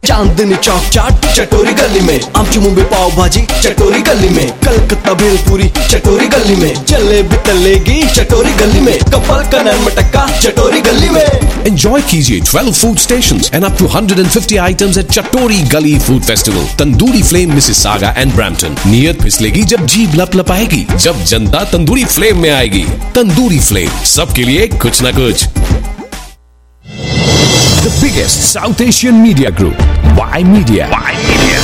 चांदनी चौक चाट चटोरी गली में, आमची मुंबई पाव भाजी चटोरी गली में, कलकत्ता भेलपूरी चटोरी गली में, जलेबी तलेगी चटोरी गली में, कपल का नैन मटक्का चटोरी गली में। Enjoy कीजिए 12 food stations and up to 150 items at Chatori Gully Food Festival, Tandoori Flame, Mississauga and Brampton। नियत फिसलेगी जब जीभ लपलपाएगी, जब जनता तंदूरी फ्लेम में आएगी। तंदूरी फ्लेम, सबके लिए कुछ न कुछ। The biggest South Asian media group, Y Media. Y Media.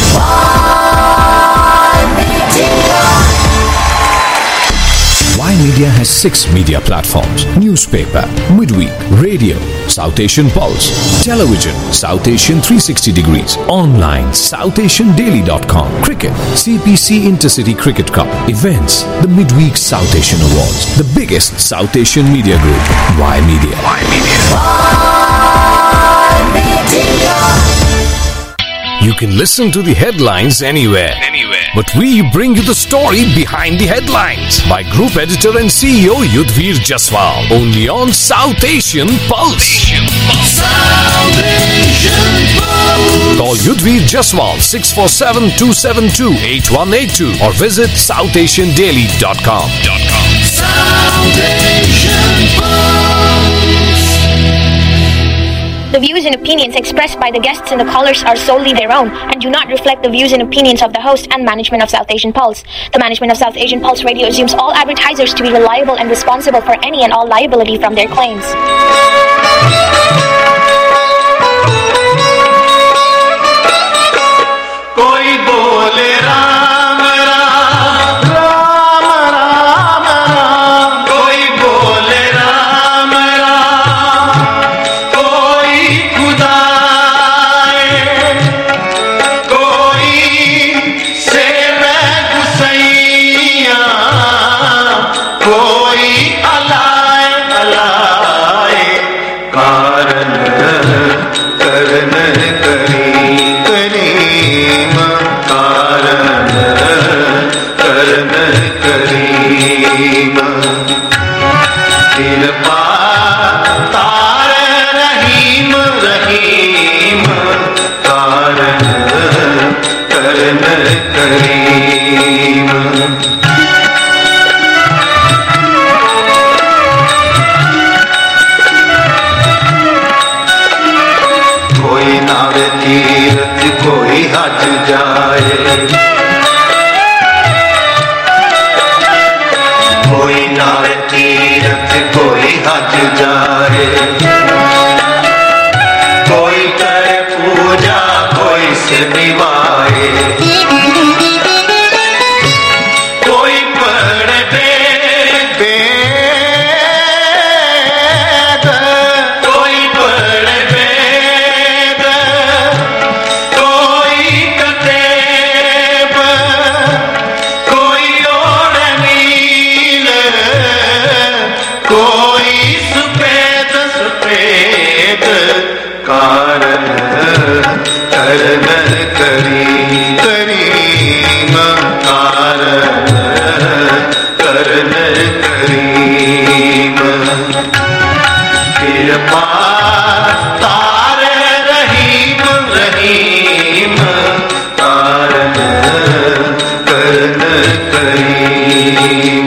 Y Media has 6 media platforms: newspaper, midweek, radio, South Asian Pulse, television, South Asian 360 degrees, online, SouthAsianDaily.com, cricket, CPC Intercity Cricket Cup, events, the midweek South Asian Awards. The biggest South Asian media group, Y Media. Y Media. You can listen to the headlines anywhere. But we bring you the story behind the headlines by Group Editor and CEO Yudhvir Jaswal. Only on South Asian Pulse. South Asian Pulse. Call Yudhvir Jaswal 647-272-8182 or visit SouthAsianDaily.com. South Asian Pulse. The views and opinions expressed by the guests and the callers are solely their own and do not reflect the views and opinions of the host and management of South Asian Pulse. The management of South Asian Pulse Radio assumes all advertisers to be reliable and responsible for any and all liability from their claims. कोई बोले राम राम राम राम राम, कोई बोले राम राम, कोई खुदा कोई सेवे गुसैया, कोई अलाए अलाए कारण करन करी करीम, कारण करन करीम, कृपा तार रहीम रहीम, कारण करन करीम। कोई नावे तीरथ कोई हज जाए, कोई नावे तीरथ कोई हज जाए, कोई करे पूजा कोई से निभाए, कोई पढ़े वेद, कोई पढ़े वेद, कोई कतेब, कोई ओढ़े नील, कोई सफेद सफेद, कारण करन करी करीम, कारण करन करीम, कृपा तार रहीम रहीम, कारण करन करीम।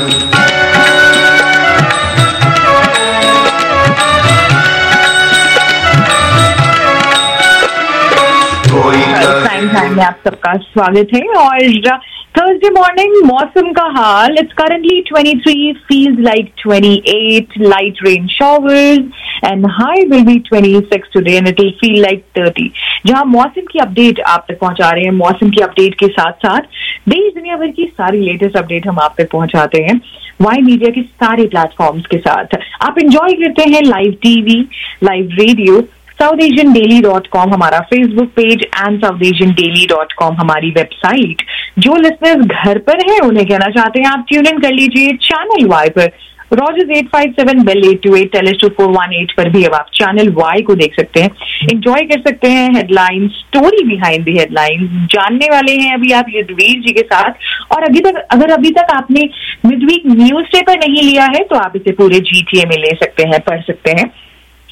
प्राइम टाइम में आप सबका स्वागत है। और थर्सडे मॉर्निंग मौसम का हाल, it's currently 23, feels like 28, light rain showers and high will be 26 today and it will feel like 30। जहां मौसम की अपडेट आप तक पहुंचा रहे हैं, मौसम की अपडेट के साथ साथ देश दुनिया भर की सारी लेटेस्ट अपडेट हम आप तक पहुंचाते हैं वाई मीडिया के सारे प्लेटफॉर्म्स के साथ। आप एंजॉय करते हैं live TV, live radio, SouthAsianDaily.com हमारा फेसबुक पेज एंड SouthAsianDaily.com हमारी वेबसाइट। जो लिसनर्स घर पर हैं उन्हें कहना चाहते हैं आप ट्यून इन कर लीजिए चैनल वाई पर, रॉजर्स 857 बेल 828 टेलिस 2418 पर भी अब आप चैनल वाई को देख सकते हैं, एंजॉय कर सकते हैं headline, story behind the headline जानने वाले हैं अभी आप युद्धवीर जी के साथ। और अगर अभी तक आपने मिडवीक न्यूज़पेपर नहीं लिया है तो आप इसे पूरे GTA में ले सकते हैं, पढ़ सकते हैं।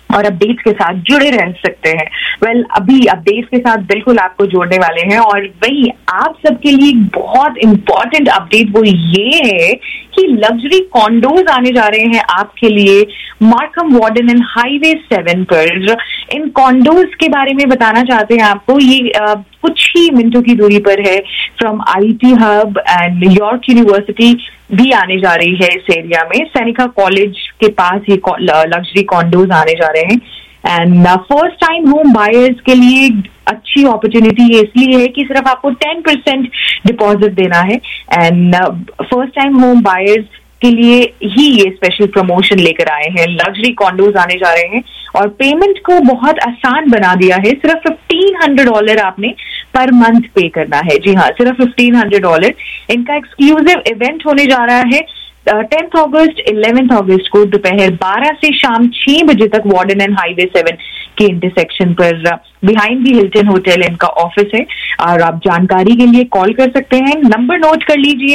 और अपडेट्स के साथ जुड़े रह सकते हैं। वेल, अभी अपडेट्स के साथ बिल्कुल आपको जोड़ने वाले हैं, और वही आप सबके लिए बहुत इंपॉर्टेंट अपडेट वो ये है कि लग्जरी कॉन्डोज आने जा रहे हैं आपके लिए मार्कम वार्डन एंड हाईवे 7 पर। इन कॉन्डोज के बारे में बताना चाहते हैं आपको, ये कुछ ही मिनटों की दूरी पर है from IT hub and York University भी आने जा रही है इस एरिया में। सैनिका कॉलेज के पास ये लग्जरी कॉन्डोज आने जा रहे हैं, and first time home buyers के लिए अच्छी अपॉर्चुनिटी ये इसलिए है कि सिर्फ आपको 10% डिपॉजिट देना है, and first time home buyers के लिए ही ये स्पेशल प्रमोशन लेकर आए हैं। लग्जरी कॉन्डोज आने जा रहे हैं और पेमेंट को बहुत आसान बना दिया है। सिर्फ $1,500 आपने पर मंथ पे करना है। जी हाँ, सिर्फ $1,500। इनका एक्सक्लूसिव इवेंट होने जा रहा है 10th अगस्त 11th अगस्त को दोपहर 12 से शाम 6 बजे तक वार्डन एंड हाईवे 7 के इंटरसेक्शन पर बिहाइंड द हिल्टन होटल इनका ऑफिस है। और आप जानकारी के लिए कॉल कर सकते हैं, नंबर नोट कर लीजिए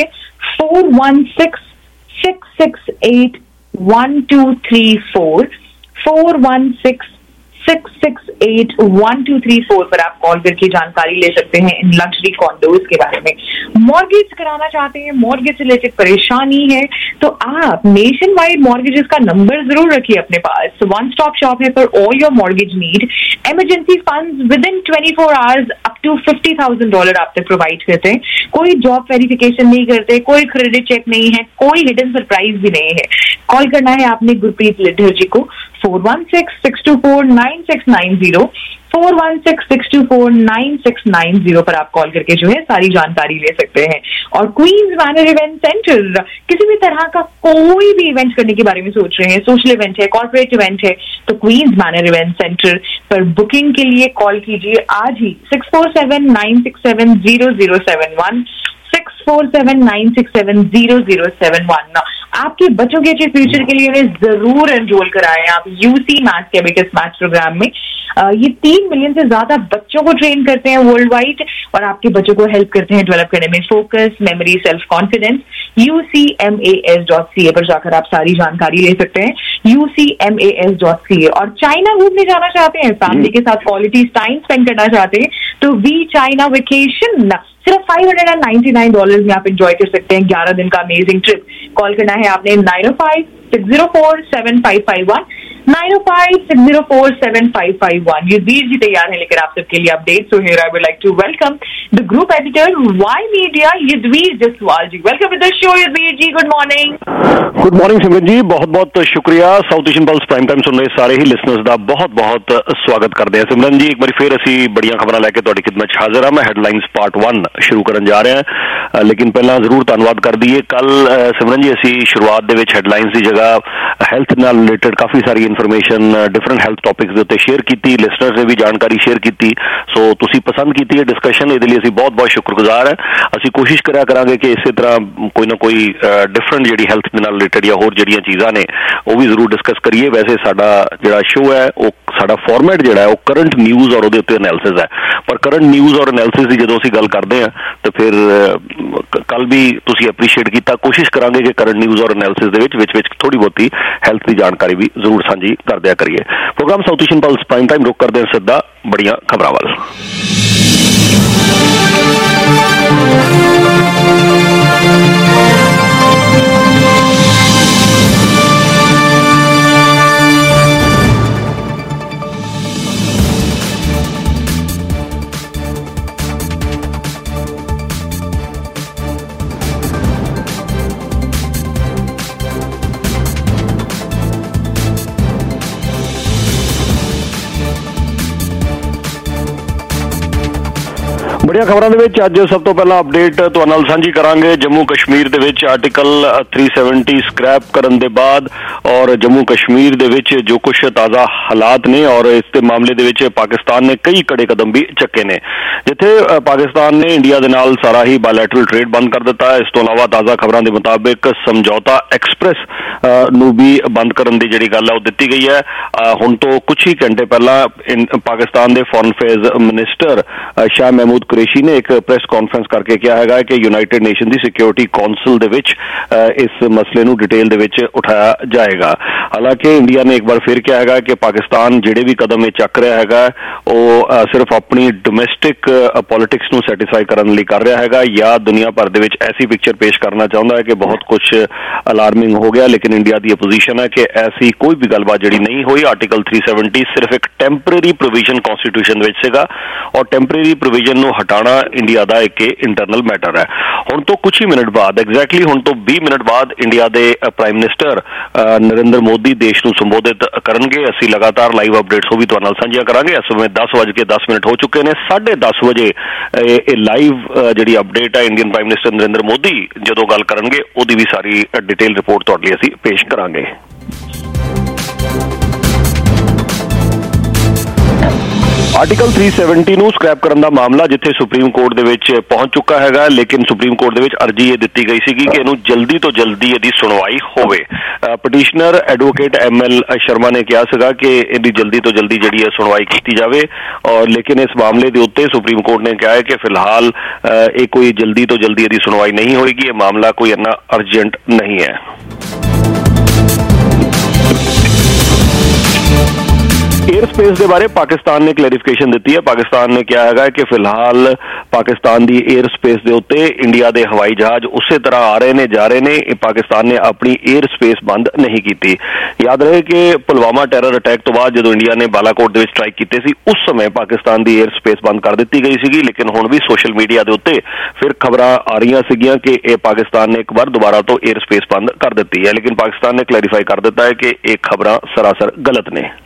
416-668-1234 416-668-1234 पर आप कॉल करके जानकारी ले सकते हैं इन लग्जरी कॉन्डोज के बारे में। मॉर्गेज कराना चाहते हैं, मॉर्गेज से रिलेटेड परेशानी है तो आप नेशन वाइड मॉर्गेजेस का नंबर जरूर रखिए अपने पास। वन स्टॉप शॉप है for all your mortgage need. Emergency funds within 24 hours up to $50,000 आप तक प्रोवाइड करते हैं। कोई जॉब वेरिफिकेशन नहीं करते, कोई क्रेडिट चेक नहीं है, कोई हिडन सरप्राइज भी नहीं है। कॉल करना है आपने गुरप्रीत लिड्ढर जी को 416-624-9690 416-624-9690 पर आप कॉल करके जो है सारी जानकारी ले सकते हैं। और क्वींस मैनर इवेंट सेंटर, किसी भी तरह का कोई भी इवेंट करने के बारे में सोच रहे हैं, सोशल इवेंट है, कॉर्पोरेट इवेंट है, तो क्वींस मैनर इवेंट सेंटर पर बुकिंग के लिए कॉल कीजिए आज ही 647-967-0071 647-967-0071। आपके बच्चों के अच्छे फ्यूचर के लिए उन्हें जरूर एनरोल कराएं आप UC मैथ्स के एबिकस मैथ्स प्रोग्राम में। ये 3 मिलियन से ज्यादा बच्चों को ट्रेन करते हैं वर्ल्ड वाइड और आपके बच्चों को हेल्प करते हैं डेवलप करने में focus, memory, self confidence. UCMAS.ca पर जाकर आप सारी जानकारी ले सकते हैं, UCMAS.ca। और चाइना घूमने जाना चाहते हैं, फैमिली के साथ क्वालिटी टाइम स्पेंड करना चाहते हैं तो वी चाइना वेकेशन सिर्फ $599 में आप एंजॉय कर सकते हैं 11 दिन का अमेजिंग ट्रिप। कॉल करना है आपने 905-604-7551 905-604-7551। युद्धवीर जी तैयार है लेकर आप सबके लिए update. So here I would like to welcome the group editor Y media Yudhvir Jaswal ji. Welcome to the show Yudhvir ji, good morning. Good morning Simran ji, बहुत बहुत शुक्रिया। South Asian Pulse prime time सुन रहे सारे ही लिसनर्स का बहुत बहुत स्वागत करते हैं। सिमरन जी, एक बार फिर ਅਸੀਂ बड़िया खबर लैके तुहाडी खिदमत च हाजिर हाँ। मैं हैडलाइंस पार्ट 1 शुरू करन जा रहे हैं, लेकिन पहला जरूर धन्यवाद कर दईए। कल सिमरन जी ਅਸੀਂ शुरुआत ਦੇ ਵਿੱਚ ਹੈਡਲਾइंस की जगह हैल्थ ਨਾਲ रिलेटेड काफी सारी इन्फॉर्मेशन डिफरेंट हैल्थ टॉपिक्स ਦੇ ਉੱਤੇ शेयर की, लिसनर्स ने भी जानकारी शेयर की। सो ਤੁਸੀਂ पसंद की है डिस्कशन, ਇਹਦੇ ਲਈ ਅਸੀਂ बहुत बहुत शुक्रगुजार हैं। ਅਸੀਂ कोशिश करा करांगे कि इसे तरह कोई ना कोई डिफरेंट ਜਿਹੜੀ हैल्थ ਦੇ ਨਾਲ रिलेटेड या होर ਜਿਹੜੀਆਂ चीज़ां ने वो भी जरूर डिस्कस करिए। वैसे साडा ਜਿਹੜਾ शो है वो साडा फॉर्मेट ਜਿਹੜਾ है वो करंट न्यूज़ और ਉਹਦੇ ਉੱਤੇ एनालिसिस है, पर करंट न्यूज़ और एनालिसिस की ਜਦੋਂ ਅਸੀਂ ਗੱਲ ਕਰਦੇ हैं तो फिर कल भी ਤੁਸੀਂ अप्रीशिएट किया। कोशिश करांगे कि करंट न्यूज़ और एनालिसिस ਦੇ ਵਿੱਚ थोड़ी बहुती हैल्थ की जानकारी भी जरूर साझी कर दिया करिए। Programme South Asian Pulse prime time रुक करते हैं सीधा बड़िया खबरां वाल। बड़िया खबरों के अज सब तो पहला अपडेट तुहाडे नाल सांझी करांगे। जम्मू कश्मीर दे विच आर्टिकल 370 स्क्रैप करन दे बाद और जम्मू कश्मीर दे विच जो कुछ ताज़ा हालात ने और इस मामले दे विच पाकिस्तान ने कई कड़े कदम भी चुके ने, जिथे पाकिस्तान ने इंडिया दे नाल सारा ही बायलैटरल ट्रेड बंद कर दिता है। इस तो अलावा ताज़ा खबरों के मुताबिक समझौता एक्सप्रैस नूं भी बंद करन दी जिहड़ी गल है वो दित्ती गई है। हुण तो कुछ ही घंटे पहला पाकिस्तान के foreign affairs minister Shah Mahmood Qureshi ਨੇ ਇੱਕ ਪ੍ਰੈਸ ਕਾਨਫਰੰਸ ਕਰਕੇ ਕਿਹਾ ਹੈਗਾ ਕਿ ਯੂਨਾਈਟਿਡ ਨੇਸ਼ਨ ਦੀ ਸਿਕਿਉਰਿਟੀ ਕੌਂਸਲ ਦੇ ਵਿੱਚ ਇਸ ਮਸਲੇ ਨੂੰ ਡਿਟੇਲ ਦੇ ਵਿੱਚ ਉਠਾਇਆ ਜਾਏਗਾ। ਹਾਲਾਂਕਿ ਇੰਡੀਆ ਨੇ ਇੱਕ ਵਾਰ ਫਿਰ ਕਿਹਾ ਹੈਗਾ ਕਿ ਪਾਕਿਸਤਾਨ ਜਿਹੜੇ ਵੀ ਕਦਮ ਇਹ ਚੱਕ ਰਿਹਾ ਹੈਗਾ ਉਹ ਸਿਰਫ ਆਪਣੀ ਡੋਮੈਸਟਿਕ ਪੋਲਿਟਿਕਸ ਨੂੰ ਸੈਟੀਸਫਾਈ ਕਰਨ ਲਈ ਕਰ ਰਿਹਾ ਹੈਗਾ ਜਾਂ ਦੁਨੀਆ ਭਰ ਦੇ ਵਿੱਚ ਐਸੀ ਪਿਕਚਰ ਪੇਸ਼ ਕਰਨਾ ਚਾਹੁੰਦਾ ਹੈ ਕਿ ਬਹੁਤ ਕੁਝ ਅਲਾਰਮਿੰਗ ਹੋ ਗਿਆ। ਲੇਕਿਨ ਇੰਡੀਆ ਦੀ ਅਪੋਜੀਸ਼ਨ ਹੈ ਕਿ ਐਸੀ ਕੋਈ ਵੀ ਗੱਲਬਾਤ ਜਿਹੜੀ ਨਹੀਂ ਹੋਈ। ਆਰਟੀਕਲ 370 ਸਿਰਫ ਇੱਕ ਟੈਂਪਰੇਰੀ ਪ੍ਰੋਵੀਜ਼ਨ ਕਨਸਟੀਟਿਊਸ਼ਨ ਵਿੱਚ ਸੀਗਾ ਔਰ ਟੈਂਪਰੇਰੀ ਪ੍ਰੋਵੀਜ਼ਨ ਨੂੰ ਹਟਾਉਣਾ ਇੰਡੀਆ ਦਾ ਇੱਕ ਇੰਟਰਨਲ ਮੈਟਰ ਹੈ। ਹੁਣ ਤੋਂ ਕੁਝ ਹੀ ਮਿੰਟ ਬਾਅਦ ਐਗਜ਼ੈਕਟਲੀ ਹੁਣ ਤੋਂ 20 ਮਿੰਟ ਬਾਅਦ ਇੰਡੀਆ ਦੇ ਪ੍ਰਾਈਮ ਮਿਨਿਸਟਰ ਨਰਿੰਦਰ ਮੋਦੀ ਦੇਸ਼ ਨੂੰ ਸੰਬੋਧਿਤ ਕਰਨਗੇ। ਅਸੀਂ ਲਗਾਤਾਰ ਲਾਈਵ ਅਪਡੇਟਸ ਉਹ ਵੀ ਤੁਹਾਡੇ ਨਾਲ ਸਾਂਝੀਆਂ ਕਰਾਂਗੇ। ਇਸ ਸਮੇਂ 10:10 ਹੋ ਚੁੱਕੇ ਨੇ। 10:30 ਵਜੇ ਇਹ ਲਾਈਵ ਜਿਹੜੀ ਅਪਡੇਟ ਹੈ Indian prime minister Narendra Modi ਜਦੋਂ ਗੱਲ ਕਰਨਗੇ ਉਹਦੀ ਵੀ ਸਾਰੀ ਡਿਟੇਲ ਰਿਪੋਰਟ ਤੁਹਾਡੇ ਲਈ ਅਸੀਂ ਪੇਸ਼ ਕਰਾਂਗੇ। ਆਰਟੀਕਲ 370 ਨੂੰ ਸਕ੍ਰੈਪ ਕਰਨ ਦਾ ਮਾਮਲਾ ਜਿੱਥੇ ਸੁਪਰੀਮ ਕੋਰਟ ਦੇ ਵਿੱਚ ਪਹੁੰਚ ਚੁੱਕਾ ਹੈਗਾ, ਲੇਕਿਨ ਸੁਪਰੀਮ ਕੋਰਟ ਦੇ ਵਿੱਚ ਅਰਜੀ ਇਹ ਦਿੱਤੀ ਗਈ ਸੀਗੀ ਕਿ ਇਹਨੂੰ ਜਲਦੀ ਤੋਂ ਜਲਦੀ ਇਹਦੀ ਸੁਣਵਾਈ ਹੋਵੇ। ਪਟੀਸ਼ਨਰ ਐਡਵੋਕੇਟ ML ਸ਼ਰਮਾ ਨੇ ਕਿਹਾ ਸੀਗਾ ਕਿ ਇਹਦੀ ਜਲਦੀ ਤੋਂ ਜਲਦੀ ਜਿਹੜੀ ਹੈ ਸੁਣਵਾਈ ਕੀਤੀ ਜਾਵੇ ਔਰ ਲੇਕਿਨ ਇਸ ਮਾਮਲੇ ਦੇ ਉੱਤੇ ਸੁਪਰੀਮ ਕੋਰਟ ਨੇ ਕਿਹਾ ਹੈ ਕਿ ਫਿਲਹਾਲ ਇਹ ਕੋਈ ਜਲਦੀ ਤੋਂ ਜਲਦੀ ਇਹਦੀ ਸੁਣਵਾਈ ਨਹੀਂ ਹੋਏਗੀ। ਇਹ ਮਾਮਲਾ ਕੋਈ ਇੰਨਾ ਅਰਜੈਂਟ ਨਹੀਂ ਹੈ। एयर स्पेस के बारे पाकिस्तान ने क्लैरिफिकेशन दी है। पाकिस्तान ने कहा है कि फिलहाल पाकिस्तान की एयर स्पेस के उत्ते इंडिया के हवाई जहाज उस तरह आ रहे हैं जा रहे हैं। पाकिस्तान ने अपनी एयर स्पेस बंद नहीं की। याद रहे कि पुलवामा टैरर अटैक तो बाद जो इंडिया ने बालाकोट के स्ट्राइक की सी उस समय पाकिस्तान की एयर स्पेस बंद कर दी गई सी, लेकिन हुण भी सोशल मीडिया के उत्ते फिर खबर आ रही सीगियां कि पाकिस्तान ने एक बार दोबारा तो एयर स्पेस बंद कर दी है, लेकिन पाकिस्तान ने क्लैरिफाई कर दिता है कि ये खबर सरासर गलत ने।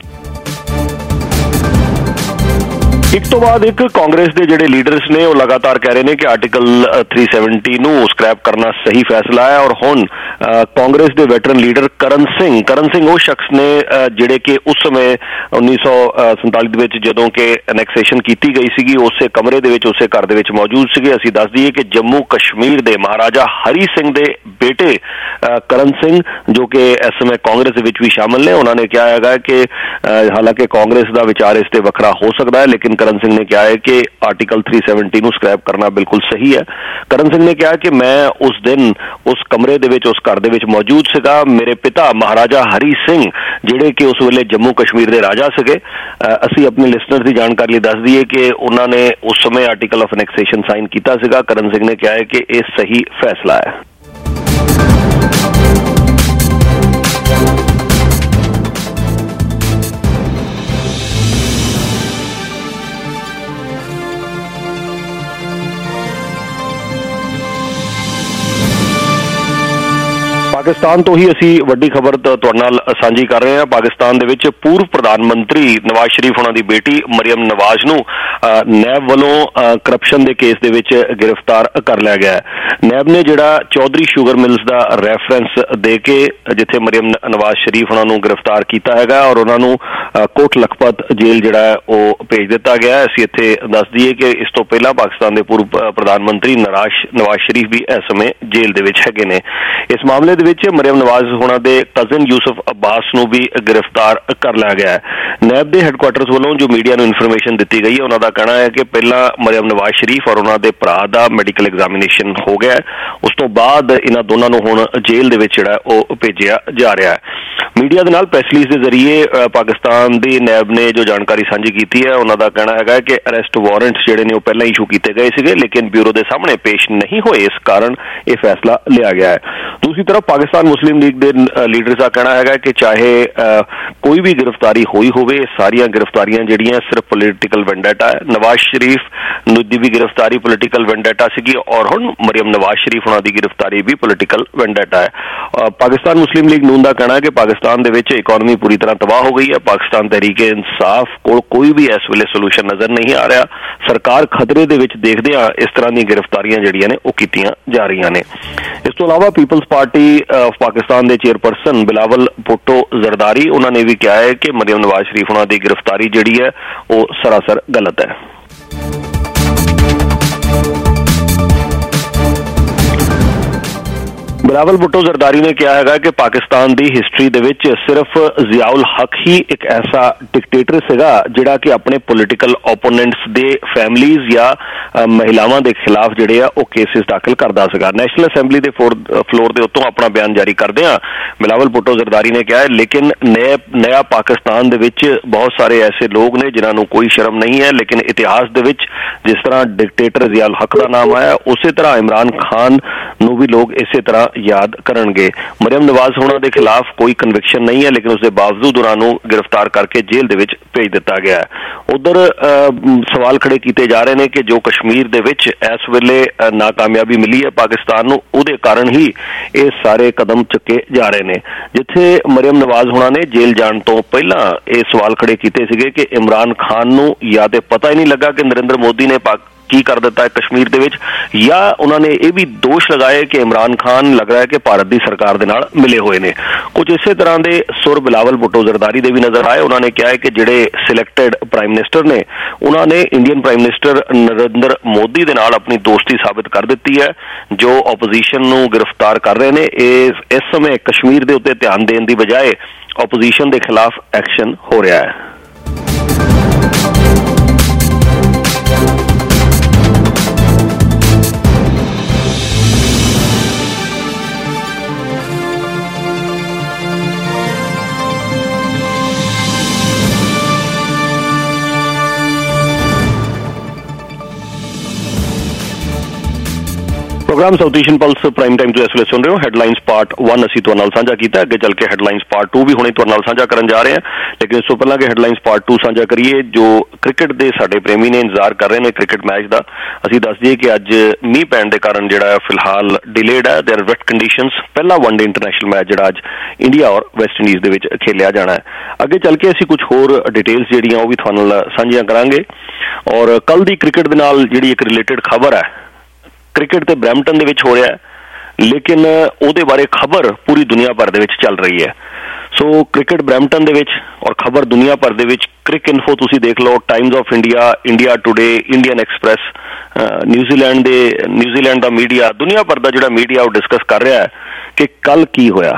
एक तो बाद एक कांग्रेस के जिहड़े लीडर्स ने वो लगातार कह रहे हैं कि आर्टिकल 370 नूं स्क्रैप करना सही फैसला है और हुण कांग्रेस के वैटरन लीडर करण सिंह वो शख्स ने जिहड़े कि उस समय 1947 ਦੇ ਵਿੱਚ ਜਦੋਂ कि एनैक्सेशन की गई सी उस कमरे ਦੇ ਵਿੱਚ उस घर ਦੇ ਵਿੱਚ मौजूद ਸੀਗੇ। ਅਸੀਂ ਦੱਸ ਦਈਏ कि जम्मू कश्मीर ਦੇ महाराजा हरी सिंह ਦੇ बेटे करण सिंह जो कि इस समय कांग्रेस ਦੇ ਵਿੱਚ भी शामिल ने, उन्होंने कहा है कि हालांकि कांग्रेस का विचार इस ते वखरा हो सकता है, लेकिन करण सिंह ने कहा है कि आर्टिकल 370 ਨੂੰ स्क्रैप करना बिल्कुल सही है। करण सिंह ने कहा कि मैं उस दिन उस कमरे ਦੇ ਵਿੱਚ उस घर ਦੇ ਵਿੱਚ मौजूद ਸੀਗਾ। मेरे पिता महाराजा हरी सिंह ਜਿਹੜੇ कि उस ਵੇਲੇ जम्मू कश्मीर ਦੇ राजा ਸੀਗੇ। ਅਸੀਂ अपने लिसनर ਦੀ ਜਾਣਕਾਰੀ ਲਈ ਦੱਸ ਦਈਏ कि उन्होंने उस समय आर्टिकल ऑफ एनेक्सेशन साइन ਕੀਤਾ ਸੀਗਾ। करण सिंह ने कहा है कि ਇਹ सही फैसला है। पाकिस्तान तो ही असी वड्डी खबर तुहाडे नाल सांझी कर रहे हैं। पाकिस्तान दे विच पूर्व प्रधानमंत्री नवाज शरीफ उन्हां दी बेटी मरियम नवाज नूं नैब वालों करप्शन के केस दे विच गिरफ्तार कर लिया गया है। नैब ने जिहड़ा चौधरी शुगर मिल्स का रैफरेंस दे के जिथे मरियम नवाज शरीफ उन्हां नूं गिरफ्तार किया है और उन्हां नूं कोट लखपत जेल जिहड़ा है वो भेज दिता गया है। असीं इत्थे दस दईए कि इस तो पहला पाकिस्तान के पूर्व प्रधानमंत्री नवाज शरीफ भी इस समय जेल दे विच हैगे ने। इस मामले दे विच मरियम नवाज होना दे कजन यूसुफ अब्बास नूं भी गिरफ्तार कर लिया गया है। नैब के हैडकुआटर्स वालों जो मीडिया नूं इन्फॉर्मेशन दी गई है, उन्हों का कहना है कि पहला मरियम नवाज शरीफ और उन्हों के भरा का मैडिकल एग्जामिनेशन हो गया है, उस तो बाद इन्हां दोनों नूं हुण जेल दे विच जिहड़ा वो भेजिया जा रहा है। मीडिया के नाल प्रेस रिलीज के जरिए पाकिस्तान की नैब ने जो जानकारी साझी की है, उन्हों का कहना है कि अरेस्ट वारंट्स जिहड़े ने पहला इशू किए गए थे, लेकिन ब्यूरो के सामने पेश नहीं होए, इस कारण यह फैसला लिया गया है। दूसरी तरफ पाकिस्तान मुस्लिम लीग के लीडर्स का कहना है कि चाहे कोई भी गिरफ्तारी हुई होवे, सारिया गिरफ्तारियां जिहड़ियां सिर्फ पोलिटिकल वेंडेटा है। नवाज शरीफ की भी गिरफ्तारी पोलिटिकल वेंडेटा सी और हुण मरियम नवाज शरीफ उन्हां दी गिरफ्तारी भी पोलिटिकल वेंडेटा है। पाकिस्तान मुस्लिम लीग नून का कहना है कि पाकिस्तान दे विच इकोनॉमी पूरी तरह तबाह हो गई है। पाकिस्तान तहरीक इंसाफ को कोई भी इस वेले सोल्यूशन नजर नहीं आ रहा। सरकार खतरे दे विच देखदिआं इस तरह दी गिरफ्तारियां जिहड़ियां ने वो कीतियां जा रही ने। इस तो अलावा पीपल्स पार्टी ऑफ पाकिस्तान के चेयरपर्सन बिलावल भुट्टो जरदारी उन्होंने भी कहा है कि मरियम नवाज शरीफ उन्होंने की गिरफ्तारी जिहड़ी है वो सरासर गलत है। ਬਿਲਾਵਲ ਭੁੱਟੋ ਜ਼ਰਦਾਰੀ ਨੇ ਕਿਹਾ ਹੈਗਾ ਕਿ ਪਾਕਿਸਤਾਨ ਦੀ ਹਿਸਟਰੀ ਦੇ ਵਿੱਚ ਸਿਰਫ ਜ਼ਿਆਉਲ ਹਕ ਹੀ ਇੱਕ ਐਸਾ ਡਿਕਟੇਟਰ ਸੀਗਾ ਜਿਹੜਾ ਕਿ ਆਪਣੇ ਪੋਲੀਟੀਕਲ ਓਪੋਨੈਂਟਸ ਦੇ ਫੈਮਲੀਜ਼ ਜਾਂ ਮਹਿਲਾਵਾਂ ਦੇ ਖਿਲਾਫ ਜਿਹੜੇ ਆ ਉਹ ਕੇਸਿਸ ਦਾਖਲ ਕਰਦਾ ਸੀਗਾ। ਨੈਸ਼ਨਲ ਅਸੈਂਬਲੀ ਦੇ ਫਲੋਰ ਦੇ ਉੱਤੋਂ ਆਪਣਾ ਬਿਆਨ ਜਾਰੀ ਕਰਦੇ ਆ ਬਿਲਾਵਲ ਭੁੱਟੋ ਜ਼ਰਦਾਰੀ ਨੇ ਕਿਹਾ ਲੇਕਿਨ ਨया ਪਾਕਿਸਤਾਨ ਦੇ ਵਿੱਚ ਬਹੁਤ ਸਾਰੇ ਐਸੇ ਲੋਕ ਨੇ ਜਿਨ੍ਹਾਂ ਨੂੰ ਕੋਈ ਸ਼ਰਮ ਨਹੀਂ ਹੈ, ਲੇਕਿਨ ਇਤਿਹਾਸ ਦੇ ਵਿੱਚ ਜਿਸ ਤਰ੍ਹਾਂ ਡਿਕਟੇਟਰ ਜ਼ਿਆਉਲ ਹਕ ਦਾ ਨਾਮ ਆਇਆ ਉਸੇ ਤਰ੍ਹਾਂ ਇਮਰਾਨ ਖਾਨ ਨੂੰ ਵੀ ਲੋਕ ਇਸੇ ਤਰ੍ਹਾਂ याद करनगे। मरियम नवाज होना के खिलाफ कोई कन्विक्शन नहीं है, लेकिन उसके बावजूद उन्होंने गिरफ्तार करके जेल दे विच भेज दिता गया है। उधर सवाल खड़े किए जा रहे हैं कि जो कश्मीर दे विच इस वेले नाकामयाबी मिली है पाकिस्तान नूं, उहदे कारण ही ये सारे कदम चुके जा रहे हैं। जिथे मरियम नवाज होना ने जेल जाने तो पहला ये सवाल खड़े किए सीगे कि इमरान खान नूं या तो पता ही नहीं लगा कि नरेंद्र मोदी ने की कर दिता है कश्मीर दे विच, या उन्होंने ये भी दोष लगाए कि इमरान खान लग रहा है कि भारत की सरकार दे नाल मिले हुए ने। कुछ इस तरह के सुर बिलावल भुट्टो जरदारी दे भी नजर आए। उन्होंने कहा है कि जिहड़े सिलेक्टेड प्राइम मिनिस्टर ने उन्होंने Indian prime minister Narendra Modi दे नाल अपनी दोस्ती साबित कर दी है। जो ओपोजिशन नूं गिरफ्तार कर रहे हैं इस समय कश्मीर के उत्ते ध्यान देने की बजाय ओपोजिशन के खिलाफ एक्शन हो रहा है। Programme South Asian Pulse prime time तो इस वे सुन रहे हो। हैडलाइंस पार्ट 1 असीं तुहाडे नाल साझा कीता, अगे चल के हैडलाइंस पार्ट 2 भी हुणे तुहाडे नाल साझा करन जा रहे हैं। लेकिन इस तो पहला कि हैडलाइंस पार्ट 2 साझा करिए जो क्रिकेट के साडे प्रेमी ने इंतजार कर रहे हैं क्रिकेट मैच का। असीं दस दईए कि अज मींह पैण के कारण जिहड़ा फिलहाल डिलेड है, देयर वेट कंडीशनस। पहला वनडे इंटरनेशनल मैच जिहड़ा अज इंडिया और वैस्ट इंडीज़ दे विच खेलिया जाना है। अगे चल के असीं कुछ होर डिटेल्स जिहड़ियां ओह भी तुहाडे नाल साझियां करांगे। और कल दी क्रिकेट दे नाल जिहड़ी एक रिलेटेड खबर है, क्रिकेट ते ब्रैम्पटन दे विच हो रहा है, लेकिन ਉਹਦੇ ਬਾਰੇ खबर पूरी दुनिया भर दे विच चल रही है। सो क्रिकेट ब्रैम्पटन दे विच और खबर दुनिया भर दे विच क्रिक इन्फो तुसी देख लो, times of India, India today, Indian express, New Zealand दा मीडिया, दुनिया भर दा जिहड़ा मीडिया वो डिस्कस कर रहा है कि कल की होया।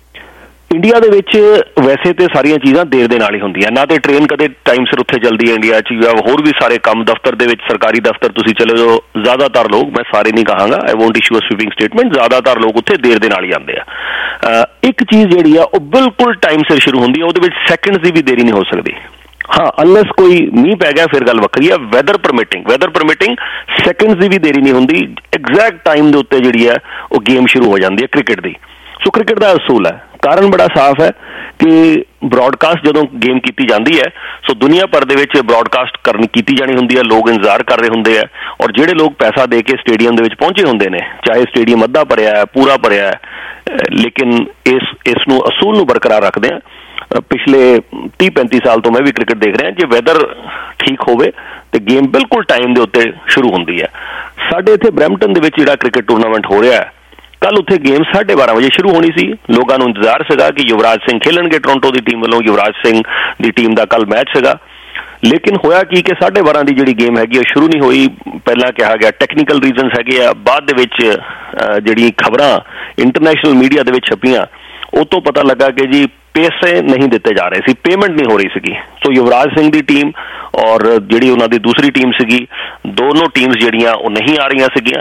इंडिया दे विच वैसे तो सारियां चीज़ां देर दे नाल ही हुंदियां, ना तो ट्रेन कदे टाइम सिर उत्थे चलदी है इंडिया च, या होर भी सारे काम दफ्तर दे विच, सरकारी दफ्तर तुसीं चले जाओ, ज़्यादातर लोग, मैं सारे नहीं कहांगा, I won't issue a sweeping statement, ज़्यादातर लोग उत्थे देर दे नाल ही आंदे आ। एक चीज़ जिहड़ी आ ओह बिल्कुल टाइम सिर शुरू हुंदी है, उहदे विच सैकंड्स दी भी देरी नहीं हो सकदी। हाँ, अनलैस कोई मींह पै गया फिर गल वक्री है। वैदर परमिटिंग सैकंड्स दी भी देरी नहीं हुंदी, एग्जैक्ट टाइम दे उत्ते जिहड़ी है ओह गेम शुरू हो जाती है क्रिकेट दी। सो क्रिकेट का असूल है, कारण बड़ा साफ है कि ब्रॉडकास्ट जदों गेम की जाती है, सो दुनिया भर दे विच ब्रॉडकास्ट की जानी हुंदी है, लोग इंतजार कर रहे होंगे हैं, और जिहड़े लोग पैसा दे के स्टेडियम दे विच पहुंचे होंगे ने, चाहे स्टेडियम अद्धा भरिया है पूरा भरिया है, लेकिन इस नूं असूल नूं बरकरार रखते हैं। पिछले 30-35 साल तो मैं भी क्रिकेट देख रहा, जो वैदर ठीक होवे तो गेम बिल्कुल टाइम के उत्ते शुरू होंदी है। साडे इत्थे ब्रैम्पटन दे विच जिहड़ा क्रिकेट टूरनामेंट हो रहा है, कल उत्थे गेम 12:30 बजे शुरू होनी सी। लोगों को इंतजार सीगा कि युवराज सिंह खेलणगे टोरंटो की टीम वालों, युवराज सिंह की टीम का कल मैच सीगा, लेकिन होया की कि 12:30 की जिहड़ी गेम हैगी शुरू नहीं हुई। पहला कहा गया टेक्नीकल रीजनस हैगे आ, बाद दे विच जिहड़ी खबरां इंटरनेशनल मीडिया दे विच छपियां उह तो पता लगा कि जी पैसे नहीं दिते जा रहे सी, पेमेंट नहीं हो रही सी। सो युवराज सिंह की टीम और जिहड़ी उन्हां दी दूसरी टीम सीगी, दोनों टीम्स जिहड़ियां ओह नहीं आ रही सीगियां,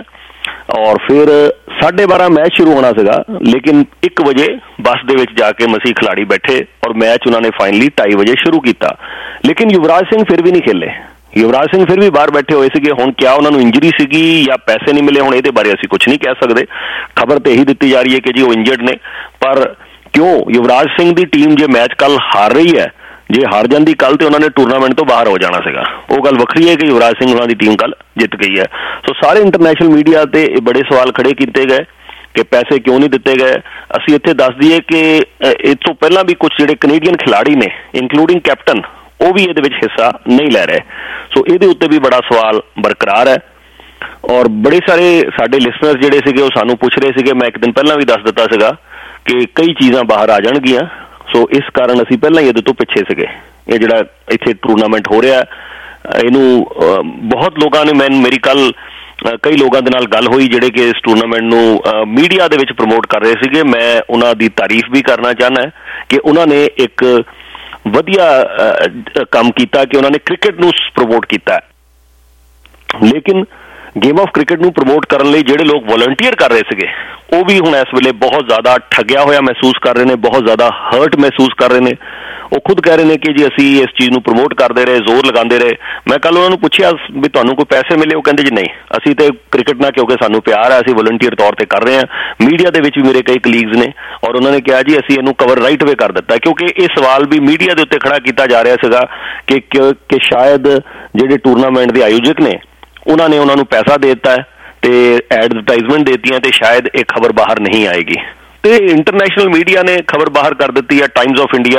और फिर 12:30 मैच शुरू होना सीगा, लेकिन 1 बजे बस दे विच जाके मसीह खिलाड़ी बैठे और मैच उन्होंने फाइनली 2:30 बजे शुरू किया। लेकिन युवराज सिंह फिर भी नहीं खेले, युवराज सिंह फिर भी बाहर बैठे हुए थे। हुण क्या उन्होंने इंजरी सीगी या पैसे नहीं मिले, हुण इहदे बारे असीं कुछ नहीं कह सकते। खबर तो यही दी जा रही है कि जी वो इंजर्ड ने, पर क्यों युवराज सिंह की टीम जो मैच कल हार रही है, जे हार जाती कल तो उन्होंने टूरनामेंट तो बाहर हो जाना सीगा। वो गल वक्री है कि युवराज सिंह उन्होंने टीम कल जित गई है। सो सारे इंटरनेशनल मीडिया ते बड़े सवाल खड़े किए गए कि पैसे क्यों नहीं दिते गए। असीं इत्थे दस दईए कि इस तो पहला भी कुछ जिहड़े कनेडियन खिलाड़ी ने, इंकलूडिंग कैप्टन, वो भी इहदे विच हिस्सा नहीं लै रहे। सो इहदे उत्ते भी बड़ा सवाल बरकरार है, और बड़े सारे साडे लिसनर्स जिहड़े सीगे वो सानूं पुछ रहे सीगे, मैं एक दिन पहला भी दस दिता सीगा कि कई चीज़ां बाहर आ जाणगियां। सो इस कारण असीं पहला ही इहदे तो पिछे सीगे। ये जिहड़ा इत्थे टूरनामेंट हो रहा है, इहनूं बहुत लोगों ने मेरी कल ਕਈ ਲੋਕਾਂ ਦੇ ਨਾਲ ਗੱਲ ਹੋਈ ਜਿਹੜੇ ਕਿ ਇਸ ਟੂਰਨਾਮੈਂਟ ਨੂੰ ਮੀਡੀਆ ਦੇ ਵਿੱਚ ਪ੍ਰਮੋਟ ਕਰ ਰਹੇ ਸੀਗੇ। ਮੈਂ ਉਹਨਾਂ ਦੀ ਤਾਰੀਫ ਵੀ ਕਰਨਾ ਚਾਹੁੰਦਾ ਕਿ ਉਹਨਾਂ ਨੇ ਇੱਕ ਵਧੀਆ ਕੰਮ ਕੀਤਾ ਕਿ ਉਹਨਾਂ ਨੇ ਕ੍ਰਿਕਟ ਨੂੰ ਪ੍ਰਮੋਟ ਕੀਤਾ। ਲੇਕਿਨ ਗੇਮ ਆਫ ਕ੍ਰਿਕਟ ਨੂੰ ਪ੍ਰਮੋਟ ਕਰਨ ਲਈ ਜਿਹੜੇ ਲੋਕ ਵੋਲੰਟੀਅਰ ਕਰ ਰਹੇ ਸੀਗੇ ਉਹ ਵੀ ਹੁਣ ਇਸ ਵੇਲੇ ਬਹੁਤ ਜ਼ਿਆਦਾ ਠੱਗਿਆ ਹੋਇਆ ਮਹਿਸੂਸ ਕਰ ਰਹੇ ਨੇ, ਬਹੁਤ ਜ਼ਿਆਦਾ ਹਰਟ ਮਹਿਸੂਸ ਕਰ ਰਹੇ ਨੇ। ਉਹ ਖੁਦ ਕਹਿ ਰਹੇ ਨੇ ਕਿ ਜੀ ਅਸੀਂ ਇਸ ਚੀਜ਼ ਨੂੰ ਪ੍ਰਮੋਟ ਕਰਦੇ ਰਹੇ, ਜ਼ੋਰ ਲਗਾਉਂਦੇ ਰਹੇ। ਮੈਂ ਕੱਲ ਉਹਨਾਂ ਨੂੰ ਪੁੱਛਿਆ ਵੀ ਤੁਹਾਨੂੰ ਕੋਈ ਪੈਸੇ ਮਿਲੇ? ਉਹ ਕਹਿੰਦੇ ਜੀ ਨਹੀਂ, ਅਸੀਂ ਤੇ ਕ੍ਰਿਕਟ ਨਾਲ ਕਿਉਂਕਿ ਸਾਨੂੰ ਪਿਆਰ ਹੈ, ਅਸੀਂ ਵੋਲੰਟੀਅਰ ਤੌਰ ਤੇ ਕਰ ਰਹੇ ਹਾਂ। ਮੀਡੀਆ ਦੇ ਵਿੱਚ ਵੀ ਮੇਰੇ ਕਈ ਕਲੀਗਸ ਨੇ ਔਰ ਉਹਨਾਂ ਨੇ ਕਿਹਾ ਜੀ ਅਸੀਂ ਇਹਨੂੰ ਕਵਰ ਰਾਈਟ ਵੇ ਕਰ ਦਿੱਤਾ, ਕਿਉਂਕਿ ਇਹ ਸਵਾਲ ਵੀ ਮੀਡੀਆ ਦੇ ਉੱਤੇ ਖੜਾ ਕੀਤਾ ਜਾ ਰਿਹਾ ਸੀਗਾ ਕਿ ਸ਼ਾਇਦ ਜਿਹੜੇ ਟੂਰਨਾਮੈਂਟ ਦੇ ਆਯੋਜਕ ਨੇ ਉਹਨਾਂ ਨੇ ਉਹਨਾਂ ਨੂੰ ਪੈਸਾ ਦੇ ਦਿੱਤਾ ਤੇ ਐਡਵਰਟਾਈਜ਼ਮੈਂਟ ਦੇਤੀਆਂ ਤੇ ਸ਼ਾਇਦ ਇਹ ਖਬਰ ਬਾਹਰ ਨਹੀਂ ਆਏਗੀ। ਤੇ ਇੰਟਰਨੈਸ਼ਨਲ ਮੀਡੀਆ ਨੇ ਖਬਰ ਬਾਹਰ ਕਰ ਦਿੱਤੀ ਹੈ। Times of India,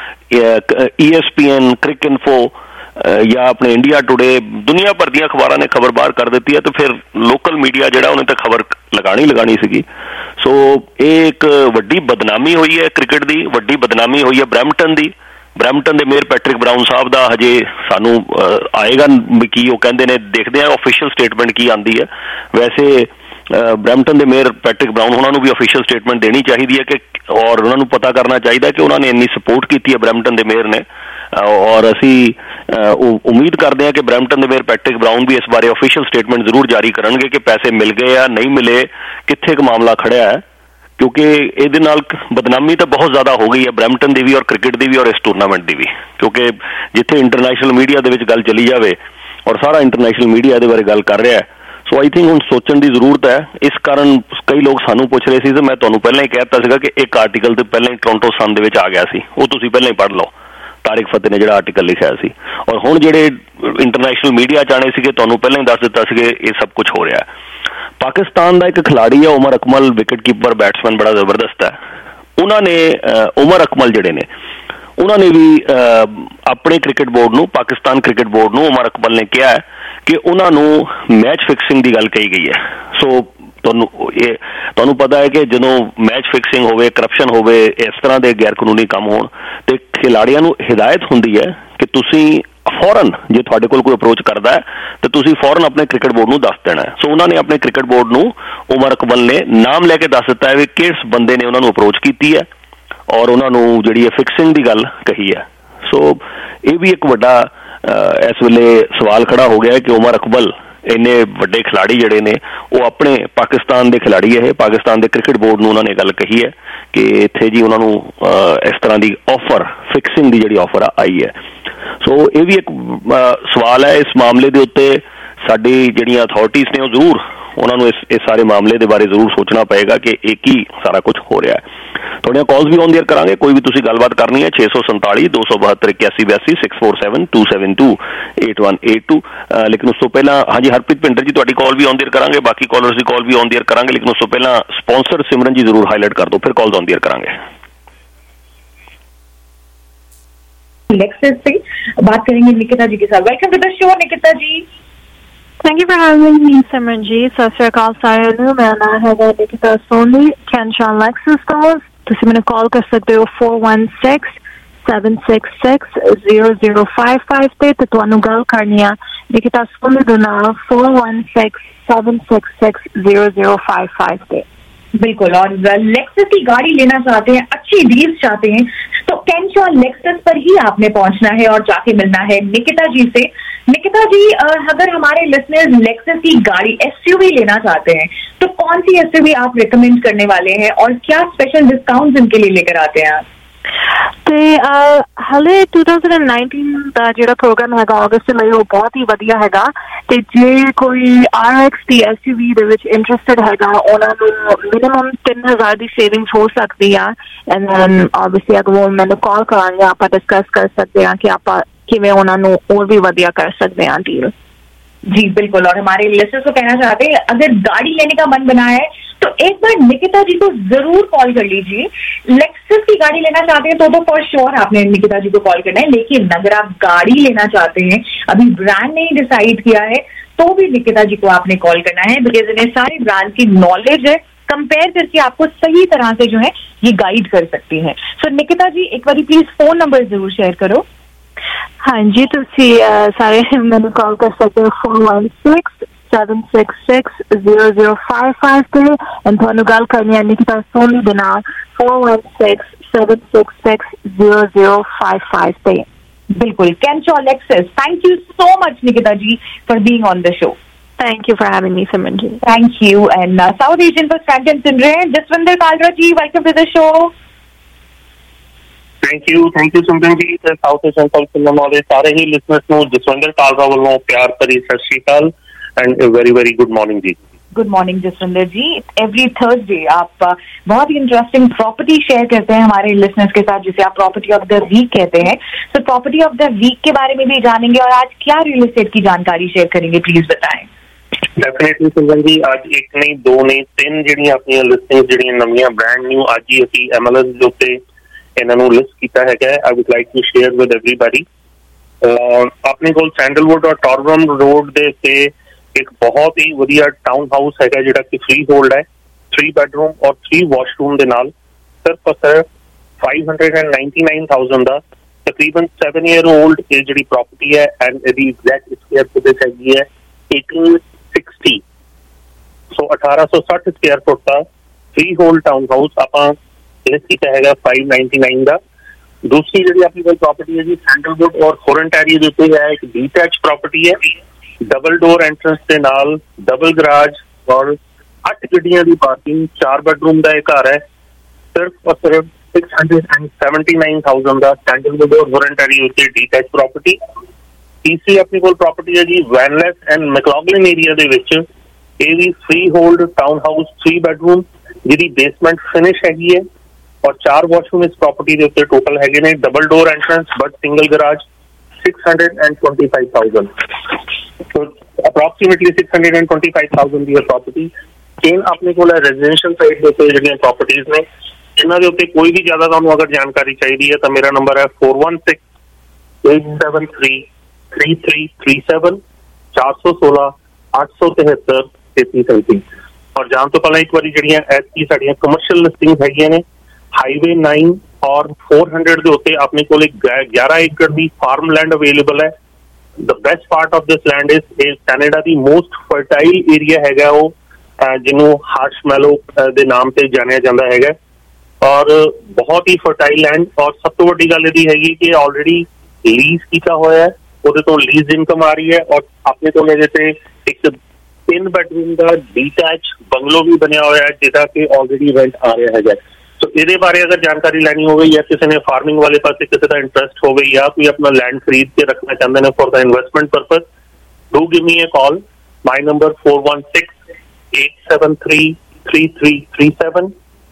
ESPN, Cricinfo ਜਾਂ ਆਪਣੇ ਇੰਡੀਆ ਟੁਡੇ, ਦੁਨੀਆ ਭਰ ਦੀਆਂ ਅਖਬਾਰਾਂ ਨੇ ਖਬਰ ਬਾਹਰ ਕਰ ਦਿੱਤੀ ਹੈ। ਤੇ ਫਿਰ ਲੋਕਲ ਮੀਡੀਆ ਜਿਹੜਾ ਉਹਨੇ ਤਾਂ ਖਬਰ ਲਗਾਣੀ ਸੀਗੀ। ਸੋ ਇਹ ਇੱਕ ਵੱਡੀ ਬਦਨਾਮੀ ਹੋਈ ਹੈ ਕ੍ਰਿਕਟ ਦੀ, ਵੱਡੀ ਬਦਨਾਮੀ ਹੋਈ ਹੈ ਬਰੈਂਪਟਨ ਦੀ। ਬਰੈਂਪਟਨ ਦੇ ਮੇਅਰ ਪੈਟਰਿਕ ਬਰਾਊਨ ਸਾਹਿਬ ਦਾ ਹਜੇ ਸਾਨੂੰ ਆਏਗਾ ਵੀ ਕੀ ਉਹ ਕਹਿੰਦੇ ਨੇ, ਦੇਖਦੇ ਆ ਆਫੀਸ਼ੀਅਲ ਸਟੇਟਮੈਂਟ ਕੀ ਆਉਂਦੀ ਹੈ। ਵੈਸੇ ਬਰੈਂਪਟਨ ਦੇ ਮੇਅਰ ਪੈਟਰਿਕ ਬਰਾਊਨ ਉਹਨਾਂ ਨੂੰ ਵੀ ਆਫੀਸ਼ੀਅਲ ਸਟੇਟਮੈਂਟ ਦੇਣੀ ਚਾਹੀਦੀ ਹੈ ਕਿ ਔਰ ਉਹਨਾਂ ਨੂੰ ਪਤਾ ਕਰਨਾ ਚਾਹੀਦਾ ਕਿ ਉਹਨਾਂ ਨੇ ਇੰਨੀ ਸਪੋਰਟ ਕੀਤੀ ਹੈ ਬਰੈਂਪਟਨ ਦੇ ਮੇਅਰ ਨੇ। ਔਰ ਅਸੀਂ ਉਮੀਦ ਕਰਦੇ ਹਾਂ ਕਿ ਬਰੈਂਪਟਨ ਦੇ ਮੇਅਰ ਪੈਟਰਿਕ ਬਰਾਊਨ ਵੀ ਇਸ ਬਾਰੇ ਆਫੀਸ਼ੀਅਲ ਸਟੇਟਮੈਂਟ ਜ਼ਰੂਰ ਜਾਰੀ ਕਰਨਗੇ ਕਿ ਪੈਸੇ ਮਿਲ ਗਏ ਆ ਨਹੀਂ ਮਿਲੇ, ਕਿੱਥੇ ਕੁ ਮਾਮਲਾ ਖੜਿਆ ਹੈ, ਕਿਉਂਕਿ ਇਹਦੇ ਨਾਲ ਬਦਨਾਮੀ ਤਾਂ ਬਹੁਤ ਜ਼ਿਆਦਾ ਹੋ ਗਈ ਹੈ ਬਰੈਂਪਟਨ ਦੀ ਵੀ ਔਰ ਕ੍ਰਿਕਟ ਦੀ ਵੀ ਔਰ ਇਸ ਟੂਰਨਾਮੈਂਟ ਦੀ ਵੀ। ਕਿਉਂਕਿ ਜਿੱਥੇ ਇੰਟਰਨੈਸ਼ਨਲ ਮੀਡੀਆ ਦੇ ਵਿੱਚ ਗੱਲ ਚਲੀ ਜਾਵੇ ਔਰ ਸਾਰਾ ਇੰਟਰਨੈਸ਼ਨਲ ਮੀਡੀਆ ਇਹਦੇ ਬਾਰੇ ਗੱਲ ਕਰ ਰਿਹਾ ਹੈ, ਸੋ ਆਈ ਥਿੰਕ ਹੁਣ ਸੋਚਣ ਦੀ ਜ਼ਰੂਰਤ ਹੈ। ਇਸ ਕਾਰਨ ਕਈ ਲੋਕ ਸਾਨੂੰ ਪੁੱਛ ਰਹੇ ਸੀ ਤੇ ਮੈਂ ਤੁਹਾਨੂੰ ਪਹਿਲਾਂ ਹੀ ਕਹਿ ਦਿੱਤਾ ਸੀਗਾ ਕਿ ਇੱਕ ਆਰਟੀਕਲ ਤੇ ਪਹਿਲਾਂ ਹੀ ਟੋਰਾਂਟੋ ਸਨ ਦੇ ਵਿੱਚ ਆ ਗਿਆ ਸੀ, ਉਹ ਤੁਸੀਂ ਪਹਿਲਾਂ ਹੀ ਪੜ੍ਹ ਲਓ। ਤਾਰਿਕ ਫਤਿਹ ਨੇ ਜਿਹੜਾ ਆਰਟੀਕਲ ਲਿਖਿਆ ਸੀ ਔਰ ਹੁਣ ਜਿਹੜੇ ਇੰਟਰਨੈਸ਼ਨਲ ਮੀਡੀਆ ਚਾਹਣੇ ਸੀਗੇ ਤੁਹਾਨੂੰ ਪਹਿਲਾਂ ਹੀ ਦੱਸ ਦਿੱਤਾ ਸੀਗੇ ਇਹ ਸਭ ਕੁਝ ਹੋ ਰਿਹਾ। ਪਾਕਿਸਤਾਨ ਦਾ ਇੱਕ ਖਿਲਾੜੀ ਹੈ ਉਮਰ ਅਕਮਲ, ਵਿਕਟ ਕੀਪਰ, ਬੈਟਸਮੈਨ, ਬੜਾ ਜ਼ਬਰਦਸਤ ਹੈ। ਉਹਨਾਂ ਨੇ ਉਮਰ ਅਕਮਲ ਜਿਹੜੇ ਨੇ ਉਹਨਾਂ ਨੇ ਵੀ ਆਪਣੇ ਕ੍ਰਿਕਟ ਬੋਰਡ ਨੂੰ, ਪਾਕਿਸਤਾਨ ਕ੍ਰਿਕਟ ਬੋਰਡ ਨੂੰ, ਉਮਰ ਅਕਮਲ ਨੇ ਕਿਹਾ ਕਿ ਉਹਨਾਂ ਨੂੰ ਮੈਚ ਫਿਕਸਿੰਗ ਦੀ ਗੱਲ ਕਹੀ ਗਈ ਹੈ। ਸੋ ਤੁਹਾਨੂੰ ਪਤਾ ਹੈ ਕਿ ਜਦੋਂ ਮੈਚ ਫਿਕਸਿੰਗ ਹੋਵੇ, ਕਰਪਸ਼ਨ ਹੋਵੇ, ਇਸ ਤਰ੍ਹਾਂ ਦੇ ਗੈਰ ਕਾਨੂੰਨੀ ਕੰਮ ਹੋਣ ਤੇ ਖਿਲਾੜੀਆਂ ਨੂੰ ਹਿਦਾਇਤ ਹੁੰਦੀ ਹੈ ਕਿ ਤੁਸੀਂ ਫੌਰਨ, ਜੇ ਤੁਹਾਡੇ ਕੋਲ ਕੋਈ ਅਪਰੋਚ ਕਰਦਾ ਹੈ ਤਾਂ ਤੁਸੀਂ ਫੌਰਨ ਆਪਣੇ ਕ੍ਰਿਕਟ ਬੋਰਡ ਨੂੰ ਦੱਸ ਦੇਣਾ ਹੈ। ਸੋ ਉਹਨਾਂ ਨੇ ਆਪਣੇ ਕ੍ਰਿਕਟ ਬੋਰਡ ਨੂੰ, ਉਮਰ ਅਕਮਲ ਨੇ ਨਾਮ ਲੈ ਕੇ ਦੱਸ ਦਿੱਤਾ ਹੈ ਵੀ ਕਿਸ ਬੰਦੇ ਨੇ ਉਹਨਾਂ ਨੂੰ ਅਪਰੋਚ ਕੀਤੀ ਹੈ ਔਰ ਉਹਨਾਂ ਨੂੰ ਜਿਹੜੀ ਹੈ ਫਿਕਸਿੰਗ ਦੀ ਗੱਲ ਕਹੀ ਹੈ। ਸੋ ਇਹ ਵੀ ਇੱਕ ਵੱਡਾ ਇਸ ਵੇਲੇ ਸਵਾਲ ਖੜਾ ਹੋ ਗਿਆ ਕਿ ਉਮਰ ਅਕਮਲ ਇੰਨੇ ਵੱਡੇ ਖਿਲਾੜੀ ਜਿਹੜੇ ਨੇ ਉਹ ਆਪਣੇ ਪਾਕਿਸਤਾਨ ਦੇ ਖਿਲਾੜੀ ਹੈ, ਪਾਕਿਸਤਾਨ ਦੇ ਕ੍ਰਿਕਟ ਬੋਰਡ ਨੂੰ ਉਹਨਾਂ ਨੇ ਗੱਲ ਕਹੀ ਹੈ ਕਿ ਇੱਥੇ ਜੀ ਉਹਨਾਂ ਨੂੰ ਇਸ ਤਰ੍ਹਾਂ ਦੀ ਆਫਰ, ਫਿਕਸਿੰਗ ਦੀ ਜਿਹੜੀ ਆਫਰ ਆਈ ਹੈ। ਸੋ ਇਹ ਵੀ ਇੱਕ ਸਵਾਲ ਹੈ। ਇਸ ਮਾਮਲੇ ਦੇ ਉੱਤੇ ਸਾਡੀ ਜਿਹੜੀਆਂ ਅਥਾਰਟੀਜ਼ ਨੇ ਉਹ ਜ਼ਰੂਰ ਉਹਨਾਂ ਨੂੰ ਇਸ ਸਾਰੇ ਮਾਮਲੇ ਦੇ ਬਾਰੇ ਜ਼ਰੂਰ ਸੋਚਣਾ ਪਏਗਾ ਕਿ ਇਹ ਕੀ ਸਾਰਾ ਕੁਝ ਹੋ ਰਿਹਾ ਹੈ। ਤੁਹਾਡੀਆਂ ਕਾਲਸ ਵੀ ਔਨ ਦੀ ਏਅਰ ਕਰਾਂਗੇ, ਕੋਈ ਵੀ ਤੁਸੀਂ ਗੱਲਬਾਤ ਕਰਨੀ ਹੈ 647 272 8182 647 272 8182। ਲੇਕਿਨ ਉਸ ਤੋਂ ਪਹਿਲਾਂ ਹਾਂਜੀ ਹਰਪ੍ਰੀਤ ਪਿੰਡਰ ਜੀ ਤੁਹਾਡੀ ਕਾਲ ਵੀ ਔਨ ਦੀ ਏਅਰ ਕਰਾਂਗੇ, ਬਾਕੀ ਕਾਲਰਸ ਦੀ ਕਾਲ ਵੀ ਔਨ ਦੀ ਏਅਰ ਕਰਾਂਗੇ, ਲੇਕਿਨ ਉਸ ਤੋਂ ਪਹਿਲਾਂ ਸਪਾਂਸਰ ਸਿਮਰਨ ਜੀ ਜ਼ਰੂਰ ਹਾਈਲਾਈਟ ਕਰ ਦਿਓ, ਫਿਰ ਕਾਲਸ ਔਨ ਦੀ ਏਅਰ ਕਰਾਂਗੇ। लेक्सस से बात करेंगे निकिता जी के साथ। Welcome to the show Nikita ji. Thank you for having me, Simran ji. सत श्री अकाल साਰਿਆਂ ਨੂੰ, ਮੇਰਾ ਨਾਮ ਹੈ ਨਿਕਿਤਾ ਸੋਨੀ, ਕੈਨਸ਼ਾਨ ਲੈਕਸਸ ਤੋਂ। ਤੁਸੀਂ ਮੈਨੂੰ ਕਾਲ ਕਰ ਸਕਦੇ ਹੋ 416-766-0055 ਤੇ ਤੁਹਾਨੂੰ ਗੱਲ ਕਰਨੀ ਆ ਨਿਕਿਤਾ ਸੋਨੀ ਦੇ ਨਾਲ 416-766-0055 ਤੇ। बिल्कुल, और लेक्सस की गाड़ी लेना चाहते हैं, अच्छी डील्स चाहते हैं तो कैनशॉन लेक्सस पर ही आपने पहुंचना है और जाके मिलना है निकिता जी से। निकिता जी, अगर हमारे लिसनर्स लेक्सस की गाड़ी SUV लेना चाहते हैं तो कौन सी SUV आप रिकमेंड करने वाले हैं और क्या स्पेशल डिस्काउंट्स इनके लिए लेकर आते हैं आप? ਤੇ ਹਾਲੇ 2019 ਦਾ ਜਿਹੜਾ ਪ੍ਰੋਗਰਾਮ ਹੈਗਾ ਅਗਸਤ ਲਈ ਉਹ ਬਹੁਤ ਹੀ ਵਧੀਆ ਹੈਗਾ। ਤੇ ਜੇ ਕੋਈ RX ਦੀ SUV ਦੇ ਵਿੱਚ ਇੰਟਰਸਟਡ ਹੈਗਾ ਉਹਨਾਂ ਨੂੰ ਮਿਨੀਮਮ 3000 ਦੀ ਸੇਵਿੰਗਸ ਹੋ ਸਕਦੀ ਆ। ਐਂਡ ਦੈਨ ਆਬਵੀਅਸਲੀ ਅਗਰ ਉਹ ਮੈਨੂੰ ਕਾਲ ਕਰਾਂਗੇ ਆਪਾਂ ਡਿਸਕਸ ਕਰ ਸਕਦੇ ਹਾਂ ਕਿ ਆਪਾਂ ਕਿਵੇਂ ਉਹਨਾਂ ਨੂੰ ਹੋਰ ਵੀ ਵਧੀਆ ਕਰ ਸਕਦੇ ਹਾਂ ਡੀਲ। जी बिल्कुल, और हमारे लिसनर्स को कहना चाहते हैं अगर गाड़ी लेने का मन बना है तो एक बार निकिता जी को जरूर कॉल कर लीजिए। लेक्सस की गाड़ी लेना चाहते हैं तो फॉर श्योर आपने निकिता जी को कॉल करना है, लेकिन अगर आप गाड़ी लेना चाहते हैं, अभी ब्रांड नहीं डिसाइड किया है, तो भी निकिता जी को आपने कॉल करना है बिकॉज इन्हें सारे ब्रांड की नॉलेज है, कंपेयर करके आपको सही तरह से जो है ये गाइड कर सकती है। सो निकिता जी एक बार प्लीज फोन नंबर जरूर शेयर करो। हाँ जी, ਤੁਸੀਂ ਸਾਰੇ ਮੈਨੂੰ ਕਾਲ ਕਰ ਸਕਦੇ ਹੋ 416 4167660055 ਤੇ ਐਂਡ ਤੁਹਾਨੂੰ ਗੱਲ ਕਰਨੀ ਹੈ ਨਿਕਿਤਾ ਸੋਨੀ ਦੇ ਨਾਲ 4167660055 ਤੇ। बिल्कुल, Kenshaw Lexus. Thank you so much, Nikita ji, for being on the show. Thank you for having me, Simran ji. Thank you. And South Asian for Franklin Sindre, Jaswinder Kalra ji, welcome to the show. Thank you, Simran ji. South Asian for Simran वाले सारे ही listeners ਨੂੰ ਜਸਵਿੰਦਰ ਕਾਲਰਾ ਵੱਲੋਂ ਪਿਆਰ ਭਰੀ ਸਤਿ ਸ਼੍ਰੀ ਅਕਾਲ and a very very good morning ji. Good morning Jasvinder ji. Every Thursday आप बहुत ही इंटरेस्टिंग प्रॉपर्टी शेयर करते हैं हमारे लिसनर्स के साथ, जिसे आप प्रॉपर्टी ऑफ द वीक कहते हैं। So property of the week के बारे में भी जानेंगे और आज क्या रियल एस्टेट की जानकारी शेयर करेंगे, प्लीज बताएं। डेफिनेटली सिमरन जी, आज एक नहीं दो नहीं तीन ਜਿਹੜੀਆਂ ਆਪਣੀਆਂ ਲਿਸਟਿੰਗਸ ਜਿਹੜੀਆਂ ਨਵੀਆਂ ਬ੍ਰਾਂਡ ਨਿਊ ਅੱਜ ਹੀ ਅਸੀਂ MLS ਦੇ ਉੱਤੇ ਇਹਨਾਂ ਨੂੰ ਲਿਸਟ ਕੀਤਾ ਹੈਗਾ। I would like to share with everybody. ਆਪਣੇ ਕੋਲ ਸੈਂਡਲਵੁੱਡ ਔਰ ਟੌਰਬਨ ਰੋਡ ਦੇ ਉੱਤੇ एक बहुत ही वधिया टाउन हाउस है जिहड़ा कि फ्री होल्ड है, 3 बेडरूम और 3 वॉशरूम दे नाल सिर्फ और सिर्फ 599,000 दा तकरीबन 7 ईयर ओल्ड ये जिहड़ी प्रॉपर्टी है and the exact square footage हैगी है 1860, सो 1860 स्क्वायर फुट का फ्री होल्ड टाउन हाउस आपां लिस्ट कीता हैगा 599 दा। दूसरी जिहड़ी अपनी कोल प्रॉपर्टी है जी सैंडलवुड और फोरेंट एरिया दे उत्ते है, एक डीटैच प्रॉपर्टी है, डबल डोर एंट्रेंस के नाल डबल गराज और 8 गड्डियां दी पार्किंग, 4 बेडरूम का एक घर है, सिर्फ और सिर्फ 679,000 का सैंडलवुड और वॉरंटरी होती डीटैच प्रॉपर्टी। तीसरी अपनी कोल प्रॉपर्टी है जी वैनलेस एंड मैकलॉगलिन एरिया दे विच, ये भी freehold townhouse 3 bedroom जिहदी बेसमेंट फिनिश हैगी है और 4 वॉशरूम इस प्रॉपर्टी के उत्ते टोटल हैगे ने, double door entrance but single garage, 625,000। So approximately 625,000 ਦੀ प्रॉपर्टी इन अपने को रेजिडेंशियल साइड ਦੇ ਉੱਤੇ ਜਿਹੜੀਆਂ प्रॉपर्टीज ने ਇਹਨਾਂ ਦੇ ਉੱਤੇ ਕੋਈ ਵੀ ਜ਼ਿਆਦਾ ਤੁਹਾਨੂੰ ਅਗਰ ਜਾਣਕਾਰੀ ਚਾਹੀਦੀ ਹੈ ਤਾਂ ਮੇਰਾ ਨੰਬਰ ਹੈ 4168733337 416 873 3337। और ਜਾਣ ਤੋਂ ਪਹਿਲਾਂ ਇੱਕ ਵਾਰੀ ਜਿਹੜੀਆਂ ਐਸਪੀ ਸਾਡੀਆਂ ਕਮਰਸ਼ੀਅਲ ਲਿਸਟਿੰਗ ਹੈਗੀਆਂ ਨੇ ਹਾਈਵੇ 9 और 400 ਦੇ ਉੱਤੇ ਆਪਣੇ ਕੋਲ 11 ਏਕੜ ਦੀ ਫਾਰਮ ਲੈਂਡ ਅਵੇਲੇਬਲ ਹੈ। The best part of this land is Canada ਦੀ most fertile area ਹੈਗਾ ਉਹ ਜਿਹਨੂੰ ਹਾਰਸ਼ਮੈਲੋ ਦੇ ਨਾਮ ਤੇ ਜਾਣਿਆ ਜਾਂਦਾ ਹੈਗਾ ਔਰ ਬਹੁਤ ਹੀ ਫਰਟਾਈਲ ਲੈਂਡ। ਔਰ ਸਭ ਤੋਂ ਵੱਡੀ ਗੱਲ ਇਹਦੀ ਹੈਗੀ ਕਿ ਆਲਰੇਡੀ ਲੀਜ਼ ਕੀਤਾ ਹੋਇਆ ਹੈ, ਉਹਦੇ ਤੋਂ ਲੀਜ਼ ਇਨਕਮ ਆ ਰਹੀ ਹੈ ਔਰ ਆਪਣੇ ਕੋਲ ਇਹਦੇ ਤੇ ਇੱਕ 3 ਬੈਡਰੂਮ ਦਾ ਡੀਟੈਚ ਬੰਗਲੋ ਵੀ ਬਣਿਆ ਹੋਇਆ ਹੈ ਜਿਹਦਾ ਕਿ ਆਲਰੇਡੀ ਰੈਂਟ ਆ ਰਿਹਾ ਹੈਗਾ। तो ਇਹਦੇ ਬਾਰੇ ਅਗਰ ਜਾਣਕਾਰੀ ਲੈਣੀ ਹੋਵੇ ਜਾਂ ਕਿਸੇ ਨੇ ਫਾਰਮਿੰਗ ਵਾਲੇ ਪਾਸੇ ਕਿਸੇ ਦਾ ਇੰਟਰਸਟ ਹੋਵੇ ਜਾਂ ਕੋਈ ਆਪਣਾ ਲੈਂਡ ਖਰੀਦ ਕੇ ਰੱਖਣਾ ਚਾਹੁੰਦੇ ਨੇ for the investment purpose, do give me a call. My number 4168733337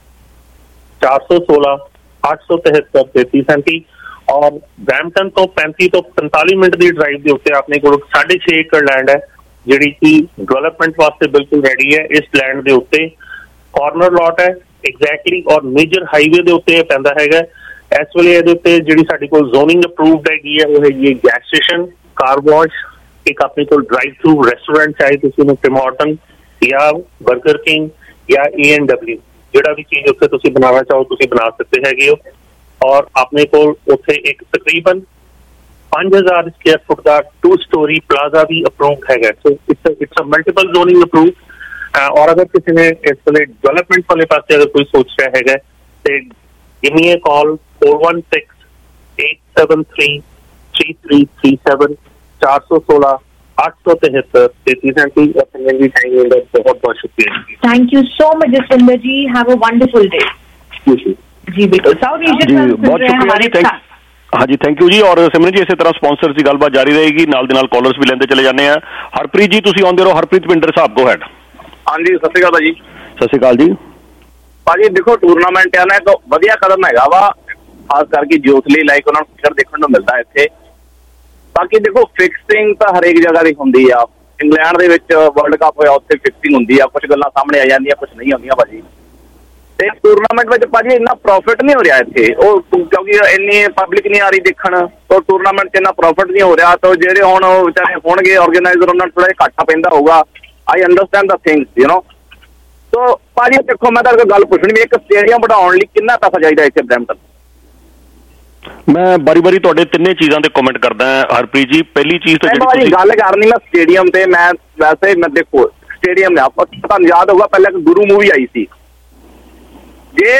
416 873 3337। और ब्रैम्पटन तो 35 ਤੋਂ 45 ਮਿੰਟ ਦੀ ਡਰਾਈਵ ਦੇ ਉੱਤੇ ਆਪਣੇ ਕੋਲ 6.5 ਏਕੜ ਲੈਂਡ ਹੈ ਜਿਹੜੀ ਕਿ ਡਿਵੈਲਪਮੈਂਟ ਵਾਸਤੇ ਬਿਲਕੁਲ ਰੈਡੀ ਹੈ। ਇਸ ਲੈਂਡ ਦੇ ਉੱਤੇ ਕਾਰਨਰ ਲੋਟ ਹੈ ਐਗਜ਼ੈਕਟਲੀ ਔਰ ਮੇਜਰ ਹਾਈਵੇ ਦੇ ਉੱਤੇ ਪੈਂਦਾ ਹੈਗਾ। ਇਸ ਵੇਲੇ ਇਹਦੇ ਉੱਤੇ ਜਿਹੜੀ ਸਾਡੀ ਕੋਲ ਜ਼ੋਨਿੰਗ ਅਪਰੂਵਡ ਹੈਗੀ ਹੈ ਉਹ ਹੈਗੀ ਹੈ ਗੈਸ ਸਟੇਸ਼ਨ, ਕਾਰ ਵਾਸ਼, ਇੱਕ ਆਪਣੇ ਕੋਲ ਡਰਾਈਵ ਥਰੂ ਰੈਸਟੋਰੈਂਟ ਚਾਹੇ ਤੁਸੀਂ ਉਹਨੂੰ ਟਿਮ ਹਾਰਟਨ ਜਾਂ ਬਰਗਰ ਕਿੰਗ ਜਾਂ A&W ਜਿਹੜਾ ਵੀ ਚੀਜ਼ ਉੱਥੇ ਤੁਸੀਂ ਬਣਾਉਣਾ ਚਾਹੋ ਤੁਸੀਂ ਬਣਾ ਸਕਦੇ ਹੈਗੇ ਹੋ। ਔਰ ਆਪਣੇ ਕੋਲ ਉੱਥੇ ਇੱਕ ਤਕਰੀਬਨ 5,000 ਸਕੁਅਰ ਫੁੱਟ ਦਾ 2 ਸਟੋਰੀ ਪਲਾਜ਼ਾ ਵੀ ਅਪਰੂਵਡ ਹੈਗਾ। So it's a multiple zoning approve. और अगर किसी ने इस वे डेवलपमेंट वाले पास अगर कोई सोच रहा है तो गिव मी अ कॉल 4168733337 416 873 3337। बहुत बहुत शुक्रिया। Thank you so much Jaswinder ji, have a wonderful day. जी बिल्कुल, साउथ एशियन बहुत शुक्रिया। हाँ जी, थैंक यू जी। और सिमरन जी इसे तरह स्पॉन्सर की गलबात जारी रहेगी, नाल दे नाल कॉलर्स भी लेंदे चले जाने। हरप्रीत जी तुसीं आउंदे रहो। हरप्रीत पिंडर साहब गो हैड। हाँ जी, सत श्री अकाल भाजी। सत श्री अकाल जी। भाजी देखो टूरनामेंट है ना तो वधिया कदम हैगा वा, खास करके यूथली लाइक उन्होंने फिक्र देखने को मिलता है इत्थे। बाकी देखो फिक्सिंग तो हरेक जगह दी हुंदी आ। इंग्लैंड दे विच वर्ल्ड कप होया उत्थे फिक्सिंग हुंदी आ, कुछ गल्लां सामने आ जांदियां कुछ नहीं आउंदियां भाजी। ते टूरनामेंट विच भाजी इन्ना प्रॉफिट नहीं हो रहा इत्थे क्योंकि इन्नी पब्लिक नहीं आ रही देखण, तो टूरनामेंट च इन्ना प्रॉफिट नहीं हो रहा। तो जेहड़े हुण विचारे होणगे ऑर्गेनाइजर उन्हां नूं थोड़ा घाटा पैंदा होगा। I understand the things you know. तो भाजी देखो मैं तो गल पुछनी भी एक स्टेडियम बढ़ाने लिए कितना पैसा चाहिए इतने ब्रैम्पटन? मैं बारी-बारी ਤੁਹਾਡੇ ਤਿੰਨੇ ਚੀਜ਼ਾਂ ਤੇ ਕਮੈਂਟ ਕਰਦਾ ਹਾਂ ਹਰਪ੍ਰੀਤ ਜੀ। ਪਹਿਲੀ ਚੀਜ਼ ਤਾਂ ਜਿਹੜੀ ਤੁਸੀਂ ਗੱਲ ਕਰਨੀ ਮੈਂ ਸਟੇਡੀਅਮ ਤੇ, ਮੈਂ ਵੈਸੇ ਮੈਂ ਦੇਖੋ ਸਟੇਡੀਅਮ ਨੇ ਆਪਾਂ ਤੁਹਾਨੂੰ ਯਾਦ ਹੋਊਗਾ ਪਹਿਲਾਂ ਇੱਕ ਗੁਰੂ ਮੂਵੀ ਆਈ ਸੀ, ਜੇ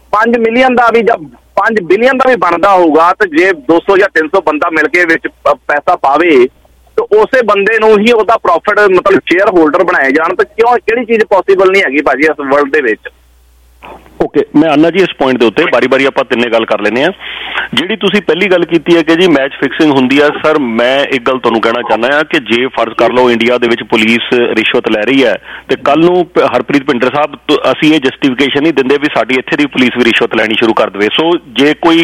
5 ਮਿਲੀਅਨ ਦਾ ਵੀ ਜਾਂ 5 ਬਿਲੀਅਨ ਦਾ ਵੀ ਬਣਦਾ ਹੋਊਗਾ ਤੇ ਜੇ 200 ਜਾਂ 300 ਬੰਦਾ ਮਿਲ ਕੇ ਵਿੱਚ ਪੈਸਾ ਪਾਵੇ ਤੇ ਉਸੇ ਬੰਦੇ ਨੂੰ ਹੀ ਉਹਦਾ ਪ੍ਰੋਫਿਟ ਮਤਲਬ ਸ਼ੇਅਰ ਹੋਲਡਰ ਬਣਾਏ ਜਾਣ, ਤਾਂ ਕਿਉਂ ਕਿਹੜੀ ਚੀਜ਼ ਪੋਸੀਬਲ ਨਹੀਂ ਹੈਗੀ ਭਾਜੀ ਇਸ ਵਰਲਡ ਦੇ ਵਿੱਚ। ਓਕੇ, ਮੈਂ ਆਨਾ ਜੀ ਇਸ ਪੁਆਇੰਟ ਦੇ ਉੱਤੇ ਬਾਰੀ-ਬਾਰੀ ਆਪਾਂ ਤਿੰਨੇ ਗੱਲ ਕਰ ਲੈਂਦੇ ਹਾਂ। ਜਿਹੜੀ ਤੁਸੀਂ ਪਹਿਲੀ ਗੱਲ ਕੀਤੀ ਹੈ ਕਿ ਜੀ ਮੈਚ ਫਿਕਸਿੰਗ ਹੁੰਦੀ ਆ, ਸਰ ਮੈਂ ਇੱਕ ਗੱਲ ਤੁਹਾਨੂੰ ਕਹਿਣਾ ਚਾਹੁੰਦਾ ਹਾਂ ਕਿ ਜੇ ਫਰਜ਼ ਕਰ ਲਓ ਇੰਡੀਆ ਦੇ ਵਿੱਚ ਪੁਲਿਸ ਰਿਸ਼ਵਤ ਲੈ ਰਹੀ ਹੈ ਤੇ ਕੱਲ ਨੂੰ ਹਰਪ੍ਰੀਤ ਭਿੰਡਰ ਸਾਹਿਬ ਅਸੀਂ ਇਹ ਜਸਟੀਫਿਕੇਸ਼ਨ ਨਹੀਂ ਦਿੰਦੇ ਵੀ ਸਾਡੀ ਇੱਥੇ ਦੀ ਪੁਲਿਸ ਵੀ ਰਿਸ਼ਵਤ ਲੈਣੀ ਸ਼ੁਰੂ ਕਰ ਦੇਵੇ। ਸੋ ਜੇ ਕੋਈ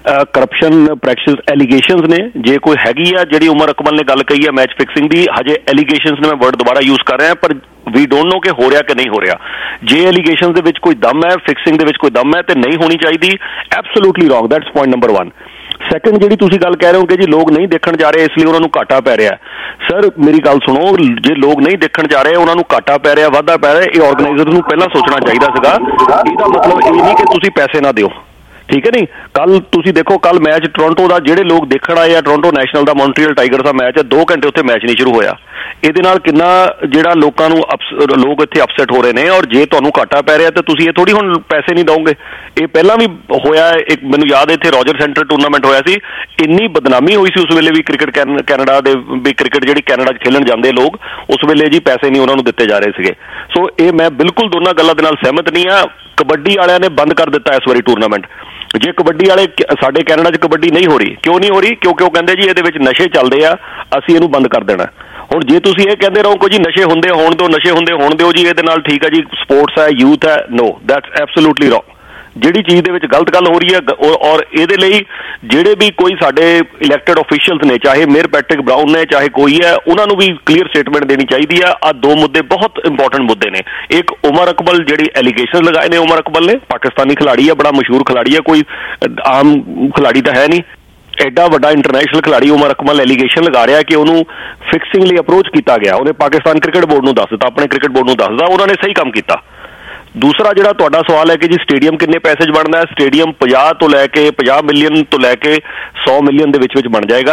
ਕਰਪਸ਼ਨ ਪ੍ਰੈਕਟਿਸ ਐਲੀਗੇਸ਼ਨਸ ਨੇ, ਜੇ ਕੋਈ ਹੈਗੀ ਆ ਜਿਹੜੀ ਉਮਰ ਅਕਮਲ ਨੇ ਗੱਲ ਕਹੀ ਹੈ ਮੈਚ ਫਿਕਸਿੰਗ ਦੀ, ਹਜੇ ਐਲੀਗੇਸ਼ਨਸ ਨੇ ਮੈਂ ਵਰਡ ਦੁਬਾਰਾ ਯੂਜ਼ ਕਰ ਰਿਹਾ ਪਰ ਵੀ ਡੋਂਟ ਨੋ ਕਿ ਹੋ ਰਿਹਾ ਕਿ ਨਹੀਂ ਹੋ ਰਿਹਾ। ਜੇ ਐਲੀਗੇਸ਼ਨ ਦੇ ਵਿੱਚ ਕੋਈ ਦਮ ਹੈ, ਫਿਕਸਿੰਗ ਦੇ ਵਿੱਚ ਕੋਈ ਦਮ ਹੈ ਤੇ ਨਹੀਂ ਹੋਣੀ ਚਾਹੀਦੀ, absolutely wrong. That's point number 1। Second, ਜਿਹੜੀ ਤੁਸੀਂ ਗੱਲ ਕਹਿ ਰਹੇ ਹੋ ਕਿ ਜੀ ਲੋਕ ਨਹੀਂ ਦੇਖਣ ਜਾ ਰਹੇ ਇਸ ਲਈ ਉਹਨਾਂ ਨੂੰ ਘਾਟਾ ਪੈ ਰਿਹਾ, ਸਰ ਮੇਰੀ ਗੱਲ ਸੁਣੋ, ਜੇ ਲੋਕ ਨਹੀਂ ਦੇਖਣ ਜਾ ਰਹੇ ਉਹਨਾਂ ਨੂੰ ਘਾਟਾ ਪੈ ਰਿਹਾ, ਵਾਧਾ ਪੈ ਰਿਹਾ, ਇਹ ਆਰਗੇਨਾਈਜ਼ਰ ਨੂੰ ਪਹਿਲਾਂ ਸੋਚਣਾ ਚਾਹੀਦਾ ਸੀਗਾ। ਇਹਦਾ ਮਤਲਬ ਇਹ ਨਹੀਂ ਕਿ ਤੁਸੀਂ ਪੈਸੇ ਨਾ ਦਿਓ, ਠੀਕ ਹੈ ਨਹੀਂ। ਕੱਲ ਤੁਸੀਂ ਦੇਖੋ ਕੱਲ ਮੈਚ ਟੋਰਾਂਟੋ ਦਾ ਜਿਹੜੇ ਲੋਕ ਦੇਖਣ ਆਏ ਆ, ਟੋਰਾਂਟੋ ਨੈਸ਼ਨਲ ਦਾ ਮੌਂਟਰੀਅਲ ਟਾਈਗਰਸ ਦਾ ਮੈਚ ਹੈ, 2 ਘੰਟੇ ਉੱਥੇ ਮੈਚ ਨਹੀਂ ਸ਼ੁਰੂ ਹੋਇਆ। ਇਹਦੇ ਨਾਲ ਕਿੰਨਾ ਜਿਹੜਾ ਲੋਕਾਂ ਨੂੰ ਲੋਕ ਇੱਥੇ ਅਪਸੈਟ ਹੋ ਰਹੇ ਨੇ। ਔਰ ਜੇ ਤੁਹਾਨੂੰ ਘਾਟਾ ਪੈ ਰਿਹਾ ਤਾਂ ਤੁਸੀਂ ਇਹ ਥੋੜੀ ਹੁਣ ਪੈਸੇ ਨਹੀਂ ਦਓਗੇ। ਇਹ ਪਹਿਲਾਂ ਵੀ ਹੋਇਆ, ਇੱਕ ਮੈਨੂੰ ਯਾਦ ਹੈ ਇੱਥੇ ਰੋਜਰ ਸੈਂਟਰ ਟੂਰਨਾਮੈਂਟ ਹੋਇਆ ਸੀ, ਇੰਨੀ ਬਦਨਾਮੀ ਹੋਈ ਸੀ ਉਸ ਵੇਲੇ ਵੀ ਕ੍ਰਿਕਟ ਕੈਨੇਡਾ ਦੇ ਵੀ ਕ੍ਰਿਕਟ ਜਿਹੜੀ ਕੈਨੇਡਾ 'ਚ ਖੇਲਣ ਜਾਂਦੇ ਲੋਕ, ਉਸ ਵੇਲੇ ਜੀ ਪੈਸੇ ਨਹੀਂ ਉਹਨਾਂ ਨੂੰ ਦਿੱਤੇ ਜਾ ਰਹੇ ਸੀਗੇ। ਸੋ ਇਹ ਮੈਂ ਬਿਲਕੁਲ ਦੋਨਾਂ ਗੱਲਾਂ ਦੇ ਨਾਲ ਸਹਿਮਤ ਨਹੀਂ ਆ। ਕਬੱਡੀ ਵਾਲਿਆਂ ਨੇ ਬੰਦ ਕਰ ਦਿੱਤਾ ਇਸ ਵਾਰੀ ਟੂਰਨਾਮੈਂਟ। ਜੇ ਕਬੱਡੀ ਵਾਲੇ ਸਾਡੇ ਕੈਨੇਡਾ 'ਚ ਕਬੱਡੀ ਨਹੀਂ ਹੋ ਰਹੀ, ਕਿਉਂ ਨਹੀਂ ਹੋ ਰਹੀ? ਕਿਉਂਕਿ ਉਹ ਕਹਿੰਦੇ ਜੀ ਇਹਦੇ ਵਿੱਚ ਨਸ਼ੇ ਚੱਲਦੇ ਆ, ਅਸੀਂ ਇਹਨੂੰ ਬੰਦ ਕਰ ਦੇਣਾ। ਹੁਣ ਜੇ ਤੁਸੀਂ ਇਹ ਕਹਿੰਦੇ ਰਹੋ ਕਿ ਜੀ ਨਸ਼ੇ ਹੁੰਦੇ ਹੋਣ ਦਿਓ, ਨਸ਼ੇ ਹੁੰਦੇ ਹੋਣ ਦਿਓ ਜੀ, ਇਹਦੇ ਨਾਲ ਠੀਕ ਹੈ ਜੀ ਸਪੋਰਟਸ ਹੈ, ਯੂਥ ਹੈ, ਨੋ ਦੈਟਸ ਐਬਸੋਲੂਟਲੀ ਰੋਂਗ। ਜਿਹੜੀ ਚੀਜ਼ ਦੇ ਵਿੱਚ ਗਲਤ ਗੱਲ ਹੋ ਰਹੀ ਹੈ ਔਰ ਇਹਦੇ ਲਈ ਜਿਹੜੇ ਵੀ ਕੋਈ ਸਾਡੇ ਇਲੈਕਟਡ ਅਫੀਸ਼ੀਅਲਸ ਨੇ, ਚਾਹੇ ਮੇਅਰ ਪੈਟਰਿਕ ਬਰਾਊਨ ਨੇ, ਚਾਹੇ ਕੋਈ ਹੈ, ਉਹਨਾਂ ਨੂੰ ਵੀ ਕਲੀਅਰ ਸਟੇਟਮੈਂਟ ਦੇਣੀ ਚਾਹੀਦੀ ਆ। ਆਹ 2 ਮੁੱਦੇ ਬਹੁਤ ਇੰਪੋਰਟੈਂਟ ਮੁੱਦੇ ਨੇ। ਇੱਕ ਉਮਰ ਅਕਮਲ ਜਿਹੜੀ ਐਲੀਗੇਸ਼ਨ ਲਗਾਏ ਨੇ, ਉਮਰ ਅਕਮਲ ਨੇ, ਪਾਕਿਸਤਾਨੀ ਖਿਲਾੜੀ ਆ, ਬੜਾ ਮਸ਼ਹੂਰ ਖਿਲਾੜੀ ਆ, ਕੋਈ ਆਮ ਖਿਲਾੜੀ ਤਾਂ ਹੈ ਨਹੀਂ, ਐਡਾ ਵੱਡਾ ਇੰਟਰਨੈਸ਼ਨਲ ਖਿਲਾੜੀ ਉਮਰ ਅਕਮਲ ਐਲੀਗੇਸ਼ਨ ਲਗਾ ਰਿਹਾ ਕਿ ਉਹਨੂੰ ਫਿਕਸਿੰਗ ਲਈ ਅਪਰੋਚ ਕੀਤਾ ਗਿਆ। ਉਹਨੇ ਪਾਕਿਸਤਾਨ ਕ੍ਰਿਕਟ ਬੋਰਡ ਨੂੰ ਦੱਸ ਦਿੱਤਾ, ਆਪਣੇ ਕ੍ਰਿਕਟ ਬੋਰਡ ਨੂੰ ਦੱਸ ਦਿੱਤਾ, ਉਹਨਾਂ ਨੇ ਸਹੀ ਕੰਮ ਕੀਤਾ। ਦੂਸਰਾ ਜਿਹੜਾ ਤੁਹਾਡਾ ਸਵਾਲ ਹੈ ਕਿ ਜੀ ਸਟੇਡੀਅਮ ਕਿੰਨੇ ਪੈਸੇ 'ਚ ਬਣਦਾ ਹੈ, ਸਟੇਡੀਅਮ 50 ਤੋਂ ਲੈ ਕੇ 50 ਮਿਲੀਅਨ ਤੋਂ ਲੈ ਕੇ 100 ਮਿਲੀਅਨ ਦੇ ਵਿੱਚ ਬਣ ਜਾਏਗਾ।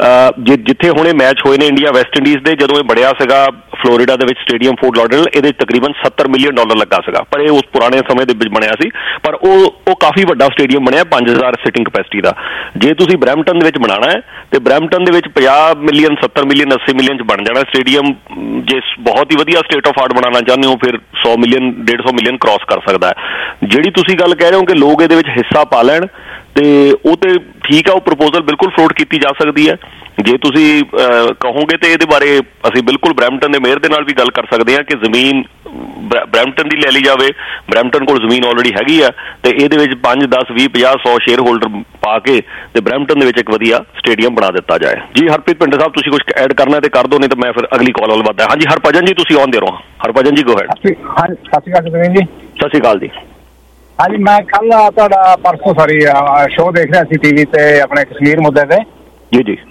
ਜਿੱਥੇ ਹੁਣੇ ਮੈਚ ਹੋਏ ਨੇ ਇੰਡੀਆ ਵੈਸਟ ਇੰਡੀਜ਼ ਦੇ, ਜਦੋਂ ਇਹ ਬਣਿਆ ਸੀਗਾ ਫਲੋਰੀਡਾ ਦੇ ਵਿੱਚ ਸਟੇਡੀਅਮ ਫੋਰਟ ਲਾਡਰਡੇਲ, ਇਹਦੇ ਤਕਰੀਬਨ $70 ਮਿਲੀਅਨ ਲੱਗਾ ਸੀਗਾ, ਪਰ ਇਹ ਉਸ ਪੁਰਾਣੇ ਸਮੇਂ ਦੇ ਵਿੱਚ ਬਣਿਆ ਸੀ। ਪਰ ਉਹ ਕਾਫੀ ਵੱਡਾ ਸਟੇਡੀਅਮ ਬਣਿਆ, 5000 ਸਿਟਿੰਗ ਕਪੈਸਿਟੀ ਦਾ। ਜੇ ਤੁਸੀਂ ਬਰੈਂਪਟਨ ਦੇ ਵਿੱਚ ਬਣਾਉਣਾ ਹੈ ਤੇ ਬਰੈਂਪਟਨ ਦੇ ਵਿੱਚ 50 ਮਿਲੀਅਨ 70 ਮਿਲੀਅਨ 80 ਮਿਲੀਅਨ 'ਚ ਬਣ ਜਾਣਾ ਸਟੇਡੀਅਮ। ਜੇ ਬਹੁਤ ਹੀ ਵਧੀਆ ਸਟੇਟ ਆਫ ਆਰਟ ਬਣਾਉਣਾ ਚਾਹੁੰਦੇ ਹੋ ਫਿਰ 100 ਮਿਲੀਅਨ 150 ਮਿਲੀਅਨ ਕ੍ਰਾਸ ਕਰ ਸਕਦਾ ਹੈ। ਜਿਹੜੀ ਤੁਸੀਂ ਗੱਲ ਕਹਿ ਰਹੇ ਹੋ ਕਿ ਲੋਕ ਇਹਦੇ ਵਿੱਚ ਹਿੱਸਾ ਪਾ ਲੈਣ, ਤੇ ਉਹ ਤੇ ਠੀਕ ਆ, ਉਹ ਪ੍ਰਪੋਜ਼ਲ ਬਿਲਕੁਲ ਫਲੋਟ ਕੀਤੀ ਜਾ ਸਕਦੀ ਹੈ। ਜੇ ਤੁਸੀਂ ਕਹੋਗੇ ਤੇ ਇਹਦੇ ਬਾਰੇ ਅਸੀਂ ਬਿਲਕੁਲ ਬਰੈਂਪਟਨ ਦੇ ਮੇਅਰ ਦੇ ਨਾਲ ਵੀ ਗੱਲ ਕਰ ਸਕਦੇ ਹਾਂ ਕਿ ਜ਼ਮੀਨ ਬਰੈਂਪਟਨ ਦੀ ਲੈ ਲਈ ਜਾਵੇ। ਬਰੈਂਪਟਨ ਕੋਲ ਜ਼ਮੀਨ ਆਲਰੇਡੀ ਹੈਗੀ ਆ ਤੇ ਇਹਦੇ ਵਿੱਚ 5 10 20 50 100 ਸ਼ੇਅਰ ਹੋਲਡਰ ਪਾ ਕੇ ਤੇ ਬਰੈਂਪਟਨ ਦੇ ਵਿੱਚ ਇੱਕ ਵਧੀਆ ਸਟੇਡੀਅਮ ਬਣਾ ਦਿੱਤਾ ਜਾਏ। ਜੀ ਹਰਪ੍ਰੀਤ ਭਿੰਡਰ ਸਾਹਿਬ, ਤੁਸੀਂ ਕੁਝ ਐਡ ਕਰਨਾ ਤੇ ਕਰ ਦਿਓ, ਨਹੀਂ ਤਾਂ ਮੈਂ ਫਿਰ ਅਗਲੀ ਕਾਲ ਵੱਲ ਵਧਦਾ। ਹਾਂਜੀ ਹਰਭਜਨ ਜੀ, ਤੁਸੀਂ ਆਨ ਦੇ ਰਹੋ। ਹਰਭਜਨ ਜੀ, ਗੋ ਹੈਡ। ਸਤਿ ਸ਼੍ਰੀ ਅਕਾਲ ਜੀ। ਸਤਿ ਸ਼੍ਰੀ ਅਕਾਲ ਜੀ। ਹਾਂਜੀ, ਮੈਂ ਕੱਲ ਤੁਹਾਡਾ ਪਰਸੋਂ ਸ਼ੋਅ ਦੇਖ ਰਿਹਾ ਸੀ ਟੀਵੀ ਤੇ, ਆਪਣੇ ਕਸ਼ਮੀਰ ਮੁੱਦੇ ਤੇ। ਜੀ ਜੀ।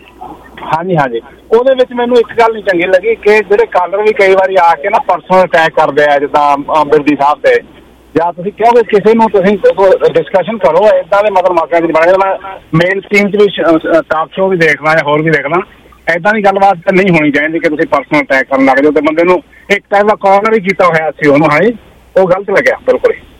ਹਾਂਜੀ, ਉਹਦੇ ਵਿੱਚ ਮੈਨੂੰ ਇੱਕ ਗੱਲ ਨਹੀਂ ਚੰਗੀ ਲੱਗੀ ਕਿ ਜਿਹੜੇ ਕਾਲਰ ਵੀ ਕਈ ਵਾਰੀ ਆ ਕੇ ਨਾ ਪਰਸਨਲ ਅਟੈਕ ਕਰਦੇ ਆ, ਜਿੱਦਾਂ ਬਿਰਦੀ ਸਾਹਿਬ ਤੇ, ਜਾਂ ਤੁਸੀਂ ਕਹੋਗੇ ਕਿਸੇ ਨੂੰ ਤੁਸੀਂ ਡਿਸਕਸ਼ਨ ਕਰੋ, ਏਦਾਂ ਦੇ ਮਤਲਬ ਮੌਕਿਆਂ 'ਚ ਨਹੀਂ ਬਣਾਇਆ। ਮੈਂ ਮੇਨ ਸਟ੍ਰੀਮ 'ਚ ਵੀ ਟਾਕ ਸ਼ੋਅ ਵੀ ਦੇਖਦਾ ਜਾਂ ਹੋਰ ਵੀ ਦੇਖਦਾ, ਏਦਾਂ ਦੀ ਗੱਲਬਾਤ ਨਹੀਂ ਹੋਣੀ ਚਾਹੀਦੀ ਕਿ ਤੁਸੀਂ ਪਰਸਨਲ ਅਟੈਕ ਕਰਨ ਲੱਗ ਜਾਓ ਤੇ ਬੰਦੇ ਨੂੰ ਇੱਕ ਟਾਈਪ ਦਾ ਕਾਰਨਰ ਹੀ ਕੀਤਾ ਹੋਇਆ ਸੀ ਉਹਨੂੰ। ਹਾਂਜੀ, ਉਹ ਗਲਤ ਲੱਗਿਆ ਬਿਲਕੁਲ ਹੀ।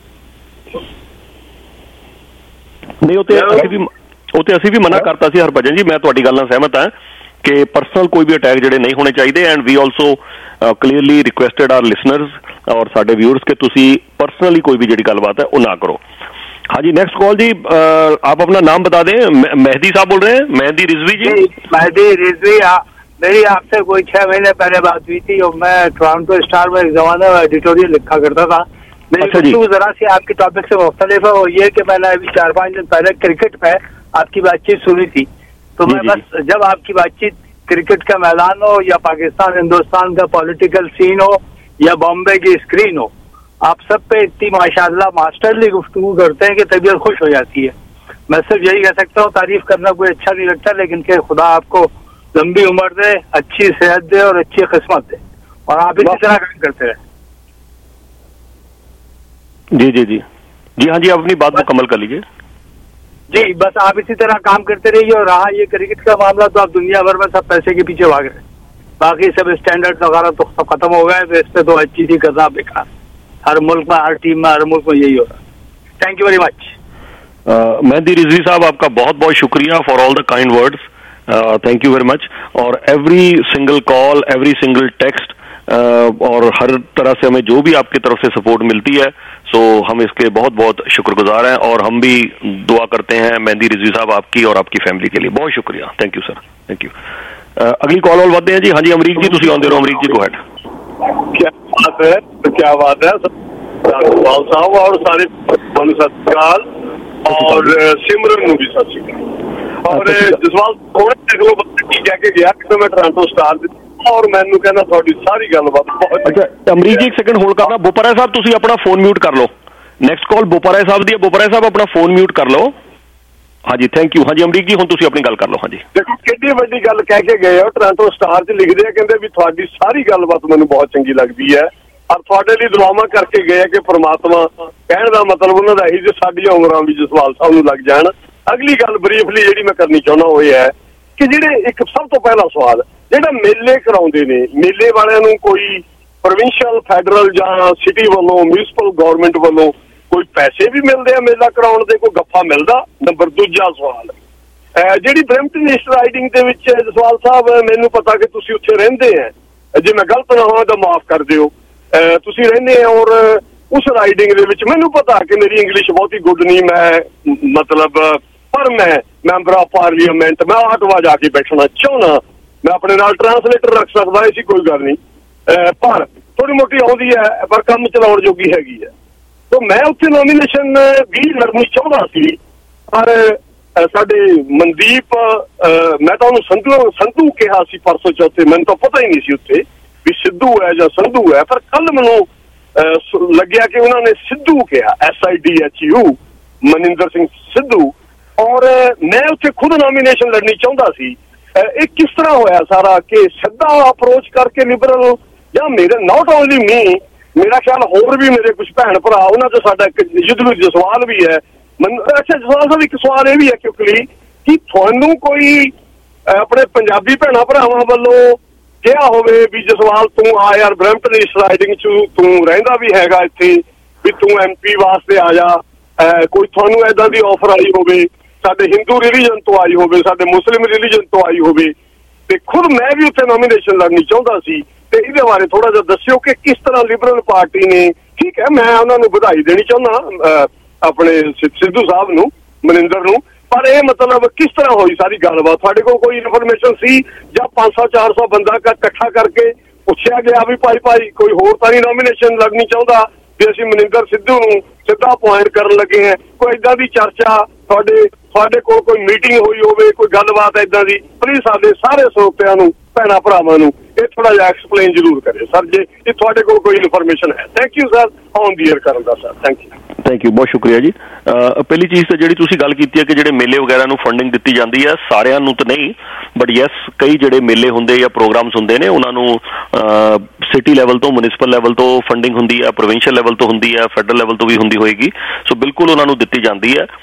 ਨਹੀਂ, ਉਹ ਤੇ ਅਸੀਂ ਵੀ ਮਨਾ ਕਰਤਾ ਸੀ ਹਰਭਜਨ ਜੀ। ਮੈਂ ਤੁਹਾਡੀ ਗੱਲ ਨਾਲ ਸਹਿਮਤ ਹਾਂ ਕਿ ਪਰਸਨਲ ਕੋਈ ਵੀ ਅਟੈਕ ਜਿਹੜੇ ਨਹੀਂ ਹੋਣੇ ਚਾਹੀਦੇ। And we also clearly requested our listeners ਔਰ ਸਾਡੇ ਵਿਊਅਰਸ ਕਿ ਤੁਸੀਂ ਪਰਸਨਲੀ ਕੋਈ ਵੀ ਜਿਹੜੀ ਗੱਲਬਾਤ है वो ना करो। हाँ जी, नेक्स्ट कॉल जी, आप अपना नाम बता दें। मेहदी साहब बोल रहे हैं, मेहदी रिजवी जी। मेहदी रिजवी, मेरी आपसे कोई 6 महीने पहले बात हुई थी और मैं टोरंटो स्टार में एक जमाने में एडिटोरियल लिखा करता था। मेरी गुफ्तगू जरा सी आपके टॉपिक से मुख्तलिफ है, वो ये कि मैंने अभी 4-5 दिन पहले क्रिकेट पे आपकी बातचीत सुनी थी, तो मैं बस जब आपकी बातचीत क्रिकेट का मैदान हो या पाकिस्तान हिंदुस्तान का पॉलिटिकल सीन हो या बॉम्बे की स्क्रीन हो, आप सब पे इतनी माशाल्लाह मास्टरली गुफ्तगू करते हैं कि तबीयत खुश हो जाती है। मैं सिर्फ यही कह सकता हूँ, तारीफ करना कोई अच्छा नहीं लगता, लेकिन कि खुदा आपको लंबी उम्र दे, अच्छी सेहत दे और अच्छी किस्मत दे, और आप इसी तरह काम करते रहे। जी जी जी जी। हाँ जी, आप अपनी बात मुकम्मल कर लीजिए। जी बस आप इसी तरह काम करते रहिए। और रहा ये क्रिकेट का मामला तो आप दुनिया भर में सब पैसे के पीछे भाग रहे हैं, बाकी सब स्टैंडर्ड वगैरह तो सब खत्म हो गए, तो इस पे तो अच्छी चीज करना बेकार। हर मुल्क में, हर टीम में, हर मुल्क में यही हो रहा है। Thank you very much. Mehdi Rizvi sahab, आपका बहुत बहुत शुक्रिया for all the kind words, thank you very much. और every single call, every single text और हर तरह से हमें जो भी आपकी तरफ से सपोर्ट मिलती है, सो हम इसके बहुत बहुत शुक्रगुजार हैं। और हम भी दुआ करते हैं मेहदी रिजवी साहब आपकी और आपकी फैमिली के लिए। बहुत शुक्रिया, thank you sir, thank you. अगली कॉल और बढ़ते हैं जी। हाँ जी अमरीक जी, तुम आते रहो। Amrik ji, go ahead. क्या बात है, क्या बात है साहब, और सारे सत श्रीकाल और सिमरन भी सत श्रीकाल। और जसवाल थोड़े देख लो की कह के गया कि मैं टोरंटो स्टार और मैनू कहना थोड़ी सारी गलबात बहुत। अच्छा अमरीक जी एक सेकंड होल्ड करना। बोपरा साहब तुसी अपना फोन म्यूट कर लो। नेक्स्ट कॉल बोपरा साहब दी। बोपरा साहब अपना फोन म्यूट कर लो। हाँ जी थैंक यू। हाँ जी अमरीक जी हुण तुसी अपनी गल कर लो। हाँ जी देखो कितनी वड्डी गल कह के गए हो। टोरंटो स्टार च लिखदे कहंदे भी थोड़ी सारी गलबात मैनू बहुत चंगी लगदी है और थोड़े लिए दुआवां करके गए कि परमात्मा कहने का मतलब उन्होंने यही जो साडियां उमरां भी जसवाल साहब नूं लग जाण। अगली गल ब्रीफली जिहड़ी मैं करनी चाहुंदा वो है कि जिहड़े एक सब तो पहला सवाल ਜਿਹੜਾ ਮੇਲੇ ਕਰਾਉਂਦੇ ਨੇ, ਮੇਲੇ ਵਾਲਿਆਂ ਨੂੰ ਕੋਈ ਪ੍ਰੋਵਿੰਸ਼ੀਅਲ ਫੈਡਰਲ ਜਾਂ ਸਿਟੀ ਵੱਲੋਂ ਮਿਊਨਿਸਪਲ ਗਵਰਨਮੈਂਟ ਵੱਲੋਂ ਕੋਈ ਪੈਸੇ ਵੀ ਮਿਲਦੇ ਆ ਮੇਲਾ ਕਰਾਉਣ ਦੇ, ਕੋਈ ਗੱਫਾ ਮਿਲਦਾ? ਨੰਬਰ ਦੂਜਾ ਸਵਾਲ ਜਿਹੜੀ ਬਰੈਂਪਟਨ ਈਸਟ ਰਾਈਡਿੰਗ ਦੇ ਵਿੱਚ ਜਸਵਾਲ ਸਾਹਿਬ ਮੈਨੂੰ ਪਤਾ ਕਿ ਤੁਸੀਂ ਉੱਥੇ ਰਹਿੰਦੇ ਆ, ਜੇ ਮੈਂ ਗਲਤ ਨਾ ਹੋਵਾਂ ਤਾਂ ਮਾਫ ਕਰ ਦਿਓ, ਤੁਸੀਂ ਰਹਿੰਦੇ ਆ ਔਰ ਉਸ ਰਾਈਡਿੰਗ ਦੇ ਵਿੱਚ ਮੈਨੂੰ ਪਤਾ ਕਿ ਮੇਰੀ ਇੰਗਲਿਸ਼ ਬਹੁਤੀ ਗੁੱਡ ਨਹੀਂ, ਮੈਂ ਮਤਲਬ ਪਰ ਮੈਂ ਮੈਂਬਰ ਆਫ ਪਾਰਲੀਮੈਂਟ ਮੈਂ ਆਟਵਾ ਜਾ ਕੇ ਬੈਠਣਾ ਚਾਹੁੰਦਾ, मैं अपने नाल ट्रांसलेटर रख सकता, ऐसी कोई गल नहीं, पर थोड़ी मोटी आउंदी है पर काम चलाउण जोगी हैगी है। तो मैं उत्थे नॉमिनेशन भी लड़नी चाहुंदा सी पर साडे मनदीप मैं तो संधू कहा सी परसों चौथे, मैनूं तो पता ही नहीं सी उत्थे भी सिद्धू है जां संधू है, पर कल मैनूं लग्या कि उन्होंने सिद्धू कहा, SIDHU मनिंदर सिंह सिद्धू, और मैं उत्थे खुद नॉमिनेशन लड़नी चाहुंदा सी। एक किस तरह होया सारा कि सीधा अप्रोच करके लिबरल या मेरे नॉट ओनली मी, मेरा ख्याल होर भी मेरे कुछ भैन भरा उन्होंने तो साडा एक युद्धवीर जसवाल भी है। अच्छा जसवाल साहब एक सवाल यह भी है क्योंकि कि थानू कोई अपने पंजाबी भैन भरावां वालों कहा होवे भी जसवाल तू आ यार ब्रैम्पटन ईस्ट राइडिंग च तू रहिंदा भी हैगा इत्थे भी तू MP वास्ते आ जा, कोई थानू ऐदां दी ऑफर आई होवे, साडे हिंदू रिलीजन तो आई होवे, साडे मुस्लिम रिलीजन तो आई होवे, ते खुद मैं भी उत्थे नॉमिनेशन लड़नी चाहुंदा सी, ते इहदे बारे थोड़ा जिहा दस्सिओ कि किस तरह लिबरल पार्टी ने, ठीक है मैं उन्हां नूं बधाई देनी चाहुंदा अपने सिद्धू साहब नूं मनिंदर नूं, पर यह मतलब किस तरह हुई सारी गलबात? तुहाडे कोल कोई इन्फॉर्मेशन सी जां 500-400 बंदा इकट्ठा करके पुछया गया भी भाई कोई होर तां नहीं नॉमिनेशन लड़नी चाहुंदा भी असीं मनिंदर सिद्धू नूं सीधा अपॉइंट करन लगे हैं? कोई इदां दी चर्चा ਤੁਹਾਡੇ ਕੋਲ ਕੋਈ ਮੀਟਿੰਗ ਹੋਈ ਹੋਵੇ, ਕੋਈ ਗੱਲਬਾਤ ਇਦਾਂ ਦੀ? ਪਲੀਜ਼ ਸਾਡੇ ਸਾਰੇ ਸਰੋਤਿਆਂ ਨੂੰ ਭੈਣਾਂ ਭਰਾਵਾਂ ਨੂੰ ਇਹ ਥੋੜਾ ਜਿਹਾ ਐਕਸਪਲੇਨ ਜ਼ਰੂਰ ਕਰਿਓ ਸਰ ਜੇ ਤੁਹਾਡੇ ਕੋਲ ਕੋਈ ਇਨਫੋਰਮੇਸ਼ਨ ਹੈ। Thank you sir on the air ਕਰਨ ਦਾ ਸਰ। ਥੈਂਕ ਯੂ ਬਹੁਤ ਸ਼ੁਕਰੀਆ ਜੀ। ਪਹਿਲੀ ਚੀਜ਼ ਤਾਂ ਜਿਹੜੀ ਤੁਸੀਂ ਗੱਲ ਕੀਤੀ ਹੈ ਕਿ ਜਿਹੜੇ ਮੇਲੇ ਵਗੈਰਾ ਨੂੰ ਫੰਡਿੰਗ ਦਿੱਤੀ ਜਾਂਦੀ ਹੈ, ਸਾਰਿਆਂ ਨੂੰ ਤਾਂ ਨਹੀਂ ਬਟ ਯੈਸ ਕਈ ਜਿਹੜੇ ਮੇਲੇ ਹੁੰਦੇ ਜਾਂ ਪ੍ਰੋਗਰਾਮਸ ਹੁੰਦੇ ਨੇ ਉਹਨਾਂ ਨੂੰ ਸਿਟੀ ਲੈਵਲ ਤੋਂ ਮਿਊਨਿਸਪਲ ਲੈਵਲ ਤੋਂ ਫੰਡਿੰਗ ਹੁੰਦੀ ਹੈ, ਪ੍ਰੋਵਿੰਸ਼ੀਅਲ ਲੈਵਲ ਤੋਂ ਹੁੰਦੀ ਹੈ, ਫੈਡਰਲ ਲੈਵਲ ਤੋਂ ਵੀ ਹੁੰਦੀ ਹੋਏਗੀ, ਸੋ ਬਿਲਕੁਲ ਉਹਨਾਂ ਨੂੰ ਦਿੱਤੀ ਜਾਂਦੀ ਹੈ।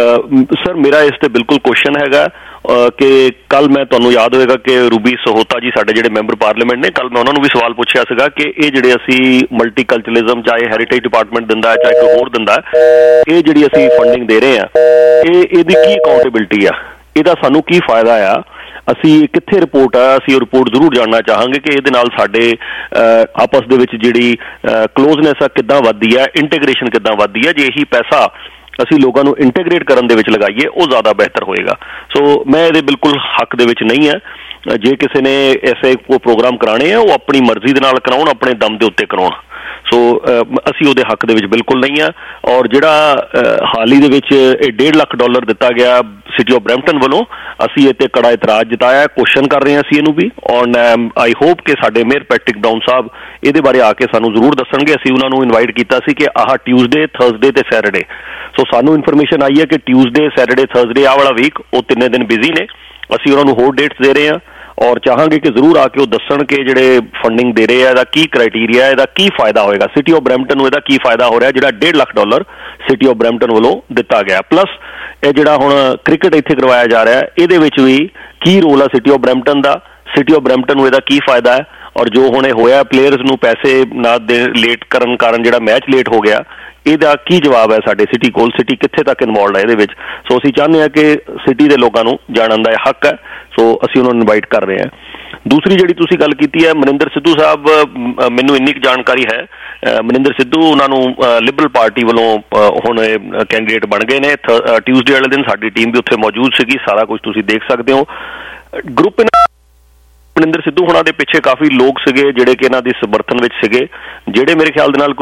ਸਰ ਮੇਰਾ ਇਸ ਤੇ ਬਿਲਕੁਲ ਕੁਐਸਚਨ ਹੈਗਾ ਕਿ ਕੱਲ ਮੈਂ ਤੁਹਾਨੂੰ ਯਾਦ ਹੋਏਗਾ ਕਿ ਰੂਬੀ ਸਹੋਤਾ ਜੀ ਸਾਡੇ ਜਿਹੜੇ ਮੈਂਬਰ ਪਾਰਲੀਮੈਂਟ ਨੇ, ਕੱਲ ਮੈਂ ਉਹਨਾਂ ਨੂੰ ਵੀ ਸਵਾਲ ਪੁੱਛਿਆ ਸੀਗਾ ਕਿ ਇਹ ਜਿਹੜੇ ਅਸੀਂ ਮਲਟੀਕਲਚਰਲਿਜ਼ਮ ਚਾਹੇ ਹੈਰੀਟੇਜ ਡਿਪਾਰਟਮੈਂਟ ਦਿੰਦਾ ਹੈ ਚਾਹੇ ਕੋਈ ਹੋਰ ਦਿੰਦਾ ਹੈ, ਇਹ ਜਿਹੜੀ ਅਸੀਂ ਫੰਡਿੰਗ ਦੇ ਰਹੇ ਹਾਂ ਇਹਦੀ ਕੀ ਅਕਾਊਂਟੇਬਿਲਿਟੀ ਆ, ਇਹਦਾ ਸਾਨੂੰ ਕੀ ਫਾਇਦਾ ਆ, ਅਸੀਂ ਕਿੱਥੇ ਰਿਪੋਰਟ ਆ, ਅਸੀਂ ਉਹ ਰਿਪੋਰਟ ਜ਼ਰੂਰ ਜਾਣਨਾ ਚਾਹਾਂਗੇ ਕਿ ਇਹਦੇ ਨਾਲ ਸਾਡੇ ਆਪਸ ਦੇ ਵਿੱਚ ਜਿਹੜੀ ਕਲੋਜ਼ਨੈਸ ਆ ਕਿੱਦਾਂ ਵੱਧਦੀ ਹੈ, ਇੰਟੀਗ੍ਰੇਸ਼ਨ ਕਿੱਦਾਂ ਵੱਧਦੀ ਹੈ। ਜੇ ਇਹੀ ਪੈਸਾ ਅਸੀਂ ਲੋਕਾਂ ਨੂੰ ਇੰਟੀਗ੍ਰੇਟ ਕਰਨ ਦੇ ਵਿੱਚ ਲਗਾਈਏ ਉਹ ਜ਼ਿਆਦਾ ਬਿਹਤਰ ਹੋਏਗਾ। ਸੋ ਮੈਂ ਇਹਦੇ ਬਿਲਕੁਲ ਹੱਕ ਦੇ ਵਿੱਚ ਨਹੀਂ ਹੈ। ਜੇ ਕਿਸੇ ਨੇ ਐਸੇ ਕੋਈ ਪ੍ਰੋਗਰਾਮ ਕਰਾਉਣੇ ਆ ਉਹ ਆਪਣੀ ਮਰਜ਼ੀ ਦੇ ਨਾਲ ਕਰਾਉਣ, ਆਪਣੇ ਦਮ ਦੇ ਉੱਤੇ ਕਰਾਉਣ, ਸੋ ਅਸੀਂ ਉਹਦੇ ਹੱਕ ਦੇ ਵਿੱਚ ਬਿਲਕੁਲ ਨਹੀਂ ਆ। ਔਰ ਜਿਹੜਾ ਹਾਲ ਹੀ ਦੇ ਵਿੱਚ ਇਹ $1.5 ਲੱਖ ਦਿੱਤਾ ਗਿਆ ਸਿਟੀ ਆਫ ਬਰੈਂਪਟਨ ਵੱਲੋਂ, ਅਸੀਂ ਇਹ 'ਤੇ ਕੜਾ ਇਤਰਾਜ਼ ਜਤਾਇਆ, ਕੁਐਸਚਨ ਕਰ ਰਹੇ ਹਾਂ ਅਸੀਂ ਇਹਨੂੰ ਵੀ, ਔਰ ਆਈ ਹੋਪ ਕਿ ਸਾਡੇ ਮੇਅਰ ਪੈਟਰਿਕ ਬਰਾਊਨ ਸਾਹਿਬ ਇਹਦੇ ਬਾਰੇ ਆ ਕੇ ਸਾਨੂੰ ਜ਼ਰੂਰ ਦੱਸਣਗੇ। ਅਸੀਂ ਉਹਨਾਂ ਨੂੰ ਇਨਵਾਈਟ ਕੀਤਾ ਸੀ ਕਿ ਆਹ ਟਿਊਜ਼ਡੇ, ਥਰਸਡੇ ਤੇ ਸੈਟਰਡੇ, ਸੋ ਸਾਨੂੰ ਇਨਫੋਰਮੇਸ਼ਨ ਆਈ ਹੈ ਕਿ ਟਿਊਜ਼ਡੇ, ਸੈਟਰਡੇ, ਥਰਸਡੇ ਆਹ ਵਾਲਾ ਵੀਕ ਉਹ 3 ਦਿਨ ਬਿਜ਼ੀ ਨੇ। ਅਸੀਂ ਉਹਨਾਂ ਨੂੰ ਹੋਰ ਡੇਟਸ ਦੇ ਰਹੇ ਹਾਂ ਔਰ ਚਾਹਾਂਗੇ ਕਿ ਜ਼ਰੂਰ ਆ ਕੇ ਉਹ ਦੱਸਣ ਕਿ ਜਿਹੜੇ ਫੰਡਿੰਗ ਦੇ ਰਹੇ ਆ ਇਹਦਾ ਕੀ ਕ੍ਰਾਈਟੀਰੀਆ, ਇਹਦਾ ਕੀ ਫਾਇਦਾ ਹੋਏਗਾ, ਸਿਟੀ ਆਫ ਬਰੈਂਪਟਨ ਨੂੰ ਇਹਦਾ ਕੀ ਫਾਇਦਾ ਹੋ ਰਿਹਾ ਜਿਹੜਾ $1.5 ਲੱਖ ਸਿਟੀ ਆਫ ਬਰੈਂਪਟਨ ਵੱਲੋਂ ਦਿੱਤਾ ਗਿਆ। ਪਲੱਸ ਇਹ ਜਿਹੜਾ ਹੁਣ ਕ੍ਰਿਕਟ ਇੱਥੇ ਕਰਵਾਇਆ ਜਾ ਰਿਹਾ ਇਹਦੇ ਵਿੱਚ ਵੀ ਕੀ ਰੋਲ ਆ ਸਿਟੀ ਆਫ ਬਰੈਂਪਟਨ ਦਾ, ਸਿਟੀ ਆਫ ਬਰੈਂਪਟਨ ਨੂੰ ਇਹਦਾ ਕੀ ਫਾਇਦਾ ਹੈ, ਔਰ ਜੋ ਹੁਣ ਇਹ ਹੋਇਆ ਪਲੇਅਰਸ ਨੂੰ ਪੈਸੇ ਨਾ ਦੇ ਲੇਟ ਕਰਨ ਕਾਰਨ ਜਿਹੜਾ ਮੈਚ ਲੇਟ ਹੋ ਗਿਆ ਇਹਦਾ ਕੀ ਜਵਾਬ ਹੈ ਸਾਡੇ ਸਿਟੀ ਕੋਲ, ਸਿਟੀ ਕਿੱਥੇ ਤੱਕ ਇਨਵੋਲਵਡ ਹੈ ਇਹਦੇ ਵਿੱਚ। ਸੋ ਅਸੀਂ ਚਾਹੁੰਦੇ ਹਾਂ ਕਿ ਸਿਟੀ ਦੇ ਲੋਕਾਂ ਨੂੰ ਜਾਣਨ ਦਾ ਇਹ ਹੱਕ ਹੈ, ਸੋ ਅਸੀਂ ਉਹਨਾਂ ਨੂੰ ਇਨਵਾਈਟ ਕਰ ਰਹੇ ਹਾਂ। ਦੂਸਰੀ ਜਿਹੜੀ ਤੁਸੀਂ ਗੱਲ ਕੀਤੀ ਹੈ ਮਨਿੰਦਰ ਸਿੱਧੂ ਸਾਹਿਬ, ਮੈਨੂੰ ਇੰਨੀ ਕੁ ਜਾਣਕਾਰੀ ਹੈ ਮਨਿੰਦਰ ਸਿੱਧੂ ਉਹਨਾਂ ਨੂੰ ਲਿਬਰਲ ਪਾਰਟੀ ਵੱਲੋਂ ਹੁਣ ਕੈਂਡੀਡੇਟ ਬਣ ਗਏ ਨੇ। ਟਿਊਜ਼ਡੇ ਵਾਲੇ ਦਿਨ ਸਾਡੀ ਟੀਮ ਵੀ ਉੱਥੇ ਮੌਜੂਦ ਸੀਗੀ, ਸਾਰਾ ਕੁਝ ਤੁਸੀਂ ਦੇਖ ਸਕਦੇ ਹੋ। ਗਰੁੱਪ ਮਨਿੰਦਰ ਸਿੱਧੂ ਹੁਣਾਂ ਦੇ ਪਿੱਛੇ ਕਾਫੀ ਲੋਕ ਸੀਗੇ ਜਿਹੜੇ ਕਿ ਇਹਨਾਂ ਦੇ ਸਮਰਥਨ ਵਿੱਚ ਸੀਗੇ, ਜਿਹੜੇ ਮੇਰੇ ਖਿਆਲ ਦੇ ਨਾਲ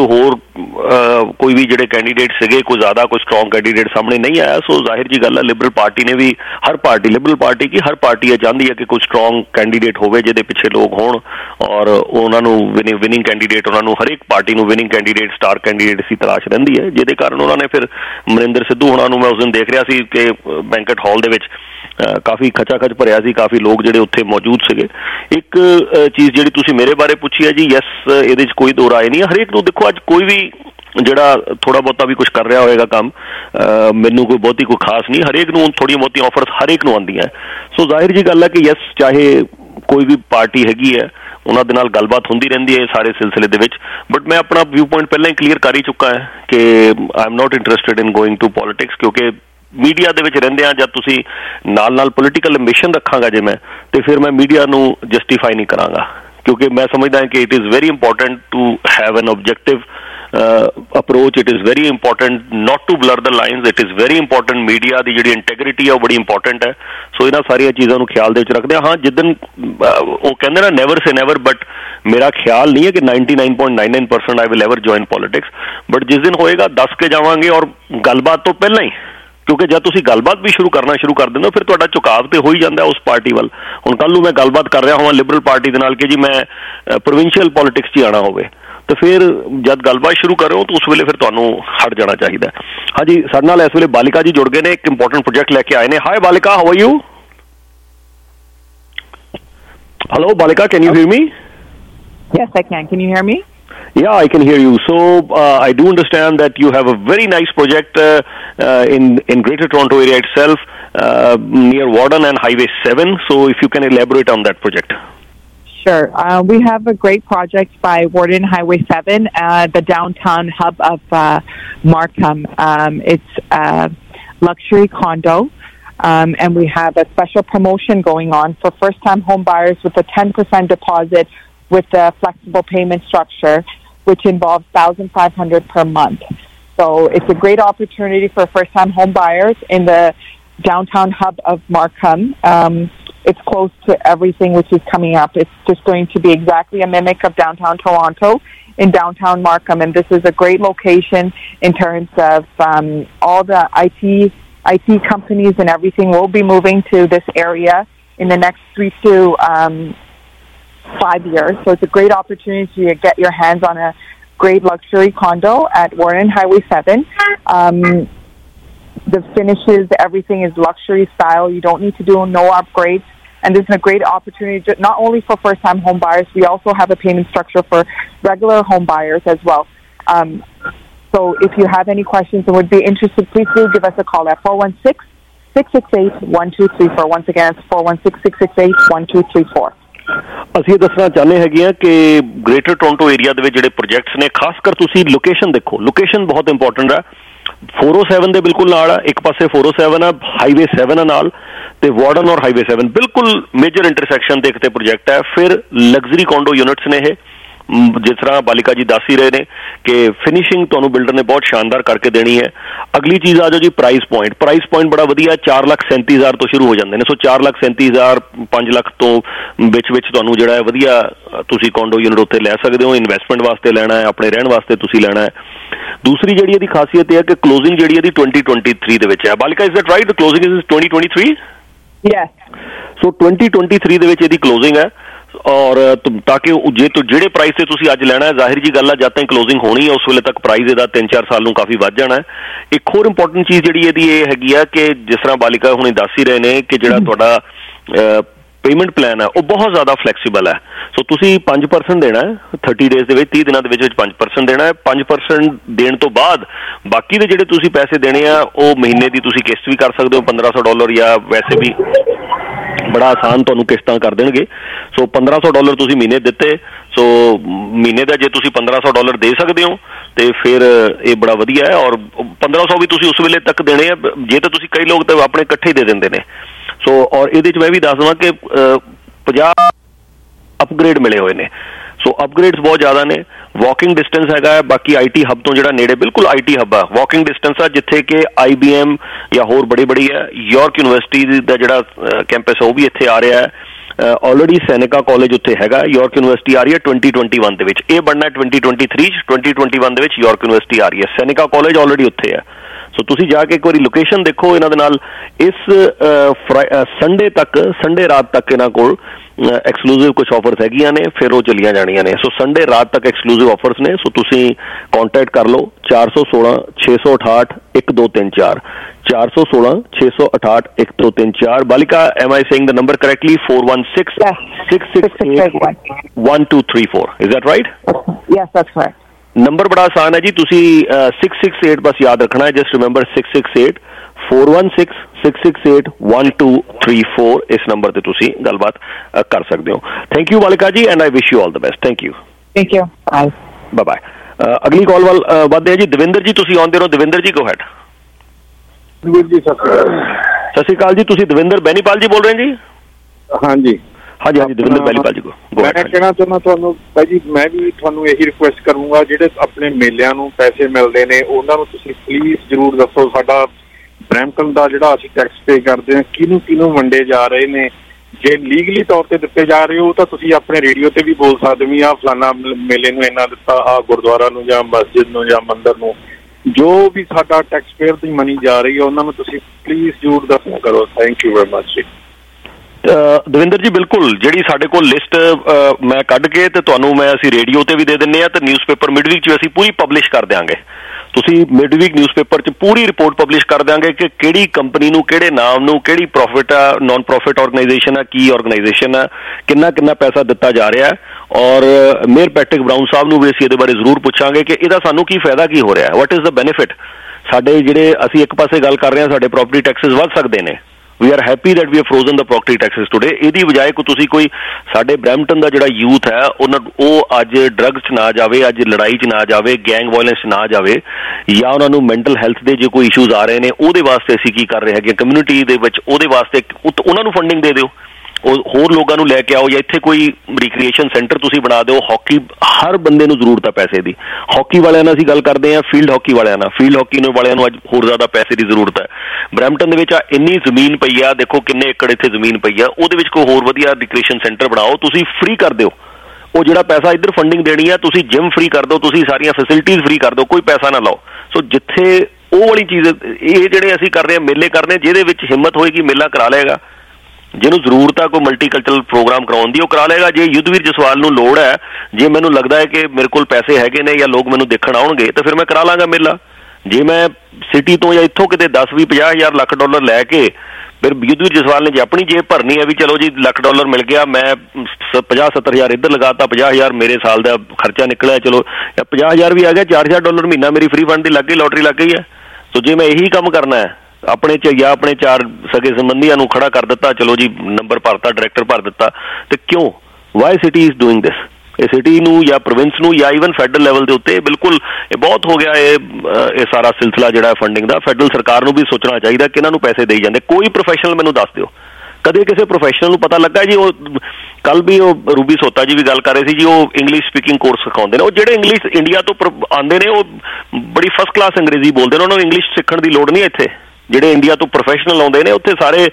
ਕੋਈ ਵੀ ਜਿਹੜੇ ਕੈਂਡੀਡੇਟ ਸੀਗੇ ਕੋਈ ਜ਼ਿਆਦਾ ਕੋਈ ਸਟਰੋਂਗ ਕੈਂਡੀਡੇਟ ਸਾਹਮਣੇ ਨਹੀਂ ਆਇਆ। ਸੋ ਜ਼ਾਹਿਰ ਜੀ ਗੱਲ ਹੈ ਲਿਬਰਲ ਪਾਰਟੀ ਨੇ ਵੀ, ਹਰ ਪਾਰਟੀ ਲਿਬਰਲ ਪਾਰਟੀ ਕੀ ਹਰ ਪਾਰਟੀ ਇਹ ਚਾਹੁੰਦੀ ਹੈ ਕਿ ਕੋਈ ਸਟਰੋਂਗ ਕੈਂਡੀਡੇਟ ਹੋਵੇ ਜਿਹਦੇ ਪਿੱਛੇ ਲੋਕ ਹੋਣ, ਔਰ ਉਹਨਾਂ ਨੂੰ ਵਿਨਿੰਗ ਕੈਂਡੀਡੇਟ, ਉਹਨਾਂ ਨੂੰ ਹਰੇਕ ਪਾਰਟੀ ਨੂੰ ਵਿਨਿੰਗ ਕੈਂਡੀਡੇਟ, ਸਟਾਰ ਕੈਂਡੀਡੇਟ ਦੀ ਤਲਾਸ਼ ਰਹਿੰਦੀ ਹੈ, ਜਿਹਦੇ ਕਾਰਨ ਉਹਨਾਂ ਨੇ ਫਿਰ ਮਨਿੰਦਰ ਸਿੱਧੂ ਹੁਣਾਂ ਨੂੰ, ਮੈਂ ਉਸ ਦਿਨ ਦੇਖ ਰਿਹਾ ਸੀ ਕਿ ਬੈਂਕਟ ਹਾਲ ਦੇ ਵਿੱਚ ਕਾਫੀ ਖਚਾ ਖਚ ਭਰਿਆ ਸੀ, ਕਾਫੀ ਲੋਕ ਜਿਹੜੇ ਉੱਥੇ ਮੌਜੂਦ ਸੀਗੇ। ਇੱਕ ਚੀਜ਼ ਜਿਹੜੀ ਤੁਸੀਂ ਮੇਰੇ ਬਾਰੇ ਪੁੱਛੀ ਹੈ ਜੀ, ਯੈਸ ਇਹਦੇ 'ਚ ਕੋਈ ਦੋ ਰਾਏ ਨਹੀਂ ਹੈ। ਹਰੇਕ ਨੂੰ ਦੇਖੋ, ਅੱਜ ਕੋਈ ਵੀ ਜਿਹੜਾ ਥੋੜਾ ਬਹੁਤਾ ਵੀ ਕੁਝ ਕਰ ਰਿਹਾ ਹੋਏਗਾ ਕੰਮ, ਮੈਨੂੰ ਕੋਈ ਬਹੁਤੀ ਕੋਈ ਖਾਸ ਨਹੀਂ, ਹਰੇਕ ਨੂੰ ਥੋੜ੍ਹੀਆਂ ਬਹੁਤੀਆਂ ਆਫਰਸ ਹਰੇਕ ਨੂੰ ਆਉਂਦੀਆਂ। ਸੋ ਜ਼ਾਹਿਰ ਜੀ ਗੱਲ ਹੈ ਕਿ ਯੈਸ ਚਾਹੇ ਕੋਈ ਵੀ ਪਾਰਟੀ ਹੈਗੀ ਹੈ ਉਹਨਾਂ ਦੇ ਨਾਲ ਗੱਲਬਾਤ ਹੁੰਦੀ ਰਹਿੰਦੀ ਹੈ ਸਾਰੇ ਸਿਲਸਿਲੇ ਦੇ ਵਿੱਚ, ਬਟ ਮੈਂ ਆਪਣਾ ਵਿਊ ਪੁਆਇੰਟ ਪਹਿਲਾਂ ਹੀ ਕਲੀਅਰ ਕਰ ਹੀ ਚੁੱਕਾ ਹੈ ਕਿ I am not interested in going to politics, ਕਿਉਂਕਿ ਮੀਡੀਆ ਦੇ ਵਿੱਚ ਰਹਿੰਦੇ ਆ, ਜਦ ਤੁਸੀਂ ਨਾਲ ਪੋਲੀਟੀਕਲ ਐਂਬੀਸ਼ਨ ਰੱਖਾਂਗਾ ਜੇ ਮੈਂ, ਤੇ ਫਿਰ ਮੈਂ ਮੀਡੀਆ ਨੂੰ ਜਸਟੀਫਾਈ ਨਹੀਂ ਕਰਾਂਗਾ, ਕਿਉਂਕਿ ਮੈਂ ਸਮਝਦਾ ਹਾਂ ਕਿ it is very important to have an objective approach. It is very important not to blur the lines. It is very important media ਦੀ ਜਿਹੜੀ ਇੰਟੈਗ੍ਰਿਟੀ ਹੈ ਉਹ ਬੜੀ ਇੰਪੋਰਟੈਂਟ ਹੈ। ਸੋ ਇਹਨਾਂ ਸਾਰੀਆਂ ਚੀਜ਼ਾਂ ਨੂੰ ਖਿਆਲ ਦੇ ਵਿੱਚ ਰੱਖਦੇ ਹਾਂ। ਜਿੱਦਨ ਉਹ ਕਹਿੰਦੇ ਨਾ ਨੈਵਰ ਸੇ ਨੈਵਰ, ਬਟ ਮੇਰਾ ਖਿਆਲ ਨਹੀਂ ਹੈ ਕਿ 99.99% I will ever join politics, but ਜਿਸ ਦਿਨ ਹੋਏਗਾ ਦੱਸ ਕੇ ਜਾਵਾਂਗੇ, ਔਰ ਗੱਲਬਾਤ ਤੋਂ ਪਹਿਲਾਂ ਹੀ, ਕਿਉਂਕਿ ਜਦ ਤੁਸੀਂ ਗੱਲਬਾਤ ਵੀ ਸ਼ੁਰੂ ਕਰ ਦਿੰਦੇ ਹੋ ਫਿਰ ਤੁਹਾਡਾ ਝੁਕਾਵ ਤੇ ਹੋ ਹੀ ਜਾਂਦਾ ਉਸ ਪਾਰਟੀ ਵੱਲ। ਹੁਣ ਕੱਲ੍ਹ ਨੂੰ ਮੈਂ ਗੱਲਬਾਤ ਕਰ ਰਿਹਾ ਹਾਂ ਲਿਬਰਲ ਪਾਰਟੀ ਦੇ ਨਾਲ ਕਿ ਜੀ ਮੈਂ ਪ੍ਰੋਵਿੰਸ਼ੀਅਲ ਪੋਲੀਟਿਕਸ 'ਚ ਆਉਣਾ ਹੋਵੇ, ਤਾਂ ਫਿਰ ਜਦ ਗੱਲਬਾਤ ਸ਼ੁਰੂ ਕਰ ਰਹੇ ਹੋ ਤਾਂ ਉਸ ਵੇਲੇ ਫਿਰ ਤੁਹਾਨੂੰ ਹਟ ਜਾਣਾ ਚਾਹੀਦਾ। ਹਾਂਜੀ, ਸਾਡੇ ਨਾਲ ਇਸ ਵੇਲੇ ਬਾਲਿਕਾ ਜੀ ਜੁੜ ਗਏ ਨੇ, ਇੱਕ ਇੰਪੋਰਟੈਂਟ ਪ੍ਰੋਜੈਕਟ ਲੈ ਕੇ ਆਏ ਨੇ। Hi Balika, how are you? Hello Balika, can you hear me? Yes, I can. Can you hear me? Yeah, I can hear you. So I do understand that you have a very nice project in Greater Toronto area itself, near Warden and Highway 7. So if you can elaborate on that project. Sure. We have a great project by Warden Highway 7, the downtown hub of Markham. It's a luxury condo. And we have a special promotion going on for first-time home buyers with a 10% deposit with a flexible payment structure, which involves $1,500 per month. So it's a great opportunity for first-time home buyers in the downtown hub of Markham. It's close to everything which is coming up. It's just going to be exactly a mimic of downtown Toronto in downtown Markham. And this is a great location in terms of all the IT companies and everything will be moving to this area in the next 3 to 5 years. So it's a great opportunity to get your hands on a great luxury condo at Warden Highway 7. The finishes, everything is luxury style. You don't need to do no upgrades. And this is a great opportunity not only for first-time home buyers, we also have a payment structure for regular home buyers as well. So if you have any questions and would be interested, please do give us a call at 416-668-1234. Once again, it's 416-668-1234. ਅਸੀਂ ਇਹ ਦੱਸਣਾ ਚਾਹੁੰਦੇ ਹੈਗੇ ਆ ਕਿ greater Toronto area ਦੇ ਵਿੱਚ ਜਿਹੜੇ ਪ੍ਰੋਜੈਕਟਸ ਨੇ, ਖਾਸ ਕਰ ਤੁਸੀਂ ਲੋਕੇਸ਼ਨ ਦੇਖੋ, ਲੋਕੇਸ਼ਨ ਬਹੁਤ ਇੰਪੋਰਟੈਂਟ ਹੈ। 407 ਦੇ ਬਿਲਕੁਲ ਨਾਲ ਆ, ਇੱਕ ਪਾਸੇ 407 ਆ, ਹਾਈਵੇ 7 ਆ ਨਾਲ, ਤੇ ਵਾਰਡਨ ਔਰ ਹਾਈਵੇ 7 ਬਿਲਕੁਲ ਮੇਜਰ ਇੰਟਰਸੈਕਸ਼ਨ ਤੇ ਕਿਤੇ ਪ੍ਰੋਜੈਕਟ ਹੈ। ਫਿਰ ਲਗਜ਼ਰੀ ਕੌਂਡੋ ਯੂਨਿਟਸ ਨੇ ਇਹ, ਜਿਸ ਤਰ੍ਹਾਂ ਬਾਲਿਕਾ ਜੀ ਦੱਸ ਹੀ ਰਹੇ ਨੇ ਕਿ ਫਿਨਿਸ਼ਿੰਗ ਤੁਹਾਨੂੰ ਬਿਲਡਰ ਨੇ ਬਹੁਤ ਸ਼ਾਨਦਾਰ ਕਰਕੇ ਦੇਣੀ ਹੈ। ਅਗਲੀ ਚੀਜ਼ ਆ ਜਾਓ ਜੀ ਪ੍ਰਾਈਸ ਪੁਆਇੰਟ ਬੜਾ ਵਧੀਆ, 4,37,000 ਤੋਂ ਸ਼ੁਰੂ ਹੋ ਜਾਂਦੇ ਨੇ। ਸੋ 4,37,000 5 ਲੱਖ ਤੋਂ ਵਿੱਚ ਤੁਹਾਨੂੰ ਜਿਹੜਾ ਹੈ ਵਧੀਆ ਤੁਸੀਂ ਕੌਂਡੋ ਯੂਨਿਟ ਉੱਥੇ ਲੈ ਸਕਦੇ ਹੋ। ਇਨਵੈਸਟਮੈਂਟ ਵਾਸਤੇ ਲੈਣਾ ਹੈ, ਆਪਣੇ ਰਹਿਣ ਵਾਸਤੇ ਤੁਸੀਂ ਲੈਣਾ ਹੈ। ਦੂਸਰੀ ਜਿਹੜੀ ਇਹਦੀ ਖਾਸੀਅਤ ਇਹ ਹੈ ਕਿ ਕਲੋਜ਼ਿੰਗ ਜਿਹੜੀ ਇਹਦੀ 2023 ਦੇ ਵਿੱਚ ਹੈ। Balika, is that right? Closing is 2023? Yes. So 2023 ਦੇ ਵਿੱਚ ਇਹਦੀ ਕਲੋਜ਼ਿੰਗ ਹੈ, ਔਰ ਤਾਂ ਕਿ ਜਿਹੜੇ ਪ੍ਰਾਈਸ ਤੇ ਤੁਸੀਂ ਅੱਜ ਲੈਣਾ ਹੈ, ਜ਼ਾਹਿਰ ਜੀ ਗੱਲ ਹੈ ਜਦ ਤੱਕ ਕਲੋਜ਼ਿੰਗ ਹੋਣੀ ਹੈ ਉਸ ਵੇਲੇ ਤੱਕ ਪ੍ਰਾਈਸ ਇਹਦਾ 3-4 ਸਾਲ ਨੂੰ ਕਾਫੀ ਵੱਧ ਜਾਣਾ ਹੈ। ਇੱਕ ਹੋਰ ਇੰਪੋਰਟੈਂਟ ਚੀਜ਼ ਜਿਹੜੀ ਇਹਦੀ ਇਹ ਹੈਗੀ ਆ ਕਿ ਜਿਸ ਤਰ੍ਹਾਂ ਬਾਲਿਕਾ ਹੁਣੇ ਦੱਸ ਹੀ ਰਹੇ ਨੇ ਕਿ ਜਿਹੜਾ ਤੁਹਾਡਾ ਪੇਮੈਂਟ ਪਲਾਨ ਹੈ ਉਹ ਬਹੁਤ ਜ਼ਿਆਦਾ ਫਲੈਕਸੀਬਲ ਹੈ। ਸੋ ਤੁਸੀਂ 5% ਦੇਣਾ ਹੈ 30 ਡੇਜ਼ ਦੇ ਵਿੱਚ, 30 ਦਿਨਾਂ ਦੇ ਵਿੱਚ 5% ਦੇਣਾ ਹੈ। 5% ਦੇਣ ਤੋਂ ਬਾਅਦ ਬਾਕੀ ਦੇ ਜਿਹੜੇ ਤੁਸੀਂ ਪੈਸੇ ਦੇਣੇ ਆ ਉਹ ਮਹੀਨੇ ਦੀ ਤੁਸੀਂ ਕਿਸ਼ਤ ਵੀ ਕਰ ਸਕਦੇ ਹੋ $1500 ਜਾਂ ਵੈਸੇ ਵੀ ਬੜਾ ਆਸਾਨ ਤੁਹਾਨੂੰ ਕਿਸ਼ਤਾਂ ਕਰ ਦੇਣਗੇ। ਸੋ $1500 ਤੁਸੀਂ ਮਹੀਨੇ ਦਿੱਤੇ, ਸੋ ਮਹੀਨੇ ਦਾ ਜੇ ਤੁਸੀਂ $1500 ਦੇ ਸਕਦੇ ਹੋ ਤੇ ਫਿਰ ਇਹ ਬੜਾ ਵਧੀਆ ਹੈ। ਔਰ 1500 ਵੀ ਤੁਸੀਂ ਉਸ ਵੇਲੇ ਤੱਕ ਦੇਣੇ ਆ, ਜੇ ਤਾਂ ਤੁਸੀਂ ਕਈ ਲੋਕ ਤਾਂ ਆਪਣੇ ਇਕੱਠੇ ਦੇ ਦਿੰਦੇ ਨੇ। ਸੋ ਔਰ ਇਹਦੇ 'ਚ ਮੈਂ ਵੀ ਦੱਸ ਦੇਵਾਂ ਕਿ 50 ਅਪਗ੍ਰੇਡ ਮਿਲੇ ਹੋਏ ਨੇ। ਸੋ ਅਪਗ੍ਰੇਡਸ ਬਹੁਤ ਜ਼ਿਆਦਾ ਨੇ। ਵਾਕਿੰਗ ਡਿਸਟੈਂਸ ਹੈਗਾ ਹੈ, ਬਾਕੀ IT ਹੱਬ ਤੋਂ ਜਿਹੜਾ ਨੇੜੇ ਬਿਲਕੁਲ IT ਹੱਬ ਆ, ਵਾਕਿੰਗ ਡਿਸਟੈਂਸ ਆ, ਜਿੱਥੇ ਕਿ IBM ਜਾਂ ਹੋਰ ਬੜੀ ਹੈ ਯਾਰਕ ਯੂਨੀਵਰਸਿਟੀ ਦਾ ਜਿਹੜਾ ਕੈਂਪਸ ਉਹ ਵੀ ਇੱਥੇ ਆ ਰਿਹਾ ਹੈ। ਆਲਰੇਡੀ ਸੈਨਿਕਾ ਕਾਲਜ ਉੱਥੇ ਹੈਗਾ, ਯਾਰਕ ਯੂਨੀਵਰਸਿਟੀ ਆ ਰਹੀ ਹੈ 2021 ਦੇ ਵਿੱਚ, ਇਹ ਬਣਨਾ 2023 'ਚ, 2021 ਦੇ ਵਿੱਚ ਯਾਰਕ ਯੂਨੀਵਰਸਿਟੀ ਆ ਰਹੀ ਹੈ। ਸੈਨਿਕਾ ਕਾਲਜ ਆਲਰੇਡੀ ਉੱਥੇ ਹੈ। ਸੋ ਤੁਸੀਂ ਜਾ ਕੇ ਇੱਕ ਵਾਰੀ ਲੋਕੇਸ਼ਨ ਦੇਖੋ ਇਹਨਾਂ ਦੇ ਨਾਲ। ਇਸ ਸੰਡੇ ਰਾਤ ਤੱਕ ਇਹਨਾਂ ਕੋਲ ਐਕਸਕਲੂਸਿਵ ਕੁਝ ਆਫਰਸ ਹੈਗੀਆਂ ਨੇ, ਫਿਰ ਉਹ ਚਲੀਆਂ ਜਾਣੀਆਂ ਨੇ। ਸੋ ਸੰਡੇ ਰਾਤ ਤੱਕ ਐਕਸਕਲੂਸਿਵ ਆਫਰਸ ਨੇ। ਸੋ ਤੁਸੀਂ ਕੰਟੈਕਟ ਕਰ ਲਓ 416 668 1234 416 668 1234। Balika, am I saying the number correctly? 416 668 1234. Is that right? Yes, that's correct. Number ਬੜਾ ਆਸਾਨ ਹੈ ਜੀ, ਤੁਸੀਂ 668 ਬਸ ਯਾਦ ਰੱਖਣਾ ਹੈ। Just remember 668 416 668 1234। ਇਸ ਨੰਬਰ ਤੇ ਤੁਸੀਂ ਗੱਲਬਾਤ ਕਰ ਸਕਦੇ ਹੋ। Thank you Balika ji, and I wish you all the best. Thank you. Bye bye. ਅਗਲੀ ਕਾਲ ਵੱਲ ਵੱਧਦੇ ਹਾਂ ਜੀ। ਦਵਿੰਦਰ ਜੀ ਤੁਸੀਂ ਆਉਂਦੇ ਰਹੋ। ਦਵਿੰਦਰ ਜੀ, ਗੋ ਹੈਡ। ਸਤਿ ਸ਼੍ਰੀ ਅਕਾਲ ਜੀ, ਤੁਸੀਂ ਦਵਿੰਦਰ ਬੈਨੀਪਾਲ ਜੀ ਬੋਲ ਰਹੇ ਜੀ? ਹਾਂਜੀ ਹਾਂਜੀ ਦਵਿੰਦਰ ਬੈਲੀਪਾਲ ਜੀ। ਮੈਂ ਕਹਿਣਾ ਚਾਹੁੰਦਾ ਤੁਹਾਨੂੰ ਭਾਈ ਜੀ, ਮੈਂ ਵੀ ਤੁਹਾਨੂੰ ਇਹੀ ਰਿਕੁਐਸਟ ਕਰੂੰਗਾ, ਜਿਹੜੇ ਆਪਣੇ ਮੇਲਿਆਂ ਨੂੰ ਪੈਸੇ ਮਿਲਦੇ ਨੇ ਉਹਨਾਂ ਨੂੰ ਤੁਸੀਂ ਪਲੀਜ਼ ਜ਼ਰੂਰ ਦੱਸੋ। ਸਾਡਾ ਬਰੈਂਪਟਨ ਦਾ ਜਿਹੜਾ ਅਸੀਂ ਟੈਕਸ ਪੇ ਕਰਦੇ ਹਾਂ ਕਿਹਨੂੰ ਵੰਡੇ ਜਾ ਰਹੇ ਨੇ। ਜੇ ਲੀਗਲੀ ਤੌਰ ਤੇ ਦਿੱਤੇ ਜਾ ਰਹੇ ਹੋ ਤਾਂ ਤੁਸੀਂ ਆਪਣੇ ਰੇਡੀਓ ਤੇ ਵੀ ਬੋਲ ਸਕਦੇ ਵੀ ਆਹ ਫਲਾਨਾ ਮੇਲੇ ਨੂੰ ਇੰਨਾ ਦਿੱਤਾ, ਆਹ ਗੁਰਦੁਆਰਾ ਨੂੰ ਜਾਂ ਮਸਜਿਦ ਨੂੰ ਜਾਂ ਮੰਦਿਰ ਨੂੰ, ਜੋ ਵੀ ਸਾਡਾ ਟੈਕਸ ਪੇਅਰ ਦੀ ਮਨੀ ਜਾ ਰਹੀ ਹੈ ਉਹਨਾਂ ਨੂੰ ਤੁਸੀਂ ਪਲੀਜ਼ ਜ਼ਰੂਰ ਦੱਸਿਆ ਕਰੋ। ਥੈਂਕ ਯੂ ਵੈਰੀ ਮਚ ਜੀ। ਦਵਿੰਦਰ ਜੀ ਬਿਲਕੁਲ, ਜਿਹੜੀ ਸਾਡੇ ਕੋਲ ਲਿਸਟ ਮੈਂ ਕੱਢ ਕੇ ਤੇ ਤੁਹਾਨੂੰ ਅਸੀਂ ਰੇਡੀਓ ਤੇ ਵੀ ਦੇ ਦਿੰਦੇ ਹਾਂ ਤੇ ਨਿਊਜ਼ਪੇਪਰ ਮਿਡਵੀਕ 'ਚ ਅਸੀਂ ਪੂਰੀ ਪਬਲਿਸ਼ ਕਰ ਦਿਆਂਗੇ। ਤੁਸੀਂ ਮਿਡਵੀਕ ਨਿਊਜ਼ਪੇਪਰ 'ਚ ਪੂਰੀ ਰਿਪੋਰਟ ਪਬਲਿਸ਼ ਕਰ ਦਿਆਂਗੇ ਕਿ ਕਿਹੜੀ ਕੰਪਨੀ ਨੂੰ, ਕਿਹੜੇ ਨਾਮ ਨੂੰ, ਕਿਹੜੀ ਪ੍ਰੋਫਿਟ ਆ, ਨਾਨ ਪ੍ਰੋਫਿਟ ਆਰਗੇਨਾਈਜੇਸ਼ਨ ਆ, ਕੀ ਆਰਗੇਨਾਈਜੇਸ਼ਨ ਆ, ਕਿੰਨਾ ਪੈਸਾ ਦਿੱਤਾ ਜਾ ਰਿਹਾ। ਔਰ ਮੇਅਰ ਪੈਟਰਿਕ ਬਰਾਊਨ ਸਾਹਿਬ ਨੂੰ ਵੀ ਅਸੀਂ ਇਹਦੇ ਬਾਰੇ ਜ਼ਰੂਰ ਪੁੱਛਾਂਗੇ ਕਿ ਇਹਦਾ ਸਾਨੂੰ ਕੀ ਫਾਇਦਾ ਕੀ ਹੋ ਰਿਹਾ, ਵਾਟ ਇਜ਼ ਦ ਬੈਨੀਫਿਟ। ਸਾਡੇ ਜਿਹੜੇ ਅਸੀਂ ਇੱਕ ਪਾਸੇ ਗੱਲ ਕਰ ਰਹੇ ਹਾਂ ਸਾਡੇ ਪ੍ਰੋਪਰਟੀ ਟੈਕਸਿਸ ਵੱਧ ਸਕਦੇ ਨੇ। We are happy that we have frozen the property taxes today. ਇਹਦੀ ਬਜਾਏ ਤੁਸੀਂ ਕੋਈ ਸਾਡੇ ਬਰੈਂਪਟਨ ਦਾ ਜਿਹੜਾ ਯੂਥ ਹੈ ਉਹ ਅੱਜ ਡਰੱਗਸ 'ਚ ਨਾ ਜਾਵੇ, ਅੱਜ ਲੜਾਈ 'ਚ ਨਾ ਜਾਵੇ, ਗੈਂਗ ਵਾਇਲੈਂਸ 'ਚ ਨਾ ਜਾਵੇ, ਜਾਂ ਉਹਨਾਂ ਨੂੰ ਮੈਂਟਲ ਹੈਲਥ ਦੇ ਜੇ ਕੋਈ ਇਸ਼ੂਜ਼ ਆ ਰਹੇ ਨੇ ਉਹਦੇ ਵਾਸਤੇ ਅਸੀਂ ਕੀ ਕਰ ਰਹੇ ਹੈਗੇ ਕਮਿਊਨਿਟੀ ਦੇ ਵਿੱਚ, ਉਹਦੇ ਵਾਸਤੇ ਉਹਨਾਂ ਨੂੰ ਫੰਡਿੰਗ ਦੇ ਦਿਓ। ਉਹ ਹੋਰ ਲੋਕਾਂ ਨੂੰ ਲੈ ਕੇ ਆਓ, ਜਾਂ ਇੱਥੇ ਕੋਈ ਰਿਕ੍ਰੀਏਸ਼ਨ ਸੈਂਟਰ ਤੁਸੀਂ ਬਣਾ ਦਿਓ। ਹਾਕੀ ਹਰ ਬੰਦੇ ਨੂੰ ਜ਼ਰੂਰਤ ਹੈ ਪੈਸੇ ਦੀ। ਹਾਕੀ ਵਾਲਿਆਂ ਨਾਲ ਅਸੀਂ ਗੱਲ ਕਰਦੇ ਹਾਂ, ਫੀਲਡ ਹਾਕੀ ਵਾਲਿਆਂ ਨਾਲ। ਫੀਲਡ ਹਾਕੀ ਵਾਲਿਆਂ ਨੂੰ ਅੱਜ ਹੋਰ ਜ਼ਿਆਦਾ ਪੈਸੇ ਦੀ ਜ਼ਰੂਰਤ ਹੈ। ਬਰੈਂਪਟਨ ਦੇ ਵਿੱਚ ਇੰਨੀ ਜ਼ਮੀਨ ਪਈ ਆ, ਦੇਖੋ ਕਿੰਨੇ ਏਕੜ ਇੱਥੇ ਜ਼ਮੀਨ ਪਈ ਆ, ਉਹਦੇ ਵਿੱਚ ਕੋਈ ਹੋਰ ਵਧੀਆ ਰਿਕ੍ਰੀਏਸ਼ਨ ਸੈਂਟਰ ਬਣਾਓ, ਤੁਸੀਂ ਫ੍ਰੀ ਕਰ ਦਿਓ। ਉਹ ਜਿਹੜਾ ਪੈਸਾ ਇੱਧਰ ਫੰਡਿੰਗ ਦੇਣੀ ਆ, ਤੁਸੀਂ ਜਿਮ ਫ੍ਰੀ ਕਰ ਦਿਓ, ਤੁਸੀਂ ਸਾਰੀਆਂ ਫੈਸਿਲਿਟੀਜ਼ ਫ੍ਰੀ ਕਰ ਦਿਓ, ਕੋਈ ਪੈਸਾ ਨਾ ਲਾਓ। ਸੋ ਜਿੱਥੇ ਉਹ ਵਾਲੀ ਚੀਜ਼, ਇਹ ਜਿਹੜੇ ਅਸੀਂ ਕਰ ਰਹੇ ਹਾਂ ਮੇਲੇ ਕਰਨੇ, ਜਿਹਦੇ ਵਿੱਚ ਹਿੰਮਤ ਹੋਏਗੀ ਮੇਲਾ ਕਰਾ ਲਏਗਾ। ਜਿਹਨੂੰ ਜ਼ਰੂਰਤ ਆ ਕੋਈ ਮਲਟੀਕਲਚਰਲ ਪ੍ਰੋਗਰਾਮ ਕਰਾਉਣ ਦੀ ਉਹ ਕਰਾ ਲਏਗਾ। ਜੇ ਯੁੱਧਵੀਰ ਜਸਵਾਲ ਨੂੰ ਲੋੜ ਹੈ, ਜੇ ਮੈਨੂੰ ਲੱਗਦਾ ਹੈ ਕਿ ਮੇਰੇ ਕੋਲ ਪੈਸੇ ਹੈਗੇ ਨੇ ਜਾਂ ਲੋਕ ਮੈਨੂੰ ਦੇਖਣ ਆਉਣਗੇ ਤਾਂ ਫਿਰ ਮੈਂ ਕਰਾ ਲਾਂਗਾ ਮੇਲਾ। ਜੇ ਮੈਂ ਸਿਟੀ ਤੋਂ ਜਾਂ ਇੱਥੋਂ ਕਿਤੇ 10, 20, 50 ਹਜ਼ਾਰ ਲੱਖ ਡਾਲਰ ਲੈ ਕੇ ਫਿਰ ਯੁੱਧਵੀਰ ਜਸਵਾਲ ਨੇ ਜੇ ਆਪਣੀ ਜੇਬ ਭਰਨੀ ਹੈ ਵੀ ਚਲੋ ਜੀ ਲੱਖ ਡਾਲਰ ਮਿਲ ਗਿਆ, ਮੈਂ 50-70 ਹਜ਼ਾਰ ਇੱਧਰ ਲਗਾਤਾ, 50 ਹਜ਼ਾਰ ਮੇਰੇ ਸਾਲ ਦਾ ਖਰਚਾ ਨਿਕਲਿਆ, ਚਲੋ 50 ਹਜ਼ਾਰ ਵੀ ਆ ਗਿਆ, 4000 ਡਾਲਰ ਮਹੀਨਾ ਮੇਰੀ ਫ੍ਰੀ ਫੰਡ ਦੀ ਲੱਗ ਗਈ, ਲੋਟਰੀ ਲੱਗ ਗਈ ਹੈ। ਸੋ ਜੇ ਮੈਂ ਇਹੀ ਕੰਮ ਕਰਨਾ ਹੈ ਆਪਣੇ 'ਚ ਜਾਂ ਆਪਣੇ 4 ਸਗੇ ਸੰਬੰਧੀਆਂ ਨੂੰ ਖੜਾ ਕਰ ਦਿੱਤਾ, ਚਲੋ ਜੀ ਨੰਬਰ ਭਰਤਾ, ਡਾਇਰੈਕਟਰ ਭਰ ਦਿੱਤਾ, ਤੇ ਕਿਉਂ why city is doing this. ਇਹ ਸਿਟੀ ਨੂੰ ਜਾਂ ਪ੍ਰੋਵਿੰਸ ਨੂੰ ਜਾਂ ਈਵਨ ਫੈਡਰਲ ਲੈਵਲ ਦੇ ਉੱਤੇ ਬਿਲਕੁਲ ਇਹ ਬਹੁਤ ਹੋ ਗਿਆ। ਇਹ ਸਾਰਾ ਸਿਲਸਿਲਾ ਜਿਹੜਾ ਫੰਡਿੰਗ ਦਾ ਫੈਡਰਲ ਸਰਕਾਰ ਨੂੰ ਵੀ ਸੋਚਣਾ ਚਾਹੀਦਾ ਕਿ ਇਹਨਾਂ ਨੂੰ ਪੈਸੇ ਦੇਈ ਜਾਂਦੇ। ਕੋਈ ਪ੍ਰੋਫੈਸ਼ਨਲ ਮੈਨੂੰ ਦੱਸ ਦਿਓ, ਕਦੇ ਕਿਸੇ ਪ੍ਰੋਫੈਸ਼ਨਲ ਨੂੰ ਪਤਾ ਲੱਗਾ ਜੀ? ਉਹ ਕੱਲ ਵੀ ਉਹ ਰੂਬੀ ਸੋਤਾ ਜੀ ਵੀ ਗੱਲ ਕਰ ਰਹੇ ਸੀ ਜੀ, ਉਹ ਇੰਗਲਿਸ਼ ਸਪੀਕਿੰਗ ਕੋਰਸ ਸਿਖਾਉਂਦੇ ਨੇ। ਉਹ ਜਿਹੜੇ ਇੰਗਲਿਸ਼ ਇੰਡੀਆ ਤੋਂ ਆਉਂਦੇ ਨੇ ਉਹ ਬੜੀ ਫਸਟ ਕਲਾਸ ਅੰਗਰੇਜ਼ੀ ਬੋਲਦੇ ਨੇ, ਉਹਨਾਂ ਨੂੰ ਇੰਗਲਿਸ਼ ਸਿੱਖਣ ਦੀ ਲੋੜ ਨਹੀਂ। ਇੱਥੇ ਜਿਹੜੇ ਇੰਡੀਆ ਤੋਂ ਪ੍ਰੋਫੈਸ਼ਨਲ ਆਉਂਦੇ ਨੇ ਉੱਥੇ ਸਾਰੇ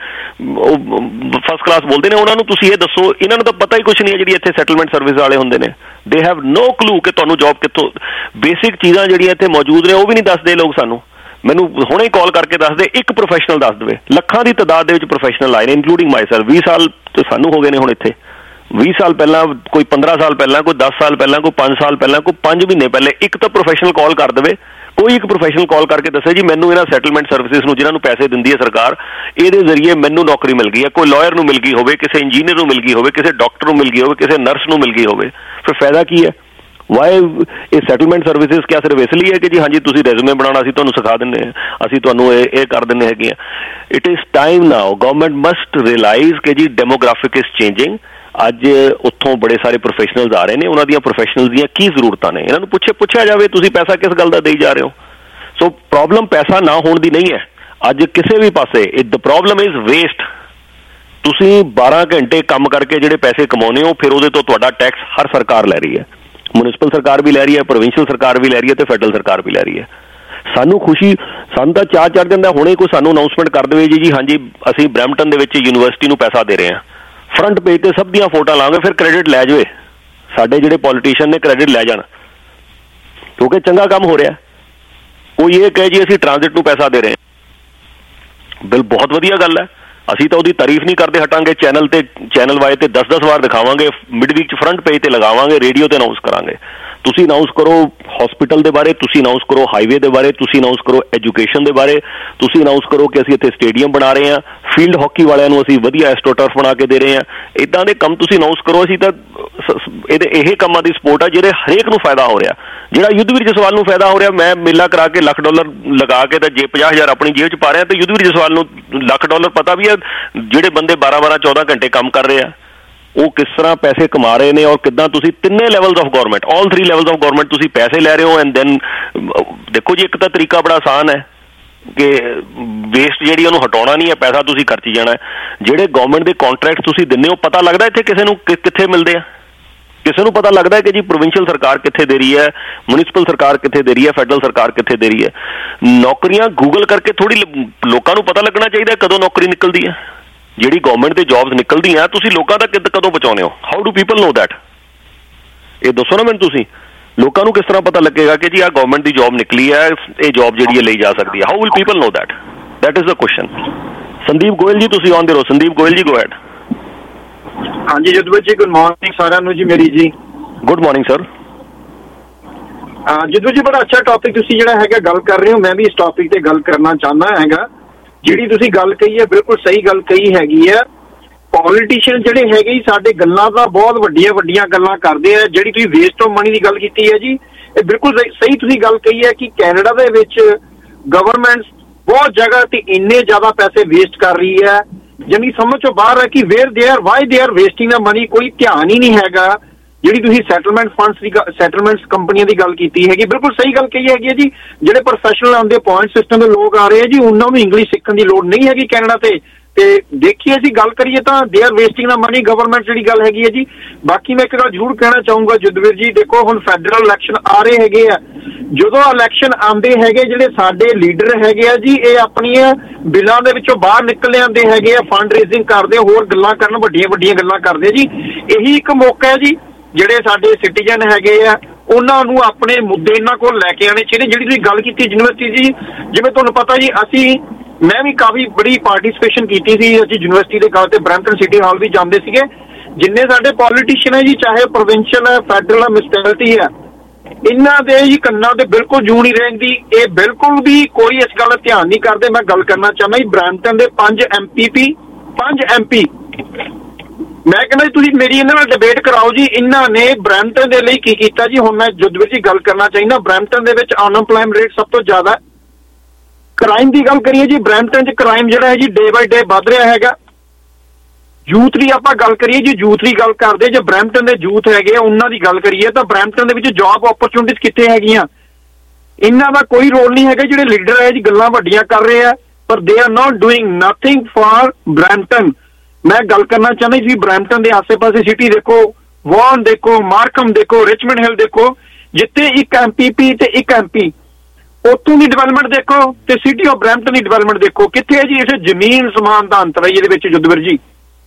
ਫਸਟ ਕਲਾਸ ਬੋਲਦੇ ਨੇ। ਉਹਨਾਂ ਨੂੰ ਤੁਸੀਂ ਇਹ ਦੱਸੋ, ਇਹਨਾਂ ਨੂੰ ਤਾਂ ਪਤਾ ਹੀ ਕੁਛ ਨਹੀਂ ਹੈ ਜਿਹੜੀ ਇੱਥੇ ਸੈਟਲਮੈਂਟ ਸਰਵਿਸ ਵਾਲੇ ਹੁੰਦੇ ਨੇ। ਦੇ ਹੈਵ ਨੋ ਕਲੂ ਕਿ ਤੁਹਾਨੂੰ ਜੌਬ ਕਿੱਥੋਂ, ਬੇਸਿਕ ਚੀਜ਼ਾਂ ਜਿਹੜੀਆਂ ਇੱਥੇ ਮੌਜੂਦ ਨੇ ਉਹ ਵੀ ਨਹੀਂ ਦੱਸਦੇ ਲੋਕ ਸਾਨੂੰ। ਮੈਨੂੰ ਹੁਣੇ ਹੀ ਕਾਲ ਕਰਕੇ ਦੱਸ ਦੇ, ਇੱਕ ਪ੍ਰੋਫੈਸ਼ਨਲ ਦੱਸ ਦੇਵੇ। ਲੱਖਾਂ ਦੀ ਤਾਦਾਦ ਦੇ ਵਿੱਚ ਪ੍ਰੋਫੈਸ਼ਨਲ ਆਏ ਨੇ, ਇਨਕਲੂਡਿੰਗ ਮਾਈ ਸੈਲਫ। 20 ਸਾਲ ਤੇ ਸਾਨੂੰ ਹੋ ਗਏ ਨੇ ਹੁਣ ਇੱਥੇ। 20 ਸਾਲ ਪਹਿਲਾਂ, ਕੋਈ 15 ਸਾਲ ਪਹਿਲਾਂ, ਕੋਈ 10 ਸਾਲ ਪਹਿਲਾਂ, ਕੋਈ 5 ਸਾਲ ਪਹਿਲਾਂ, ਕੋਈ 5 ਮਹੀਨੇ ਪਹਿਲੇ ਇੱਕ ਤਾਂ ਪ੍ਰੋਫੈਸ਼ਨਲ ਕਾਲ ਕਰ ਦੇਵੇ, ਕੋਈ ਇੱਕ ਪ੍ਰੋਫੈਸ਼ਨਲ ਕਾਲ ਕਰਕੇ ਦੱਸੇ ਜੀ ਮੈਨੂੰ ਇਹਨਾਂ ਸੈਟਲਮੈਂਟ ਸਰਵਿਸਿਜ਼ ਨੂੰ ਜਿਹਨਾਂ ਨੂੰ ਪੈਸੇ ਦਿੰਦੀ ਹੈ ਸਰਕਾਰ, ਇਹਦੇ ਜ਼ਰੀਏ ਮੈਨੂੰ ਨੌਕਰੀ ਮਿਲ ਗਈ ਹੈ, ਕੋਈ ਲਾਇਰ ਨੂੰ ਮਿਲ ਗਈ ਹੋਵੇ, ਕਿਸੇ ਇੰਜੀਨੀਅਰ ਨੂੰ ਮਿਲ ਗਈ ਹੋਵੇ, ਕਿਸੇ ਡਾਕਟਰ ਨੂੰ ਮਿਲ ਗਈ ਹੋਵੇ, ਕਿਸੇ ਨਰਸ ਨੂੰ ਮਿਲ ਗਈ ਹੋਵੇ, ਫਿਰ ਫਾਇਦਾ ਕੀ ਹੈ? ਵਾਈ ਇਹ ਸੈਟਲਮੈਂਟ ਸਰਵਿਸਿਜ਼ ਕਿਆ ਸਿਰਫ ਇਸ ਲਈ ਹੈ ਕਿ ਜੀ ਹਾਂਜੀ ਤੁਸੀਂ ਰੈਜ਼ੂਮੇ ਬਣਾਉਣਾ ਅਸੀਂ ਤੁਹਾਨੂੰ ਸਿਖਾ ਦਿੰਦੇ ਹਾਂ, ਅਸੀਂ ਤੁਹਾਨੂੰ ਇਹ ਕਰ ਦਿੰਦੇ ਹੈਗੇ ਆ? It is time now, government must realize ਕਿ ਜੀ ਡੈਮੋਗ੍ਰਾਫਿਕ ਇਜ਼ ਚੇਂਜਿੰਗ। ਅੱਜ ਉੱਥੋਂ ਬੜੇ ਸਾਰੇ ਪ੍ਰੋਫੈਸ਼ਨਲਜ਼ ਆ ਰਹੇ ਨੇ, ਉਹਨਾਂ ਦੀਆਂ ਪ੍ਰੋਫੈਸ਼ਨਲਜ਼ ਦੀਆਂ ਕੀ ਜ਼ਰੂਰਤਾਂ ਨੇ, ਇਹਨਾਂ ਨੂੰ ਪੁੱਛਿਆ ਜਾਵੇ ਤੁਸੀਂ ਪੈਸਾ ਕਿਸ ਗੱਲ ਦਾ ਦੇਈ ਜਾ ਰਹੇ ਹੋ। ਸੋ ਪ੍ਰੋਬਲਮ ਪੈਸਾ ਨਾ ਹੋਣ ਦੀ ਨਹੀਂ ਹੈ ਅੱਜ ਕਿਸੇ ਵੀ ਪਾਸੇ, ਦ ਪ੍ਰੋਬਲਮ ਇਜ਼ ਵੇਸਟ। ਤੁਸੀਂ 12 ਘੰਟੇ ਕੰਮ ਕਰਕੇ ਜਿਹੜੇ ਪੈਸੇ ਕਮਾਉਂਦੇ ਹੋ, ਫਿਰ ਉਹਦੇ ਤੋਂ ਤੁਹਾਡਾ ਟੈਕਸ ਹਰ ਸਰਕਾਰ ਲੈ ਰਹੀ ਹੈ, ਮਿਊਨਿਸਪਲ ਸਰਕਾਰ ਵੀ ਲੈ ਰਹੀ ਹੈ, ਪ੍ਰੋਵਿੰਸ਼ੀਅਲ ਸਰਕਾਰ ਵੀ ਲੈ ਰਹੀ ਹੈ ਤੇ ਫੈਡਰਲ ਸਰਕਾਰ ਵੀ ਲੈ ਰਹੀ ਹੈ। ਸਾਨੂੰ ਖੁਸ਼ੀ, ਸਾਨੂੰ ਤਾਂ ਚਾਅ ਚੜ੍ਹ ਜਾਂਦਾ ਹੁਣੇ ਕੋਈ ਸਾਨੂੰ ਅਨਾਊਂਸਮੈਂਟ ਕਰ ਦੇਵੇ ਜੀ ਹਾਂਜੀ ਅਸੀਂ ਬਰੈਂਪਟਨ ਦੇ ਵਿੱਚ ਯੂਨੀਵਰਸਿਟੀ ਨੂੰ ਪੈਸਾ ਦੇ ਰਹੇ ਹਾਂ, ਫਰੰਟ ਪੇਜ ਤੇ ਸਭ ਦੀਆਂ ਫੋਟੋਆਂ ਲਾਵਾਂਗੇ, ਫਿਰ ਕ੍ਰੈਡਿਟ ਲੈ ਜਾਵੇ, ਸਾਡੇ ਜਿਹੜੇ ਪੋਲੀਟੀਸ਼ੀਅਨ ਨੇ ਕ੍ਰੈਡਿਟ ਲੈ ਜਾਣ, ਕਿਉਂਕਿ ਚੰਗਾ ਕੰਮ ਹੋ ਰਿਹਾ। ਕੋਈ ਇਹ ਕਹੇ ਜੀ ਅਸੀਂ ਟ੍ਰਾਂਜ਼ਿਟ ਨੂੰ ਪੈਸਾ ਦੇ ਰਹੇ ਹਾਂ, ਬਿਲ ਬਹੁਤ ਵਧੀਆ ਗੱਲ ਹੈ, ਅਸੀਂ ਤਾਂ ਉਹਦੀ ਤਾਰੀਫ ਨਹੀਂ ਕਰਦੇ ਹਟਾਂਗੇ। ਚੈਨਲ ਵਾਈ ਤੇ 10-10 ਵਾਰ ਦਿਖਾਵਾਂਗੇ, ਮਿਡ ਵੀਕ 'ਚ ਫਰੰਟ ਪੇਜ ਤੇ ਲਗਾਵਾਂਗੇ, ਰੇਡੀਓ ਤੇ ਅਨਾਊਂਸ ਕਰਾਂਗੇ। ਤੁਸੀਂ ਅਨਾਊਂਸ ਕਰੋ ਹਸਪੀਟਲ ਦੇ ਬਾਰੇ, ਤੁਸੀਂ ਅਨਾਊਂਸ ਕਰੋ ਹਾਈਵੇ ਦੇ ਬਾਰੇ, ਤੁਸੀਂ ਅਨਾਊਂਸ ਕਰੋ ਐਜੂਕੇਸ਼ਨ ਦੇ ਬਾਰੇ, ਤੁਸੀਂ ਅਨਾਊਂਸ ਕਰੋ ਕਿ ਅਸੀਂ ਇੱਥੇ ਸਟੇਡੀਅਮ ਬਣਾ ਰਹੇ ਹਾਂ, ਫੀਲਡ ਹਾਕੀ ਵਾਲਿਆਂ ਨੂੰ ਅਸੀਂ ਵਧੀਆ ਐਸਟ੍ਰੋਟਰਫ ਬਣਾ ਕੇ ਦੇ ਰਹੇ ਹਾਂ। ਇੱਦਾਂ ਦੇ ਕੰਮ ਤੁਸੀਂ ਅਨਾਊਂਸ ਕਰੋ। ਅਸੀਂ ਤਾਂ ਇਹ ਕੰਮਾਂ ਦੀ ਸਪੋਰਟ ਆ ਜਿਹੜੇ ਹਰੇਕ ਨੂੰ ਫਾਇਦਾ ਹੋ ਰਿਹਾ। ਜਿਹੜਾ ਯੁੱਧਵੀਰ ਜਸਵਾਲ ਨੂੰ ਫਾਇਦਾ ਹੋ ਰਿਹਾ, ਮੈਂ ਮੇਲਾ ਕਰਾ ਕੇ $1,00,000 ਲਗਾ ਕੇ ਤਾਂ ਜੇ 50,000 ਆਪਣੀ ਜੇਬ 'ਚ ਪਾ ਰਿਹਾ, ਤੇ ਯੁੱਧਵੀਰ ਜਸਵਾਲ ਨੂੰ $1,00,000 ਪਤਾ ਵੀ ਹੈ ਜਿਹੜੇ ਬੰਦੇ 12-14 ਘੰਟੇ ਕੰਮ ਕਰ ਰਹੇ ਆ ਉਹ ਕਿਸ ਤਰ੍ਹਾਂ ਪੈਸੇ ਕਮਾ ਰਹੇ ਨੇ, ਔਰ ਕਿੱਦਾਂ ਤੁਸੀਂ ਤਿੰਨੇ levels of government, all 3 levels of government ਤੁਸੀਂ ਪੈਸੇ ਲੈ ਰਹੇ ਹੋ। ਐਂਡ ਦੈਨ ਦੇਖੋ ਜੀ, ਇੱਕ ਤਾਂ ਤਰੀਕਾ ਬੜਾ ਆਸਾਨ ਹੈ ਕਿ ਵੇਸਟ ਜਿਹੜੀ ਉਹਨੂੰ ਹਟਾਉਣਾ ਨਹੀਂ ਹੈ, ਪੈਸਾ ਤੁਸੀਂ ਖਰਚੀ ਜਾਣਾ ਹੈ। ਜਿਹੜੇ ਗਵਰਨਮੈਂਟ ਦੇ ਕੰਟਰੈਕਟ ਤੁਸੀਂ ਦਿੰਦੇ ਹੋ, ਪਤਾ ਲੱਗਦਾ ਇੱਥੇ ਕਿਸੇ ਨੂੰ ਕਿੱਥੇ ਮਿਲਦੇ ਆ, ਕਿਸੇ ਨੂੰ ਪਤਾ ਲੱਗਦਾ ਕਿ ਜੀ ਪ੍ਰੋਵਿੰਸ਼ੀਅਲ ਸਰਕਾਰ ਕਿੱਥੇ ਦੇ ਰਹੀ ਹੈ, ਮਿਊਨਿਸਪਲ ਸਰਕਾਰ ਕਿੱਥੇ ਦੇ ਰਹੀ ਹੈ, ਫੈਡਰਲ ਸਰਕਾਰ ਕਿੱਥੇ ਦੇ ਰਹੀ ਹੈ। ਨੌਕਰੀਆਂ ਗੂਗਲ ਕਰਕੇ ਥੋੜੀ ਲੋਕਾਂ ਨੂੰ ਪਤਾ ਲੱਗਣਾ ਚਾਹੀਦਾ ਕਦੋਂ ਨੌਕਰੀ ਨਿਕਲਦੀ ਹੈ। ਜਿਹੜੀ ਗਵਰਨਮੈਂਟ ਦੇ ਜੌਬਸ ਨਿਕਲਦੀਆਂ ਤੁਸੀਂ ਲੋਕਾਂ ਤੱਕ ਕਦੋਂ ਪਹੁੰਚਾਉਂਦੇ ਹੋ? How do people know that? ਇਹ ਦੱਸੋ ਨਾ ਮੈਨੂੰ ਤੁਸੀਂ, ਲੋਕਾਂ ਨੂੰ ਕਿਸ ਤਰ੍ਹਾਂ ਪਤਾ ਲੱਗੇਗਾ ਕਿ ਜੀ ਆਹ ਗਵਰਨਮੈਂਟ ਦੀ ਜੌਬ ਨਿਕਲੀ ਹੈ, ਇਹ ਜੌਬ ਜਿਹੜੀ ਹੈ ਲਈ ਜਾ ਸਕਦੀ ਹੈ? How will people know that? That is the question. Sandeep Goyal ji ਤੁਸੀਂ ਆਨ ਦੇ ਰਹੋ। ਸੰਦੀਪ ਗੋਇਲ ਜੀ, ਗੋ ਹੈਡ। ਹਾਂਜੀ ਜਦਵੀਰ ਜੀ, ਗੁੱਡ ਮਾਰਨਿੰਗ ਸਾਰਿਆਂ ਨੂੰ ਜੀ ਮੇਰੀ ਜੀ। Good morning sir. ਜਦਵੀਰ ਜੀ, ਬੜਾ ਅੱਛਾ ਟੌਪਿਕ ਤੁਸੀਂ ਜਿਹੜਾ ਹੈਗਾ ਗੱਲ ਕਰ ਰਹੇ ਹੋ। ਮੈਂ ਵੀ ਇਸ ਟੌਪਿਕ ਤੇ ਗੱਲ ਕਰਨਾ ਚਾਹੁੰਦਾ ਹੈਗਾ। ਜਿਹੜੀ ਤੁਸੀਂ ਗੱਲ ਕਹੀ ਹੈ ਬਿਲਕੁਲ ਸਹੀ ਗੱਲ ਕਹੀ ਹੈਗੀ ਹੈ। ਪੋਲੀਟੀਸ਼ੀਅਨ ਜਿਹੜੇ ਹੈਗੇ ਸਾਡੇ ਗੱਲਾਂ ਤਾਂ ਬਹੁਤ ਵੱਡੀਆਂ ਗੱਲਾਂ ਕਰਦੇ ਆ। ਜਿਹੜੀ ਤੁਸੀਂ ਵੇਸਟ ਆਫ ਮਨੀ ਦੀ ਗੱਲ ਕੀਤੀ ਹੈ ਜੀ, ਇਹ ਬਿਲਕੁਲ ਸਹੀ ਤੁਸੀਂ ਗੱਲ ਕਹੀ ਹੈ ਕਿ ਕੈਨੇਡਾ ਦੇ ਵਿੱਚ ਗਵਰਨਮੈਂਟ ਬਹੁਤ ਜਗ੍ਹਾ ਤੇ ਇੰਨੇ ਜ਼ਿਆਦਾ ਪੈਸੇ ਵੇਸਟ ਕਰ ਰਹੀ ਹੈ, ਜਾਨੀ ਸਮਝ ਤੋਂ ਬਾਹਰ ਹੈ ਕਿ ਵਾਈ ਦੇ ਆਰ ਵੇਸਟਿੰਗ ਦਾ ਮਨੀ। ਕੋਈ ਧਿਆਨ ਹੀ ਨਹੀਂ ਹੈਗਾ। ਜਿਹੜੀ ਤੁਸੀਂ ਸੈਟਲਮੈਂਟ ਫੰਡਸ ਦੀ ਸੈਟਲਮੈਂਟ ਕੰਪਨੀਆਂ ਦੀ ਗੱਲ ਕੀਤੀ ਹੈਗੀ, ਬਿਲਕੁਲ ਸਹੀ ਗੱਲ ਕਹੀ ਹੈਗੀ ਹੈ ਜੀ। ਜਿਹੜੇ ਪ੍ਰੋਫੈਸ਼ਨਲ ਆਉਂਦੇ ਪੁਆਇੰਟ ਸਿਸਟਮ ਦੇ ਲੋਕ ਆ ਰਹੇ ਆ ਜੀ, ਉਹਨਾਂ ਨੂੰ ਇੰਗਲਿਸ਼ ਸਿੱਖਣ ਦੀ ਲੋੜ ਨਹੀਂ ਹੈਗੀ ਕੈਨੇਡਾ ਤੇ ਦੇਖੀਏ ਅਸੀਂ ਗੱਲ ਕਰੀਏ ਤਾਂ ਦੇ ਆਰ ਵੇਸਟਿੰਗ ਦਾ ਮਨੀ ਗਵਰਨਮੈਂਟ ਜਿਹੜੀ ਗੱਲ ਹੈਗੀ ਹੈ ਜੀ। ਬਾਕੀ ਮੈਂ ਇੱਕ ਗੱਲ ਜ਼ਰੂਰ ਕਹਿਣਾ ਚਾਹੂੰਗਾ ਜਦਵੀਰ ਜੀ, ਦੇਖੋ ਹੁਣ ਫੈਡਰਲ ਇਲੈਕਸ਼ਨ ਆ ਰਹੇ ਹੈਗੇ ਆ। ਜਦੋਂ ਇਲੈਕਸ਼ਨ ਆਉਂਦੇ ਹੈਗੇ ਜਿਹੜੇ ਸਾਡੇ ਲੀਡਰ ਹੈਗੇ ਆ ਜੀ, ਇਹ ਆਪਣੀਆਂ ਬਿੱਲਾਂ ਦੇ ਵਿੱਚੋਂ ਬਾਹਰ ਨਿਕਲ ਆਉਂਦੇ ਹੈਗੇ ਆ, ਫੰਡ ਰੇਜ਼ਿੰਗ ਕਰਦੇ, ਹੋਰ ਗੱਲਾਂ ਕਰਨ, ਵੱਡੀਆਂ ਗੱਲਾਂ ਕਰਦੇ ਜੀ। ਇਹੀ ਇੱਕ ਮੌਕਾ ਹੈ ਜੀ, ਜਿਹੜੇ ਸਾਡੇ ਸਿਟੀਜ਼ਨ ਹੈਗੇ ਆ ਉਹਨਾਂ ਨੂੰ ਆਪਣੇ ਮੁੱਦੇ ਇਹਨਾਂ ਕੋਲ ਲੈ ਕੇ ਆਉਣੇ ਚਾਹੀਦੇ। ਜਿਹੜੀ ਤੁਸੀਂ ਗੱਲ ਕੀਤੀ ਯੂਨੀਵਰਸਿਟੀ ਜੀ, ਜਿਵੇਂ ਤੁਹਾਨੂੰ ਪਤਾ ਜੀ ਮੈਂ ਵੀ ਕਾਫੀ ਬੜੀ ਪਾਰਟਿਸਿਪੇਸ਼ਨ ਕੀਤੀ ਸੀ। ਅਸੀਂ ਯੂਨੀਵਰਸਿਟੀ ਦੇ ਗੱਲ ਤੇ ਬਰੈਂਪਟਨ ਸਿਟੀ ਹਾਲ ਵੀ ਜਾਂਦੇ ਸੀਗੇ। ਜਿੰਨੇ ਸਾਡੇ ਪੋਲੀਟੀਸ਼ੀਅਨ ਹੈ ਜੀ, ਚਾਹੇ ਪ੍ਰੋਵਿੰਸ਼ੀਅਲ ਹੈ, ਫੈਡਰਲ ਹੈ, ਮਿਊਨਿਸਪੈਲਿਟੀ ਹੈ, ਇਹਨਾਂ ਦੇ ਜੀ ਕੰਨਾਂ ਤੇ ਬਿਲਕੁਲ ਜੂੰ ਨਹੀਂ ਰਹਿੰਦੀ। ਇਹ ਬਿਲਕੁਲ ਵੀ ਕੋਈ ਇਸ ਗੱਲ ਦਾ ਧਿਆਨ ਨਹੀਂ ਕਰਦੇ। ਮੈਂ ਗੱਲ ਕਰਨਾ ਚਾਹੁੰਦਾ ਜੀ ਬਰੈਂਪਟਨ ਦੇ 5 MP ਮੈਂ ਕਹਿੰਦਾ ਜੀ ਤੁਸੀਂ ਮੇਰੀ ਇਹਨਾਂ ਨਾਲ ਡਿਬੇਟ ਕਰਾਓ ਜੀ। ਇਹਨਾਂ ਨੇ ਬਰੈਂਪਟਨ ਦੇ ਲਈ ਕੀ ਕੀਤਾ ਜੀ। ਹੁਣ ਮੈਂ ਜਦਵੀਰ ਜੀ ਗੱਲ ਕਰਨਾ ਚਾਹੀਦਾ, ਬਰੈਂਪਟਨ ਦੇ ਵਿੱਚ ਅਨਐਮਪਲੋਇਮੈਂਟ ਰੇਟ ਸਭ ਤੋਂ ਜ਼ਿਆਦਾ। ਕ੍ਰਾਈਮ ਦੀ ਗੱਲ ਕਰੀਏ ਜੀ, ਬਰੈਂਪਟਨ 'ਚ ਕ੍ਰਾਈਮ ਜਿਹੜਾ ਹੈ ਜੀ ਡੇ ਬਾਈ ਡੇ ਵੱਧ ਰਿਹਾ ਹੈਗਾ। ਯੂਥ ਦੀ ਆਪਾਂ ਗੱਲ ਕਰੀਏ ਜੀ, ਯੂਥ ਦੀ ਗੱਲ ਕਰਦੇ, ਜੇ ਬਰੈਂਪਟਨ ਦੇ ਯੂਥ ਹੈਗੇ ਆ ਉਹਨਾਂ ਦੀ ਗੱਲ ਕਰੀਏ ਤਾਂ ਬਰੈਂਪਟਨ ਦੇ ਵਿੱਚ ਜੌਬ ਓਪਰਚੁਨਿਟੀਜ਼ ਕਿੱਥੇ ਹੈਗੀਆਂ? ਇਹਨਾਂ ਦਾ ਕੋਈ ਰੋਲ ਨਹੀਂ ਹੈਗਾ। ਜਿਹੜੇ ਲੀਡਰ ਹੈ ਜੀ ਗੱਲਾਂ ਵੱਡੀਆਂ ਕਰ ਰਹੇ ਆ, ਪਰ they are not doing nothing for Brampton. ਮੈਂ ਗੱਲ ਕਰਨਾ ਚਾਹੁੰਦਾ ਜੀ, ਬਰੈਂਪਟਨ ਦੇ ਆਸੇ-ਪਾਸੇ ਸਿਟੀ ਦੇਖੋ, ਵੌਨ ਦੇਖੋ, ਮਾਰਕਮ ਦੇਖੋ, ਰਿਚਮੰਡ ਹਿੱਲ ਦੇਖੋ, ਜਿੱਥੇ ਇੱਕ MPP ਤੇ ਇੱਕ MP, ਉੱਥੋਂ ਦੀ ਡਿਵੈਲਪਮੈਂਟ ਦੇਖੋ ਤੇ ਸਿਟੀ ਆਫ ਬਰੈਂਪਟਨ ਦੀ ਡਿਵੈਲਪਮੈਂਟ ਦੇਖੋ ਕਿੱਥੇ ਹੈ ਜੀ। ਇਹ ਜ਼ਮੀਨ ਸਮਾਨ ਦਾ ਅੰਤਰ ਹੈ ਇਹਦੇ ਵਿੱਚ ਜਦਵੀਰ ਜੀ।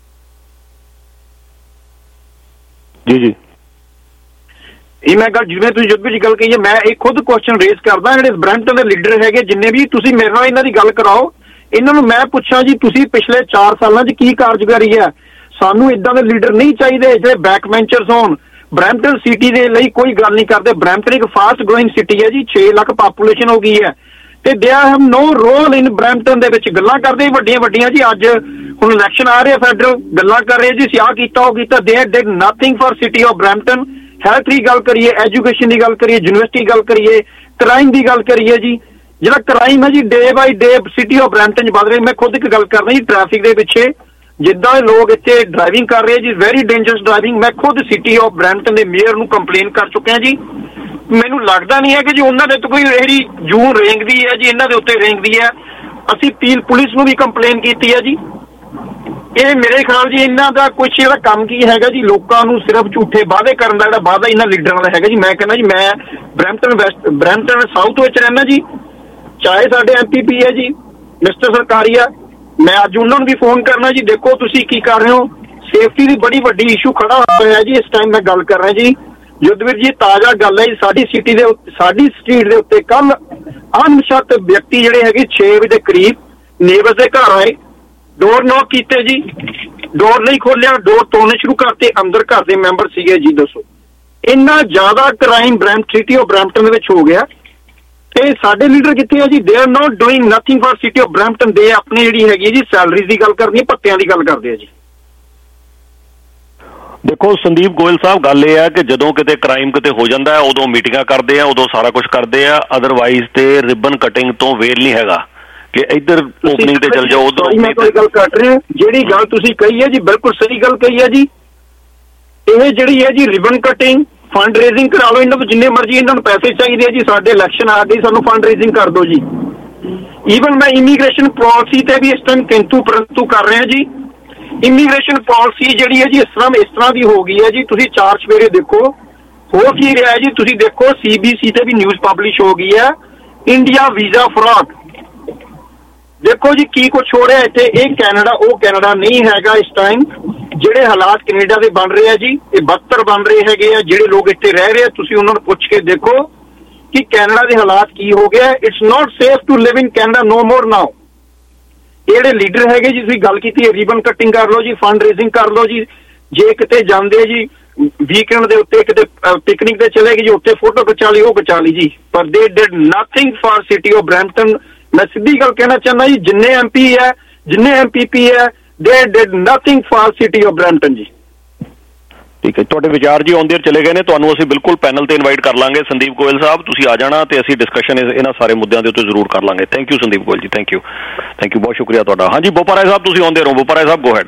ਜੀ ਇਹ ਮੈਂ ਗੱਲ ਜਿਵੇਂ ਤੁਸੀਂ ਜਦਵੀਰ ਜੀ ਗੱਲ ਕਹੀ ਹੈ, ਮੈਂ ਇਹ ਖੁਦ ਕੁਐਸਚਨ ਰੇਜ਼ ਕਰਦਾ। ਜਿਹੜੇ ਬਰੈਂਪਟਨ ਦੇ ਲੀਡਰ ਹੈਗੇ ਜਿੰਨੇ ਵੀ, ਤੁਸੀਂ ਮੇਰੇ ਨਾਲ ਇਹਨਾਂ ਦੀ ਗੱਲ ਕਰਾਓ। ਇਹਨਾਂ ਨੂੰ ਮੈਂ ਪੁੱਛਾਂ ਜੀ, ਤੁਸੀਂ ਪਿਛਲੇ 4 ਸਾਲਾਂ 'ਚ ਕੀ ਕਾਰਜਕਾਰੀ ਹੈ? ਸਾਨੂੰ ਇਦਾਂ ਦੇ ਲੀਡਰ ਨਹੀਂ ਚਾਹੀਦੇ ਜਿਹੜੇ ਬੈਕ ਵੈਂਚਰਸ ਹੋਣ। ਬਰੈਂਪਟਨ ਸਿਟੀ ਦੇ ਲਈ ਕੋਈ ਗੱਲ ਨਹੀਂ ਕਰਦੇ। ਬਰੈਂਪਟਨ ਇੱਕ ਫਾਸਟ ਗਰੋਇੰਗ ਸਿਟੀ ਹੈ ਜੀ, 6 ਲੱਖ ਪਾਪੂਲੇਸ਼ਨ ਹੋ ਗਈ ਹੈ ਤੇ they have no role in Brampton ਦੇ ਵਿੱਚ। ਗੱਲਾਂ ਕਰਦੇ ਵੱਡੀਆਂ ਜੀ, ਅੱਜ ਹੁਣ ਇਲੈਕਸ਼ਨ ਆ ਰਿਹਾ ਫੈਡਰਲ, ਗੱਲਾਂ ਕਰ ਰਹੇ ਜੀ ਅਸੀਂ ਆਹ ਕੀਤਾ ਉਹ ਕੀਤਾ। They did nothing for city of Brampton. Health ਦੀ ਗੱਲ ਕਰੀਏ, ਐਜੂਕੇਸ਼ਨ ਦੀ ਗੱਲ ਕਰੀਏ, ਯੂਨੀਵਰਸਿਟੀ ਦੀ ਗੱਲ ਕਰੀਏ, ਕ੍ਰਾਈਮ ਦੀ ਗੱਲ ਕਰੀਏ ਜੀ, ਜਿਹੜਾ ਕ੍ਰਾਈਮ ਹੈ ਜੀ day by day city of Brampton 'ਚ ਵੱਧ ਰਿਹਾ। ਮੈਂ ਖੁਦ ਇੱਕ ਗੱਲ ਕਰਦਾ ਜੀ, ਟ੍ਰੈਫਿਕ ਦੇ ਪਿੱਛੇ ਜਿੱਦਾਂ ਲੋਕ ਇੱਥੇ ਡਰਾਈਵਿੰਗ ਕਰ ਰਹੇ ਜੀ, ਵੈਰੀ ਡੇਂਜਰਸ ਡਰਾਈਵਿੰਗ। ਮੈਂ ਖੁਦ ਸਿਟੀ ਆਫ ਬਰੈਂਪਟਨ ਦੇ ਮੇਅਰ ਨੂੰ ਕੰਪਲੇਨ ਕਰ ਚੁੱਕਿਆ ਜੀ। ਮੈਨੂੰ ਲੱਗਦਾ ਨਹੀਂ ਹੈ ਕਿ ਜੀ ਉਹਨਾਂ ਦੇ ਉੱਤੇ ਕੋਈ ਜਿਹੜੀ ਜੂਨ ਰੇਂਗਦੀ ਹੈ ਜੀ ਇਹਨਾਂ ਦੇ ਉੱਤੇ ਰੇਂਗਦੀ ਹੈ। ਅਸੀਂ ਪੁਲਿਸ ਨੂੰ ਵੀ ਕੰਪਲੇਨ ਕੀਤੀ ਹੈ ਜੀ। ਇਹ ਮੇਰੇ ਖਿਆਲ ਜੀ ਇਹਨਾਂ ਦਾ ਕੁਛ ਜਿਹੜਾ ਕੰਮ ਕੀ ਹੈਗਾ ਜੀ, ਲੋਕਾਂ ਨੂੰ ਸਿਰਫ ਝੂਠੇ ਵਾਅਦੇ ਕਰਨ ਦਾ ਜਿਹੜਾ ਵਾਅਦਾ ਇਹਨਾਂ ਲੀਡਰਾਂ ਦਾ ਹੈਗਾ ਜੀ। ਮੈਂ ਕਹਿੰਦਾ ਜੀ, ਮੈਂ ਬਰੈਂਪਟਨ ਸਾਊਥ ਵਿੱਚ ਰਹਿਣਾ ਜੀ, ਚਾਹੇ ਸਾਡੇ MPP ਹੈ ਜੀ ਮਿਸਟਰ ਸਰਕਾਰੀਆ, ਮੈਂ ਅੱਜ ਉਹਨਾਂ ਨੂੰ ਵੀ ਫੋਨ ਕਰਨਾ ਜੀ, ਦੇਖੋ ਤੁਸੀਂ ਕੀ ਕਰ ਰਹੇ ਹੋ। ਸੇਫਟੀ ਦੀ ਬੜੀ ਵੱਡੀ ਇਸ਼ੂ ਖੜਾ ਹੋਇਆ ਹੈ ਜੀ ਇਸ ਟਾਈਮ। ਮੈਂ ਗੱਲ ਕਰ ਰਿਹਾ ਜੀ ਯੁੱਧਵੀਰ ਜੀ, ਤਾਜ਼ਾ ਗੱਲ ਹੈ ਜੀ, ਸਾਡੀ ਸਟਰੀਟ ਦੇ ਉੱਤੇ ਕੱਲ ਅਣਪਛਾਤੇ ਵਿਅਕਤੀ ਜਿਹੜੇ ਹੈਗੇ 6 ਵਜੇ ਦੇ ਕਰੀਬ ਨੇਬਰ ਦੇ ਘਰ ਆਏ, ਡੋਰ ਨੌਕ ਕੀਤੇ ਜੀ, ਡੋਰ ਨਹੀਂ ਖੋਲਿਆ, ਡੋਰ ਤੋੜਨੇ ਸ਼ੁਰੂ ਕਰਤੇ, ਅੰਦਰ ਘਰ ਦੇ ਮੈਂਬਰ ਸੀਗੇ ਜੀ। ਦੱਸੋ ਇੰਨਾ ਜ਼ਿਆਦਾ ਕ੍ਰਾਈਮ ਸਿਟੀ ਆਫ ਬਰੈਂਪਟਨ ਦੇ ਵਿੱਚ ਹੋ ਗਿਆ ਤੇ ਸਾਡੇ ਲੀਡਰ ਕਿੱਥੇ ਆ ਜੀ? They are not doing nothing for city of Brampton. ਦੇ ਆਪਣੀ ਜਿਹੜੀ ਹੈਗੀ ਜੀ ਸੈਲਰੀਜ਼ ਦੀ ਗੱਲ ਕਰਨੀ, ਭੱਤਿਆਂ ਦੀ ਗੱਲ ਕਰਦੇ ਆ ਜੀ। ਦੇਖੋ ਸੰਦੀਪ ਗੋਇਲ ਸਾਹਿਬ, ਗੱਲ ਇਹ ਹੈ ਕਿ ਜਦੋਂ ਕਿਤੇ ਕ੍ਰਾਈਮ ਕਿਤੇ ਹੋ ਜਾਂਦਾ ਹੈ ਉਦੋਂ ਮੀਟਿੰਗਾਂ ਕਰਦੇ ਆ, ਉਦੋਂ ਸਾਰਾ ਕੁਝ ਕਰਦੇ ਆ, ਅਦਰਵਾਈਜ਼ ਤੇ ਰਿਬਨ ਕਟਿੰਗ ਤੋਂ ਵੇਲ ਨਹੀਂ ਹੈਗਾ ਕਿ ਇੱਧਰ ਓਪਨਿੰਗ ਤੇ ਚਲ ਜਾਓ ਉਧਰ। ਮੈਂ ਕੋਈ ਗੱਲ ਕਰ ਰਿਹਾ, ਜਿਹੜੀ ਗੱਲ ਤੁਸੀਂ ਕਹੀ ਹੈ ਜੀ ਬਿਲਕੁਲ ਸਹੀ ਗੱਲ ਕਹੀ ਹੈ ਜੀ। ਇਹ ਜਿਹੜੀ ਹੈ ਜੀ ਰਿਬਨ ਕਟਿੰਗ, ਫੰਡ ਰੇਜ਼ਿੰਗ ਕਰਾ ਲਓ ਇਹਨਾਂ ਤੋਂ ਜਿੰਨੇ ਮਰਜ਼ੀ, ਇਹਨਾਂ ਨੂੰ ਪੈਸੇ ਚਾਹੀਦੇ ਆ ਜੀ, ਸਾਡੇ ਇਲੈਕਸ਼ਨ ਆ ਗਈ ਸਾਨੂੰ ਫੰਡ ਰੇਜ਼ਿੰਗ ਕਰ ਦਿਓ ਜੀ। ਈਵਨ ਮੈਂ ਇਮੀਗ੍ਰੇਸ਼ਨ ਪਾਲਿਸੀ ਤੇ ਵੀ ਇਸ ਟਾਈਮ ਕਿੰਤੂ ਪਰੰਤੂ ਕਰ ਰਿਹਾ ਜੀ। ਇਮੀਗ੍ਰੇਸ਼ਨ ਪਾਲਿਸੀ ਜਿਹੜੀ ਹੈ ਜੀ ਇਸ ਤਰ੍ਹਾਂ ਦੀ ਹੋ ਗਈ ਹੈ ਜੀ, ਤੁਸੀਂ ਚਾਰ ਸਵੇਰੇ ਦੇਖੋ ਹੋ ਕੀ ਰਿਹਾ ਹੈ ਜੀ। ਤੁਸੀਂ ਦੇਖੋ CBC ਤੇ ਵੀ ਨਿਊਜ਼ ਪਬਲਿਸ਼ ਹੋ ਗਈ ਹੈ, ਇੰਡੀਆ ਵੀਜ਼ਾ ਫਰਾਡ। ਦੇਖੋ ਜੀ ਕੀ ਕੁਛ ਹੋ ਰਿਹਾ ਇੱਥੇ। ਇਹ ਕੈਨੇਡਾ ਉਹ ਕੈਨੇਡਾ ਨਹੀਂ ਹੈਗਾ ਇਸ ਟਾਈਮ। ਜਿਹੜੇ ਹਾਲਾਤ ਕੈਨੇਡਾ ਦੇ ਬਣ ਰਹੇ ਆ ਜੀ, ਇਹ ਬਦਤਰ ਬਣ ਰਹੇ ਹੈਗੇ ਆ। ਜਿਹੜੇ ਲੋਕ ਇੱਥੇ ਰਹਿ ਰਹੇ ਆ, ਤੁਸੀਂ ਉਹਨਾਂ ਨੂੰ ਪੁੱਛ ਕੇ ਦੇਖੋ ਕਿ ਕੈਨੇਡਾ ਦੇ ਹਾਲਾਤ ਕੀ ਹੋ ਗਿਆ। It's not safe to live in Canada no more now. ਜਿਹੜੇ ਲੀਡਰ ਹੈਗੇ ਜੀ, ਤੁਸੀਂ ਗੱਲ ਕੀਤੀ ਹੈ ਰਿਬਨ ਕਟਿੰਗ ਕਰ ਲਓ ਜੀ, ਫੰਡ ਰੇਜ਼ਿੰਗ ਕਰ ਲਓ ਜੀ। ਜੇ ਕਿਤੇ ਜਾਂਦੇ ਜੀ ਵੀਕਐਂਡ ਦੇ ਉੱਤੇ ਕਿਤੇ ਪਿਕਨਿਕ ਤੇ ਚਲੇ ਗਏ ਜੀ, ਉੱਥੇ ਫੋਟੋ ਖਿਚਾ ਲਈ, ਉਹ ਖਿਚਾ ਲਈ ਜੀ, ਪਰ they did nothing for city of Brampton. ਮੈਂ ਸਿੱਧੀ ਗੱਲ ਕਹਿਣਾ ਚਾਹੁੰਦਾ ਜੀ, ਜਿੰਨੇ MP ਹੈ, ਜਿੰਨੇ MPP ਹੈ, they did nothing for city of Brampton ਜੀ। ਠੀਕ ਹੈ, ਤੁਹਾਡੇ ਵਿਚਾਰ ਜੀ ਆਉਂਦੇ ਚਲੇ ਗਏ ਨੇ। ਤੁਹਾਨੂੰ ਅਸੀਂ ਬਿਲਕੁਲ ਪੈਨਲ ਤੇ ਇਨਵਾਈਟ ਕਰ ਲਾਂਗੇ। ਸੰਦੀਪ ਗੋਇਲ ਸਾਹਿਬ ਤੁਸੀਂ ਆ ਜਾਣਾ ਤੇ ਅਸੀਂ ਡਿਸਕਸ਼ਨ ਇਹਨਾਂ ਸਾਰੇ ਮੁੱਦਿਆਂ ਦੇ ਉੱਤੇ ਜ਼ਰੂਰ ਕਰ ਲਾਂਗੇ। ਥੈਂਕ ਯੂ ਸੰਦੀਪ ਗੋਇਲ ਜੀ, ਥੈਂਕ ਯੂ, ਬਹੁਤ ਸ਼ੁਕਰੀਆ ਤੁਹਾਡਾ। ਹਾਂਜੀ ਬੋਪਾਰਾਏ ਸਾਹਿਬ ਤੁਸੀਂ ਆਉਂਦੇ ਰਹੋ। Boparai sahib go ahead.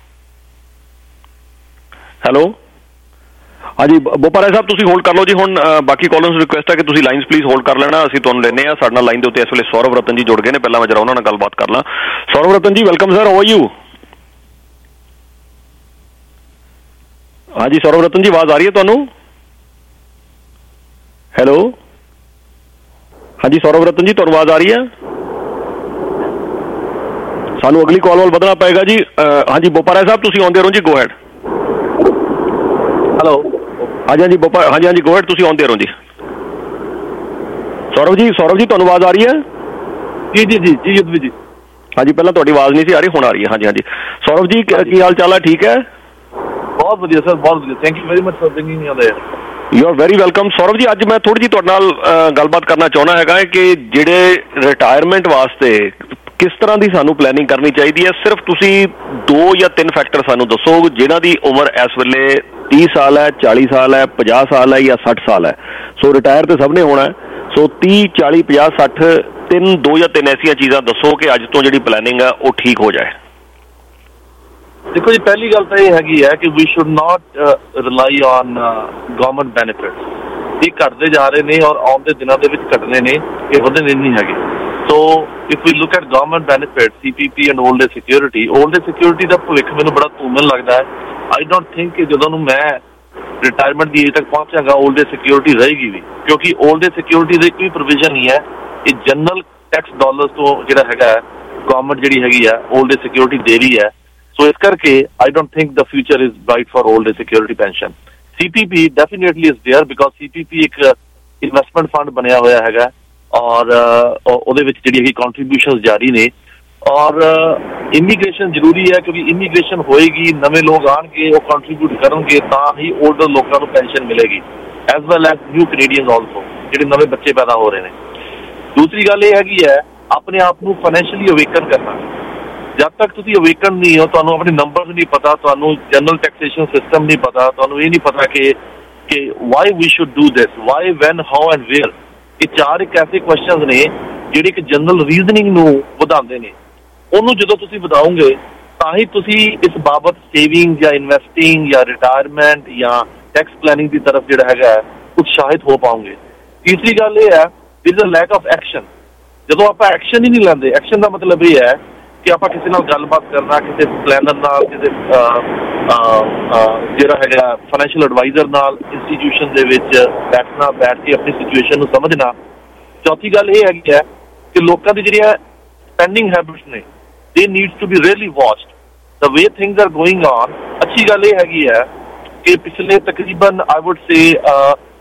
Hello, ਹਾਂਜੀ ਬੋਪਾਰਾਏ ਸਾਹਿਬ ਤੁਸੀਂ ਹੋਲਡ ਕਰ ਲਓ ਜੀ। ਹੁਣ ਬਾਕੀ ਕਾਲਰਸ ਨੂੰ ਰਿਕੁਐਸਟ ਹੈ ਕਿ ਤੁਸੀਂ ਲਾਈਨਸ ਪਲੀਜ਼ ਹੋਲਡ ਕਰ ਲੈਣਾ, ਅਸੀਂ ਤੁਹਾਨੂੰ ਲੈਣੇ ਆ। ਸਾਡੇ ਨਾਲ ਲਾਈਨ ਦੇ ਉੱਤੇ ਇਸ ਵੇਲੇ ਸੌਰਵ ਰਤਨ ਜੀ ਜੁੜ ਗਏ ਨੇ, ਪਹਿਲਾਂ ਮੈਂ ਜਰਾ ਉਹਨਾਂ ਨਾਲ ਗੱਲਬਾਤ ਕਰ ਲਾਂ। Saurav Ratan ji welcome sir, how are you? ਹਾਂਜੀ ਸੌਰਵ ਰਤਨ ਜੀ ਆਵਾਜ਼ ਆ ਰਹੀ ਹੈ ਤੁਹਾਨੂੰ? ਹੈਲੋ, ਹਾਂਜੀ ਸੌਰਵ ਰਤਨ ਜੀ ਤੁਹਾਨੂੰ ਆਵਾਜ਼ ਆ ਰਹੀ ਹੈ? ਸਾਨੂੰ ਅਗਲੀ ਕਾਲ ਵੱਲ ਵਧਣਾ ਪਏਗਾ ਜੀ। ਹਾਂਜੀ ਬੋਪਾਰਾਏ ਸਾਹਿਬ ਤੁਸੀਂ ਆਉਂਦੇ ਰਹੋ ਜੀ, ਗੋ ਹੈਡ। ਹੈਲੋ, ਹਾਂਜੀ ਗੋ ਹੈਡ, ਤੁਸੀਂ ਆਉਂਦੇ ਰਹੋ ਜੀ। ਸੌਰਵ ਜੀ ਤੁਹਾਨੂੰ ਆਵਾਜ਼ ਆ ਰਹੀ ਹੈ? ਜੀ ਯੁੱਧਵੀਰ ਜੀ। ਹਾਂਜੀ ਪਹਿਲਾਂ ਤੁਹਾਡੀ ਆਵਾਜ਼ ਨਹੀਂ ਸੀ ਆ ਰਹੀ, ਹੁਣ ਆ ਰਹੀ ਹੈ। ਹਾਂਜੀ ਸੌਰਵ ਜੀ ਕੀ ਹਾਲ ਚਾਲ ਹੈ? ਠੀਕ ਹੈ, ਬਹੁਤ ਵਧੀਆ ਸਰ, ਬਹੁਤ ਵਧੀਆ। Thank you very much for bringing me on the air. You are very welcome. Saurav ji ਅੱਜ ਮੈਂ ਥੋੜੀ ਜਿਹੀ ਤੁਹਾਡੇ ਨਾਲ ਗੱਲਬਾਤ ਕਰਨਾ ਚਾਹੁੰਦਾ ਹੈਗਾ ਕਿ ਜਿਹੜੇ ਰਿਟਾਇਰਮੈਂਟ ਵਾਸਤੇ ਕਿਸ ਤਰ੍ਹਾਂ ਦੀ ਸਾਨੂੰ ਪਲੈਨਿੰਗ ਕਰਨੀ ਚਾਹੀਦੀ ਹੈ। ਸਿਰਫ ਤੁਸੀਂ 2 ਜਾਂ 3 ਫੈਕਟਰ ਸਾਨੂੰ ਦੱਸੋ ਜਿਨ੍ਹਾਂ ਦੀ ਉਮਰ ਇਸ ਵੇਲੇ 30 ਸਾਲ ਹੈ, 40 ਸਾਲ ਹੈ, 50 ਸਾਲ ਹੈ ਜਾਂ 60 ਸਾਲ ਹੈ। ਸੋ ਰਿਟਾਇਰ ਤੇ ਸਭ ਨੇ ਹੋਣਾ, ਸੋ 30, 40, 50, 60 2 ਜਾਂ 3 ਐਸੀਆਂ ਚੀਜ਼ਾਂ ਦੱਸੋ ਕਿ ਅੱਜ ਤੋਂ ਜਿਹੜੀ ਪਲੈਨਿੰਗ ਹੈ ਉਹ ਠੀਕ ਹੋ ਜਾਏ। ਦੇਖੋ ਜੀ, ਪਹਿਲੀ ਗੱਲ ਤਾਂ ਇਹ ਹੈਗੀ ਹੈ ਕਿ we should not rely on government benefits. ਇਹ ਘਟਦੇ ਜਾ ਰਹੇ ਨੇ ਔਰ ਆਉਣ ਦੇ ਦਿਨਾਂ ਦੇ ਵਿੱਚ ਘਟਣੇ ਨੇ, ਇਹ ਵਧਣੇ ਨਹੀਂ ਹੈਗੇ। So if we look at government benefit, CPP and old age security ਦਾ ਭਵਿੱਖ ਮੈਨੂੰ ਬੜਾ ਧੂਮਲ ਲੱਗਦਾ ਹੈ। ਆਈ ਡੋਂਟ ਥਿੰਕ ਕਿ ਜਦੋਂ ਨੂੰ ਮੈਂ ਰਿਟਾਇਰਮੈਂਟ ਦੀ ਏਜ ਤੱਕ ਪਹੁੰਚਾਂਗਾ 올ਡ ਏਜ ਸਿਕਿਉਰਿਟੀ ਰਹੇਗੀ ਵੀ, ਕਿਉਂਕਿ 올ਡ ਏਜ ਸਿਕਿਉਰਿਟੀ ਦੀ ਕੋਈ ਪ੍ਰੋਵੀਜ਼ਨ ਨਹੀਂ ਹੈ। ਇਹ ਜਨਰਲ ਟੈਕਸ ਡਾਲਰਸ ਤੋਂ ਜਿਹੜਾ ਹੈਗਾ ਗਵਰਨਮੈਂਟ ਜਿਹੜੀ ਹੈਗੀ ਆ 올ਡ ਏਜ ਸਿਕਿਉਰਿਟੀ ਦੇ ਰਹੀ ਹੈ। ਸੋ ਇਸ ਕਰਕੇ I don't think the future is bright for old age security pension. CPP definitely is there because CPP ਇੱਕ ਇਨਵੈਸਟਮੈਂਟ ਫੰਡ ਬਣਿਆ ਹੋਇਆ ਹੈਗਾ ਔਰ ਉਹਦੇ ਵਿੱਚ ਜਿਹੜੀ ਹੈਗੀ ਕੰਟਰੀਬਿਊਸ਼ਨਸ ਜਾਰੀ ਨੇ ਔਰ ਇਮੀਗ੍ਰੇਸ਼ਨ ਜ਼ਰੂਰੀ ਹੈ ਕਿਉਂਕਿ ਇਮੀਗ੍ਰੇਸ਼ਨ ਹੋਏਗੀ, ਨਵੇਂ ਲੋਕ ਆਉਣਗੇ, ਉਹ ਕੰਟਰੀਬਿਊਟ ਕਰਨਗੇ ਤਾਂ ਹੀ 올ਡਰ ਲੋਕਾਂ ਨੂੰ ਪੈਨਸ਼ਨ ਮਿਲੇਗੀ, as well as new Canadians also, ਜਿਹੜੇ ਨਵੇਂ ਬੱਚੇ ਪੈਦਾ ਹੋ ਰਹੇ ਨੇ। ਦੂਸਰੀ ਗੱਲ ਇਹ ਹੈਗੀ ਹੈ ਆਪਣੇ ਆਪ ਨੂੰ ਫਾਈਨੈਂਸ਼ੀਅਲੀ ਅਵੇਕਨ ਕਰਨਾ। ਜਦ ਤੱਕ ਤੁਸੀਂ ਅਵੇਕਨ ਨਹੀਂ ਹੋ, ਤੁਹਾਨੂੰ ਆਪਣੇ ਨੰਬਰਸ ਨਹੀਂ ਪਤਾ, ਤੁਹਾਨੂੰ ਜਨਰਲ ਟੈਕਸੇਸ਼ਨ ਸਿਸਟਮ ਨਹੀਂ ਪਤਾ, ਤੁਹਾਨੂੰ ਇਹ ਨਹੀਂ ਪਤਾ ਕਿ why we should do this, why, when, how and where. ਇਹ ਚਾਰ ਇੱਕ ਐਸੇ ਕੁਐਸਚਨਸ ਨੇ ਜਿਹੜੇ ਕਿ ਜਨਰਲ ਰੀਜ਼ਨਿੰਗ ਨੂੰ ਵਧਾਉਂਦੇ ਨੇ। ਉਹਨੂੰ ਜਦੋਂ ਤੁਸੀਂ ਵਧਾਓਗੇ ਤਾਂ ਹੀ ਤੁਸੀਂ ਇਸ ਬਾਬਤ ਸੇਵਿੰਗ ਜਾਂ ਇਨਵੈਸਟਿੰਗ ਜਾਂ ਰਿਟਾਇਰਮੈਂਟ ਜਾਂ ਟੈਕਸ ਪਲੈਨਿੰਗ ਦੀ ਤਰਫ ਜਿਹੜਾ ਹੈਗਾ ਉਤਸ਼ਾਹਿਤ ਹੋ ਪਾਓਗੇ। ਤੀਸਰੀ ਗੱਲ ਇਹ ਹੈ ਦਿਸ ਅ ਲੈਕ ਆਫ ਐਕਸ਼ਨ। ਜਦੋਂ ਆਪਾਂ ਐਕਸ਼ਨ ਹੀ ਨਹੀਂ ਲੈਂਦੇ, ਐਕਸ਼ਨ ਦਾ ਮਤਲਬ ਇਹ ਹੈ ਕਿ ਆਪਾਂ ਕਿਸੇ ਨਾਲ ਗੱਲਬਾਤ ਕਰਨਾ, ਕਿਸੇ ਪਲੈਨਰ ਨਾਲ, ਕਿਸੇ ਜਿਹੜਾ ਹੈਗਾ ਫਾਈਨੈਂਸ਼ੀਅਲ ਐਡਵਾਈਜ਼ਰ ਨਾਲ ਇੰਸਟੀਟਿਊਸ਼ਨ ਦੇ ਵਿੱਚ ਬੈਠਣਾ, ਬੈਠ ਕੇ ਆਪਣੀ ਸਿਚੁਏਸ਼ਨ ਨੂੰ ਸਮਝਣਾ। ਚੌਥੀ ਗੱਲ ਇਹ ਹੈਗੀ ਹੈ ਕਿ ਲੋਕਾਂ ਦੀ ਜਿਹੜੀਆਂ ਸਪੈਂਡਿੰਗ ਹੈਬਿਟਸ ਨੇ they needs to be really watched the way things are going on। ਅੱਛੀ ਗੱਲ ਇਹ ਹੈਗੀ ਹੈ ਕਿ ਪਿਛਲੇ ਤਕਰੀਬਨ I would say